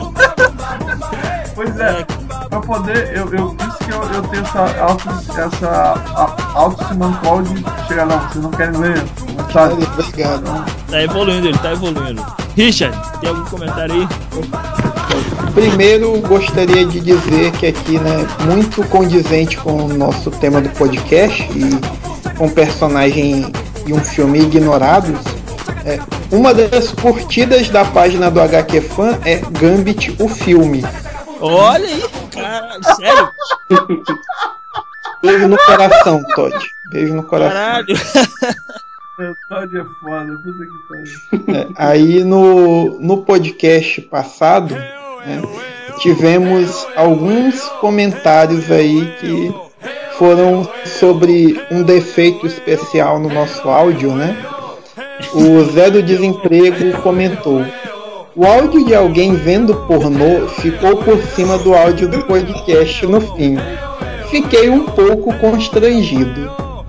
Pois é, pra poder, eu disse que eu tenho essa auto-simancol de chegar lá, vocês não querem ler? Obrigado. Tá evoluindo, ele tá evoluindo. Richard, tem algum comentário aí? Primeiro, gostaria de dizer que aqui, né, muito condizente com o nosso tema do podcast e com personagem e um filme ignorados, uma das curtidas da página do HQ Fan é Gambit, o filme. Olha aí, caralho, sério? Beijo no coração, Todd. Beijo no coração. Caralho. Todd é foda, puta que pariu. Aí no podcast passado, tivemos alguns comentários aí que foram sobre um defeito especial no nosso áudio, né? O Zé do Desemprego comentou: o áudio de alguém vendo pornô ficou por cima do áudio do podcast no fim. Fiquei um pouco constrangido.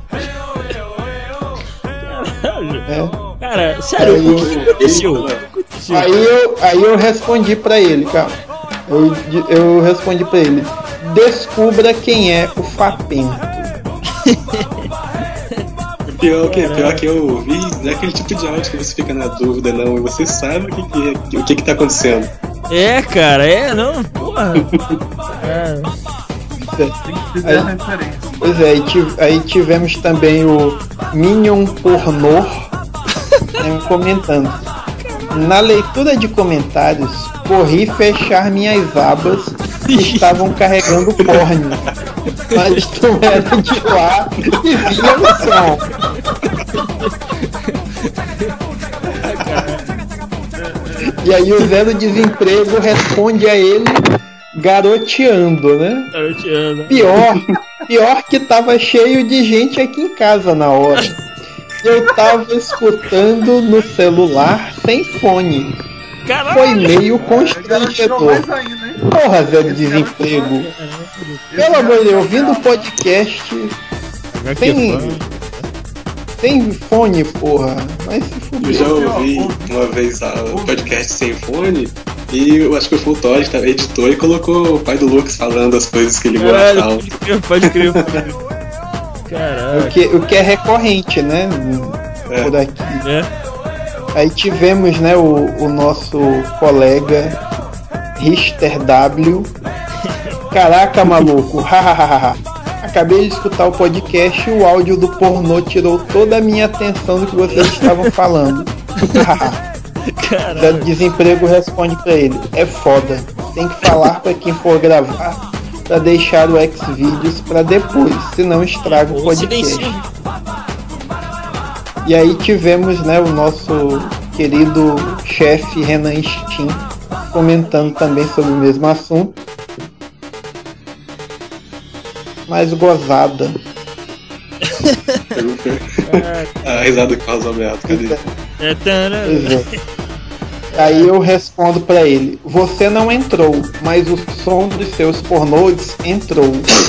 Cara, sério, o que aconteceu? Aí eu respondi pra ele, cara. Eu respondi pra ele: descubra quem é o Fapento. Pior que eu ouvi, não é aquele tipo de áudio que você fica na dúvida, não. E você sabe o que tá acontecendo. Não, porra. Pois é, aí tivemos também o Minion Pornô comentando: na leitura de comentários, corri fechar minhas abas que estavam carregando porno, mas tu era de lá e via o som. E aí o Zé do Desemprego responde a ele garoteando, né? Pior que tava cheio de gente aqui em casa na hora. Eu tava escutando no celular sem fone. Caralho. Foi meio constrangedor. Porra, Zé do Desemprego. Pelo amor de Deus, ouvindo o podcast sem fone, porra. Mas se fuder. Eu já ouvi uma vez o podcast sem fone. E eu acho que foi o Todd, que estava editor, e colocou o pai do Lucas falando as coisas que ele gostava. Pode crer. Caralho. O que é recorrente, né? Por aqui. Aí tivemos, né, o nosso colega Richter W. Caraca, maluco. Acabei de escutar o podcast e o áudio do pornô tirou toda a minha atenção do que vocês estavam falando. Zé do Desemprego responde pra ele: é foda, tem que falar pra quem for gravar pra deixar o Xvideos pra depois, senão estraga o podcast. E aí tivemos, né, o nosso querido chefe Renan Stin comentando também sobre o mesmo assunto, mas gozada. A risada do Carlos Alberto, cadê? Aí eu respondo pra ele: você não entrou, mas o som dos seus pornôs entrou.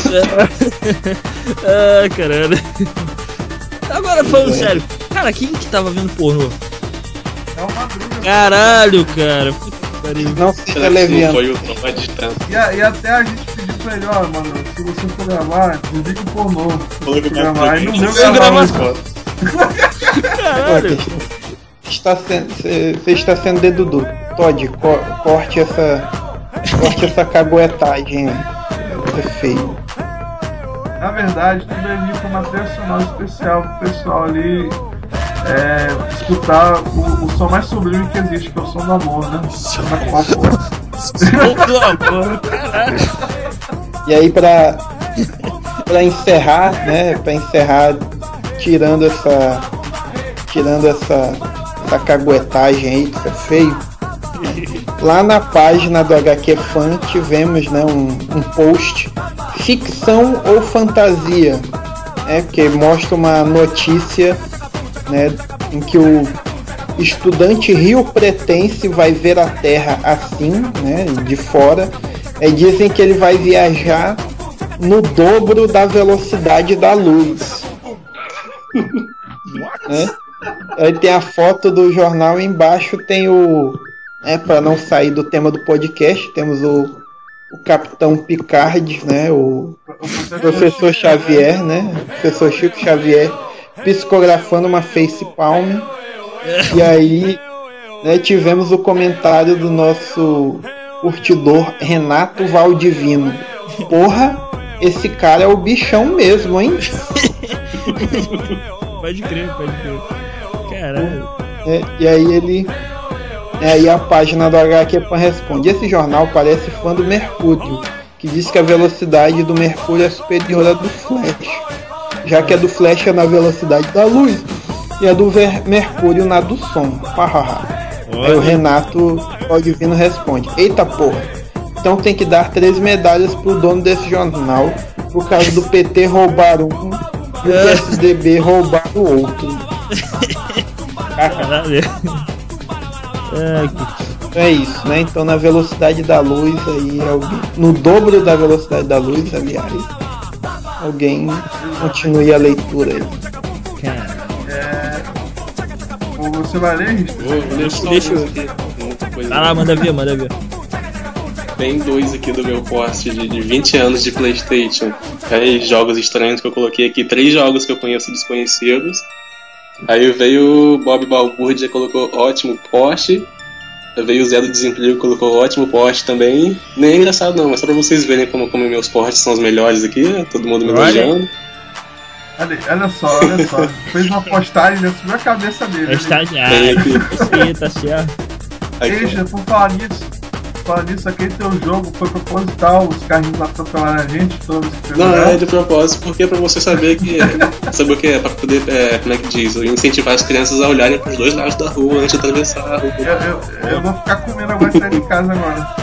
Caralho. Agora falando sério, cara, quem que tava vendo pornô? É o Madruga. Caralho, cara. Não seja leviano. Foi o Tom à distância. E até a gente pediu pra ele, ó, mano, se você for gravar, desliga o pornô. Falou que gravar, e não deu gravar. Caralho. Você está sendo dedo duro. Todd, corte essa caguetagem. É feio. Na verdade, tudo ali foi uma trilha sonora especial pro pessoal ali escutar o som mais sublime que existe, que é o som do amor, né? Som do amor, caralho. E aí pra encerrar, né? Pra encerrar, tirando essa caguetagem aí, que é feio. Lá na página do HQ Fan tivemos, né, um post ficção ou fantasia, né, que mostra uma notícia, né, em que o estudante rio-pretense vai ver a Terra assim, né, de fora, e dizem que ele vai viajar no dobro da velocidade da luz. Né? Aí tem a foto do jornal, embaixo tem para não sair do tema do podcast, temos o Capitão Picard, né? O Professor Xavier, né? Professor Chico Xavier psicografando uma face palm. E aí, né, tivemos o comentário do nosso curtidor Renato Valdivino. Porra, esse cara é o bichão mesmo, hein? Pode crer. Caralho. E aí aí a página do HQ responde: esse jornal parece fã do Mercúrio, que diz que a velocidade do Mercúrio é superior à do Flash, já que a do Flash é na velocidade da luz e a do Mercúrio na do som. Aí o Renato Valdivino responde: eita porra, então tem que dar 3 medalhas pro dono desse jornal por causa do PT roubar um e o PSDB roubar o outro. Caralho. É isso, né? Então na velocidade da luz aí, no dobro da velocidade da luz, aliás, alguém continue a leitura aí. Você vai ler, Deixa eu ver. Ah, manda ver. Tem 2 aqui do meu post de 20 anos de PlayStation. Aí, jogos estranhos que eu coloquei aqui, 3 jogos que eu conheço desconhecidos. Aí veio o Bob Balbúrdia, colocou ótimo post. Veio o Zé do Desemprego, colocou ótimo post também. Nem é engraçado não, é só pra vocês verem como meus posts são os melhores aqui, né? Todo mundo me elogiando. Olha só. Fez uma postagem, já subiu a cabeça dele. Tá certo. Veja, por falar nisso, aquele teu jogo foi proposital, os carrinhos atropelaram a gente todos. Não, é de propósito, porque é pra você saber que saber o que é, pra poder, como é que diz, incentivar as crianças a olharem pros 2 lados da rua antes de atravessar a rua. Eu vou ficar comendo agora e sair de casa agora.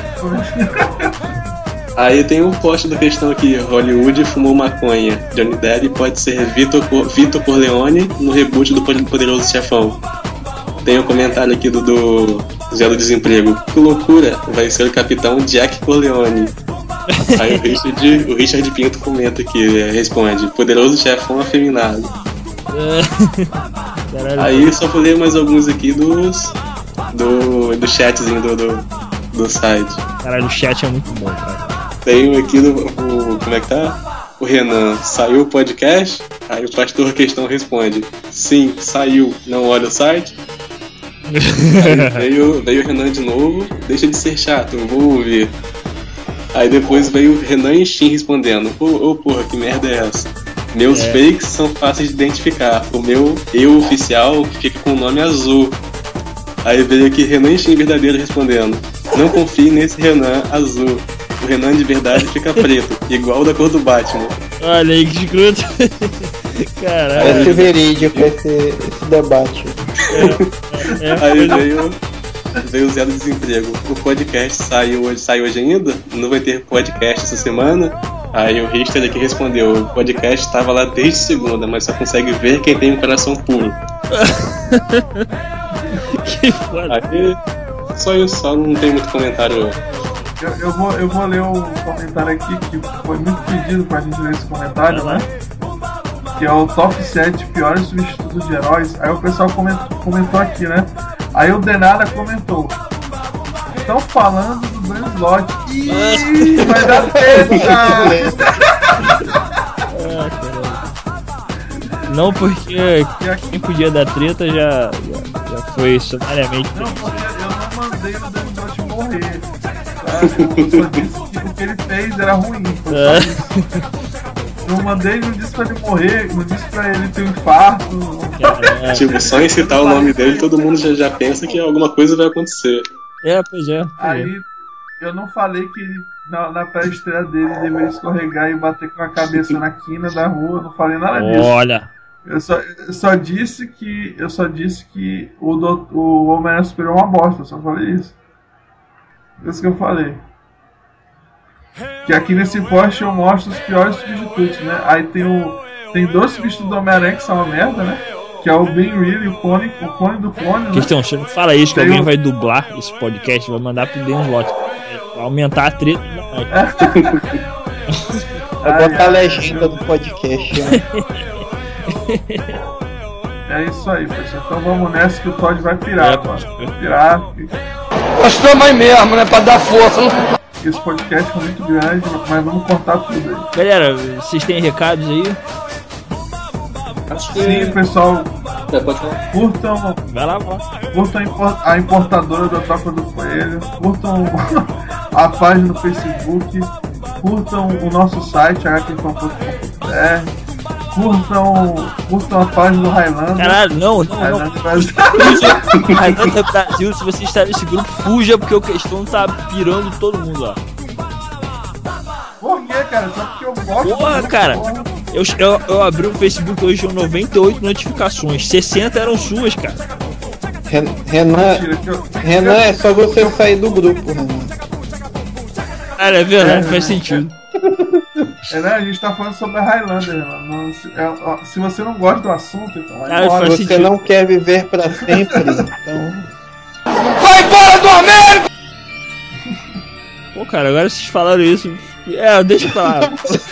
Aí tem um post da questão aqui: Hollywood fumou maconha. Johnny Depp pode ser Vitor Corleone no reboot do Poderoso Chefão. Tem um comentário aqui do Zé do Desemprego: que loucura, vai ser o Capitão Jack Corleone. Aí o Richard Pinto comenta aqui, responde: Poderoso Chefão afeminado. Aí só vou ler mais alguns aqui do chatzinho do site. Caralho, o chat é muito bom, cara. Tem aqui como é que tá? O Renan: saiu o podcast? Aí o pastor Questão responde: sim, saiu, não olha o site. Aí veio o Renan de novo: deixa de ser chato, eu vou ouvir. Aí depois veio o Renan e Shin respondendo: porra, que merda é essa? Meus fakes são fáceis de identificar. O meu oficial fica com o nome azul. Aí veio aqui Renan e Shin verdadeiro respondendo: não confie nesse Renan azul. O Renan de verdade fica preto, igual da cor do Batman. Olha aí que escroto. Caralho. Esse verídico, esse debate. Aí veio o Zé do Desemprego: o podcast sai hoje ainda? Não vai ter podcast essa semana? Aí o Richter aqui respondeu: o podcast estava lá desde segunda, mas só consegue ver quem tem um coração puro. Que foda. Aí só não tem muito comentário. Eu vou ler um comentário aqui que foi muito pedido pra gente ler esse comentário, né? Que é o top 7 piores substitutos de heróis. Aí o pessoal comentou aqui, né? Aí o Denada comentou: estão falando do Dan Slott. Ih, vai dar treta! Não, porque quem podia dar treta já foi sumariamente. Não, porque eu não mandei o Dan Slott morrer. Eu só disse que o que ele fez era ruim. Não mandei, não disse pra ele morrer, não disse pra ele ter um infarto. Tipo, só em citar o nome dele, todo mundo já pensa que alguma coisa vai acontecer. Pois é. Aí eu não falei que ele, na pré-estreia dele, deveria escorregar e bater com a cabeça na quina da rua, não falei nada disso. Olha! Eu só disse que o Homem-Aranha Superior é uma bosta, eu só falei isso. Isso que eu falei. Que aqui nesse post eu mostro os piores substitutos, né? Aí tem dois substitutos do Homem-Aranha que são uma merda, né? Que é o Ben Reilly e o clone do clone, né? Questão, você não fala isso, que alguém vai dublar esse podcast, vai mandar pro Dan Slott. Vai aumentar a treta. Vai botar a legenda do podcast, né? É isso aí, pessoal. Então vamos nessa que o Todd vai pirar, Vai pirar. Nós estamos aí mesmo, né? Pra dar força. Esse podcast é muito grande, mas vamos cortar tudo aí. Galera, vocês têm recados aí? Sim, pessoal. Curtam. Vai lá, curtam a importadora da Toca do Coelho. Curtam a página no Facebook. Curtam o nosso site, hkfan.com.br. Curtam a página do Highlander. Caralho, não. Highlander Brasil, se você está nesse grupo, fuja, porque o Questão tá pirando todo mundo lá. Por que, cara? Só porque eu gosto. Porra, cara. Eu abri o Facebook hoje com 98 notificações. 60 eram suas, cara. Renan, é só você sair do grupo, Renan. Cara, é verdade, faz sentido. A gente tá falando sobre a Highlander, mano. Se você não gosta do assunto, então vai embora. Se você não quer viver pra sempre, então... Vai embora do América! Pô, cara, agora vocês falaram isso. Deixa eu falar.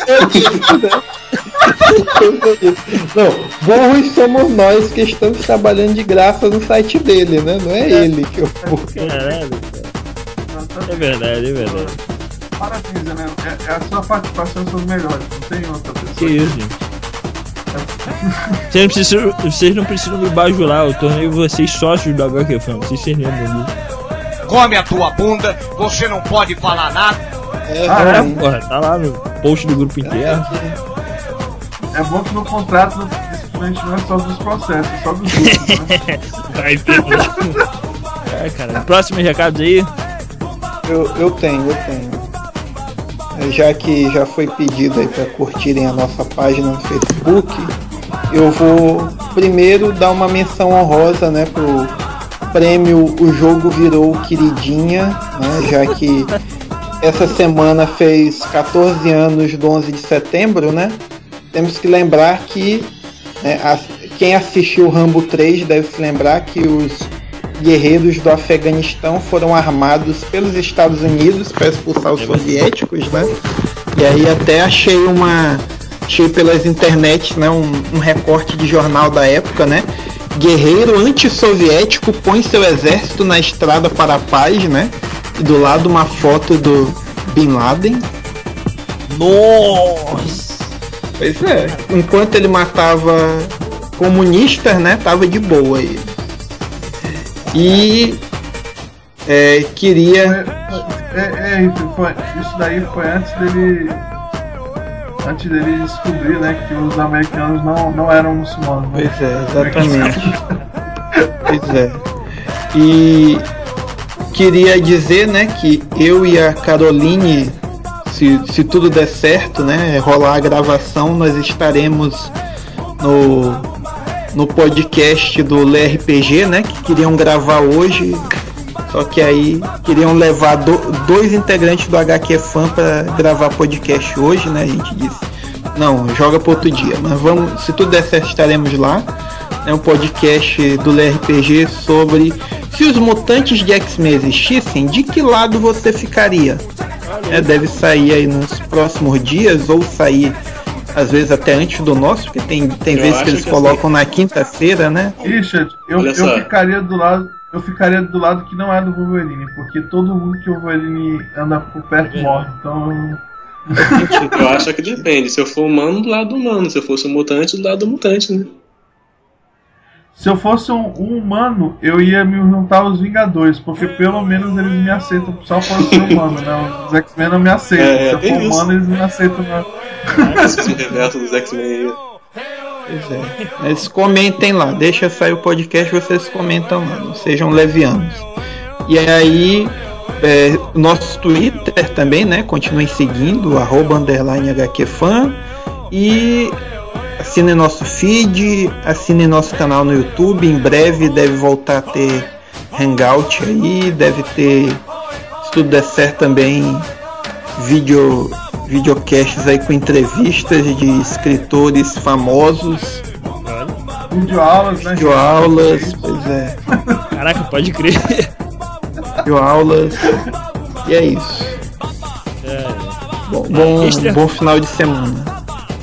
Não, burros somos nós que estamos trabalhando de graça no site dele, né? Não é ele que eu... Caralho, cara. É verdade. Parabéns, né? A sua participação são os melhores, não tem outra pessoa. Que isso, gente. Vocês não precisam me bajular, eu tornei vocês sócios do HQ Fan, vocês lembram disso. Come a tua bunda, você não pode falar nada. Porra, tá lá no post do grupo inteiro. É bom que no contrato a gente não é só dos processos, é só dos grupos, né? Vai ter. Cara, próximos recados aí? Eu tenho. Já que já foi pedido aí para curtirem a nossa página no Facebook, eu vou primeiro dar uma menção honrosa, né, pro prêmio O Jogo Virou Queridinha, né, já que essa semana fez 14 anos do 11 de setembro, né? Temos que lembrar que quem assistiu Rambo 3 deve se lembrar que os guerreiros do Afeganistão foram armados pelos Estados Unidos para expulsar os soviéticos, né? E aí até achei pelas internets, né, um recorte de jornal da época, né? Guerreiro antissoviético põe seu exército na estrada para a paz, né? E do lado uma foto do Bin Laden. Nossa! Pois é, enquanto ele matava comunistas, né? Tava de boa aí. E queria... Isso daí foi antes dele descobrir, né, que os americanos não eram muçulmanos. Né? Pois é, exatamente. Pois é. E queria dizer, né, que eu e a Caroline, se tudo der certo, né, rolar a gravação, nós estaremos no podcast do LRPG, né, que queriam gravar hoje, só que aí queriam levar dois integrantes do HQ Fan para gravar podcast hoje, né, a gente disse, não, joga para outro dia, mas vamos, se tudo der certo, estaremos lá. É um podcast do LRPG sobre se os mutantes de X-Men existissem, de que lado você ficaria? Deve sair aí nos próximos dias, ou sair às vezes até antes do nosso, porque tem vezes que eles colocam na quinta-feira, né? Richard, eu ficaria do lado eu ficaria do lado que não é do Wolverine, porque todo mundo que o Wolverine anda por perto morre, então... Eu acho que depende, se eu for humano, do lado do humano, se eu fosse um mutante, do lado do mutante, né? Se eu fosse um humano, eu ia me juntar aos Vingadores, porque pelo menos eles me aceitam só por ser humano, né? Os X-Men não me aceitam, se eu for humano eles me aceitam, né? Esses reversos dos X-Men aí. Pois é. Mas comentem lá, deixa sair o podcast, vocês comentam lá, não sejam levianos. E aí, o nosso Twitter também, né? Continuem seguindo, @_HQFan. E assinem nosso feed, assinem nosso canal no YouTube. Em breve deve voltar a ter Hangout aí, deve ter, se tudo der certo também, videocasts aí com entrevistas de escritores famosos. Videoaulas, né? Videoaulas, pois é. Caraca, pode crer. Videoaulas. E é isso. Bom final de semana.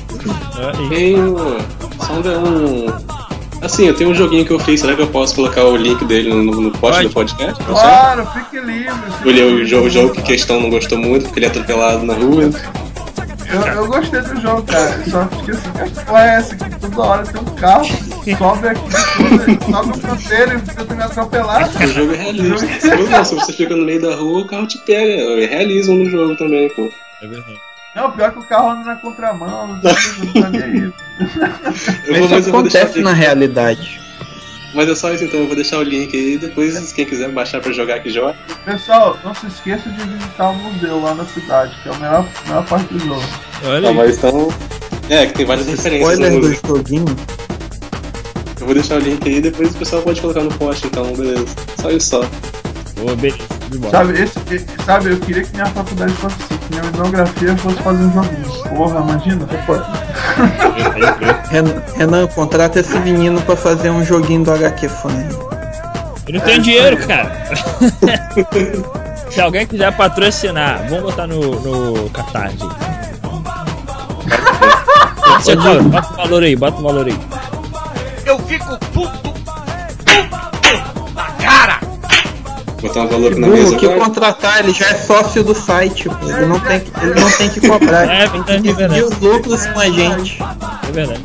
Assim, eu tenho um joguinho que eu fiz. Será que eu posso colocar o link dele no post do podcast? Claro, fique livre. Escolhi o jogo que Questão não gostou muito, porque ele é atropelado na rua. Eu gostei do jogo, cara. Só que assim, que porra é essa? Que toda hora tem um carro, sobe aqui, sobe no canteiro e tenta me atropelar. O jogo é realista. Se você fica no meio da rua, o carro te pega. É realismo no jogo também, pô. É verdade. Não, pior que o carro anda na contramão, não sabia isso. Isso acontece na realidade. Mas é só isso então, eu vou deixar o link aí, depois quem quiser baixar pra jogar que joga. Pessoal, não se esqueça de visitar o museu lá na cidade, que é a melhor parte do jogo. Olha, mas então... que tem várias referências. Spoiler do joguinho. Eu vou deixar o link aí, depois o pessoal pode colocar no post, então, beleza. Só isso só. Sabe, eu queria que minha faculdade fosse assim, que minha etnografia fosse fazer um joguinho. Porra, imagina? Renan, contrata esse menino pra fazer um joguinho do HQFan. Ele tem dinheiro, cara. Se alguém quiser patrocinar, vamos botar no Catarse. Bota o valor aí, Eu fico puto na cara. Botar um valor na mesa. Que contratar, ele já é sócio do site, pô. Ele não tem que cobrar. Ele tem que dividir os lucros com a gente. É verdade.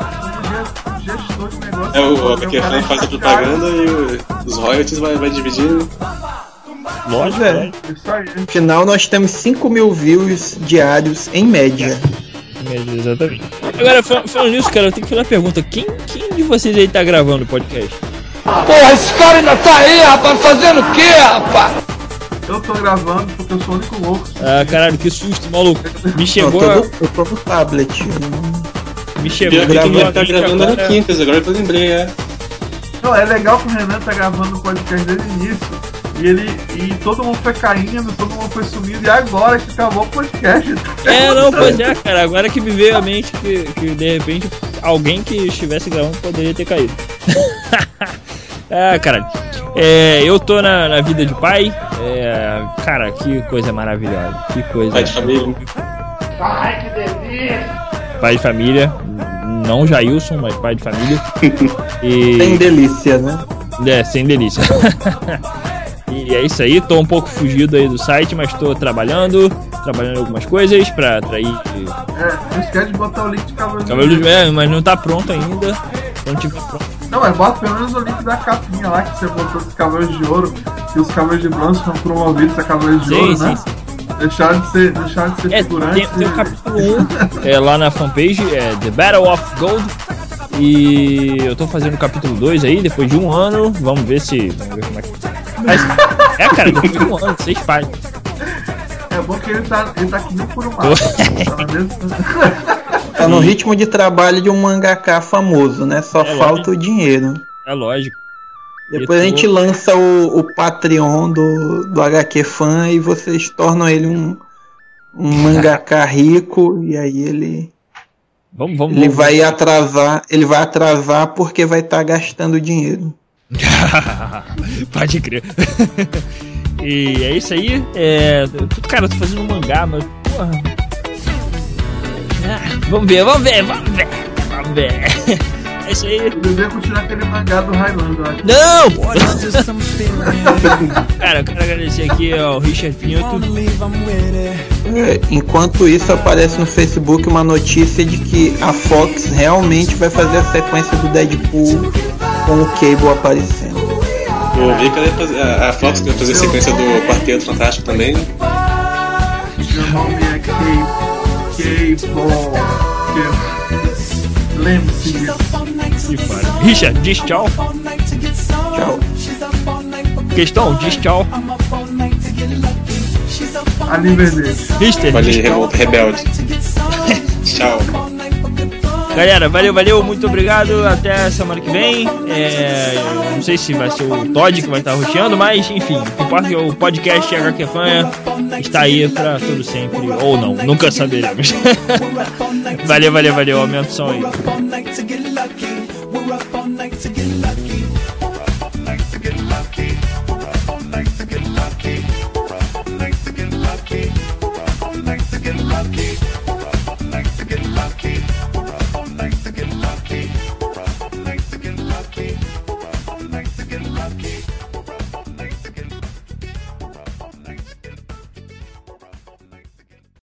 O HQFan faz a propaganda e os royalties vai dividir. Lógico, No final nós temos 5.000 views diários em média. Exatamente. Agora, falando nisso, cara, eu tenho que fazer uma pergunta. Quem de vocês aí tá gravando o podcast? Porra, esse cara ainda tá aí, rapaz, fazendo o quê, rapaz? Eu tô gravando porque eu sou o único louco. Ah, caralho, que susto, maluco. Me chegou eu tô no tablet. Me chegou a tá gravando no quintas, agora que eu lembrei, Não, é legal que o Renan tá gravando o podcast desde o início. E todo mundo foi caindo, todo mundo foi sumindo, e agora que acabou o podcast. Pois é, cara, agora que me veio à mente que de repente alguém que estivesse gravando poderia ter caído. Caralho. Eu tô na vida de pai. Cara, que coisa maravilhosa. Que coisa. Pai de família. Ai, que delícia. Pai de família. Não Jailson, mas pai de família. Sem delícia, né? Sem delícia. E é isso aí, tô um pouco fugido aí do site, mas tô trabalhando em algumas coisas pra atrair. Não esquece de botar o link de Cavaleiro de mas não tá pronto ainda. Quando tiver pronto. Não, mas bota pelo menos o link da capinha lá que você botou dos Cavaleiros de Ouro, que os Cavaleiros de Bronze foram promovidos a Cavaleiros de Ouro, né? Sim. Deixaram de ser figurantes. Tem o capítulo 1 lá na fanpage, The Battle of Gold. E eu tô fazendo o capítulo 2 aí, depois de um ano. Vamos ver como é que. Mas, cara, depois de um ano, 6 páginas. É bom que ele tá aqui nem por um lado. Tá no ritmo de trabalho de um mangaka famoso, né? Só falta o dinheiro. É lógico. Depois a gente lança o Patreon do HQFan e vocês tornam ele um mangaka rico, e aí ele vai atrasar porque vai estar gastando dinheiro. Pode crer. E é isso aí. Cara, eu tô fazendo um mangá, mas porra. Vamos ver. É isso aí. Eu deveria continuar aquele mangá do Highlander, eu acho. Não, pô! Cara, eu quero agradecer aqui ao Richard Pinto. Enquanto isso, aparece no Facebook uma notícia de que a Fox realmente vai fazer a sequência do Deadpool com o Cable aparecendo. Eu vi que a Fox vai fazer a sequência do Quarteto Fantástico também. Meu nome é Cable. Lembre-se disso. Richard, diz tchau. Tchau. Questão, diz tchau. Ali Vermelho. Valeu, Revolta Rebelde. Tchau. Galera, valeu, muito obrigado. Até semana que vem. Não sei se vai ser o Todd que vai estar roxeando, mas enfim, o podcast HQ Fanha está aí pra todo sempre, ou não, nunca saberemos. Valeu, aumenta o som aí.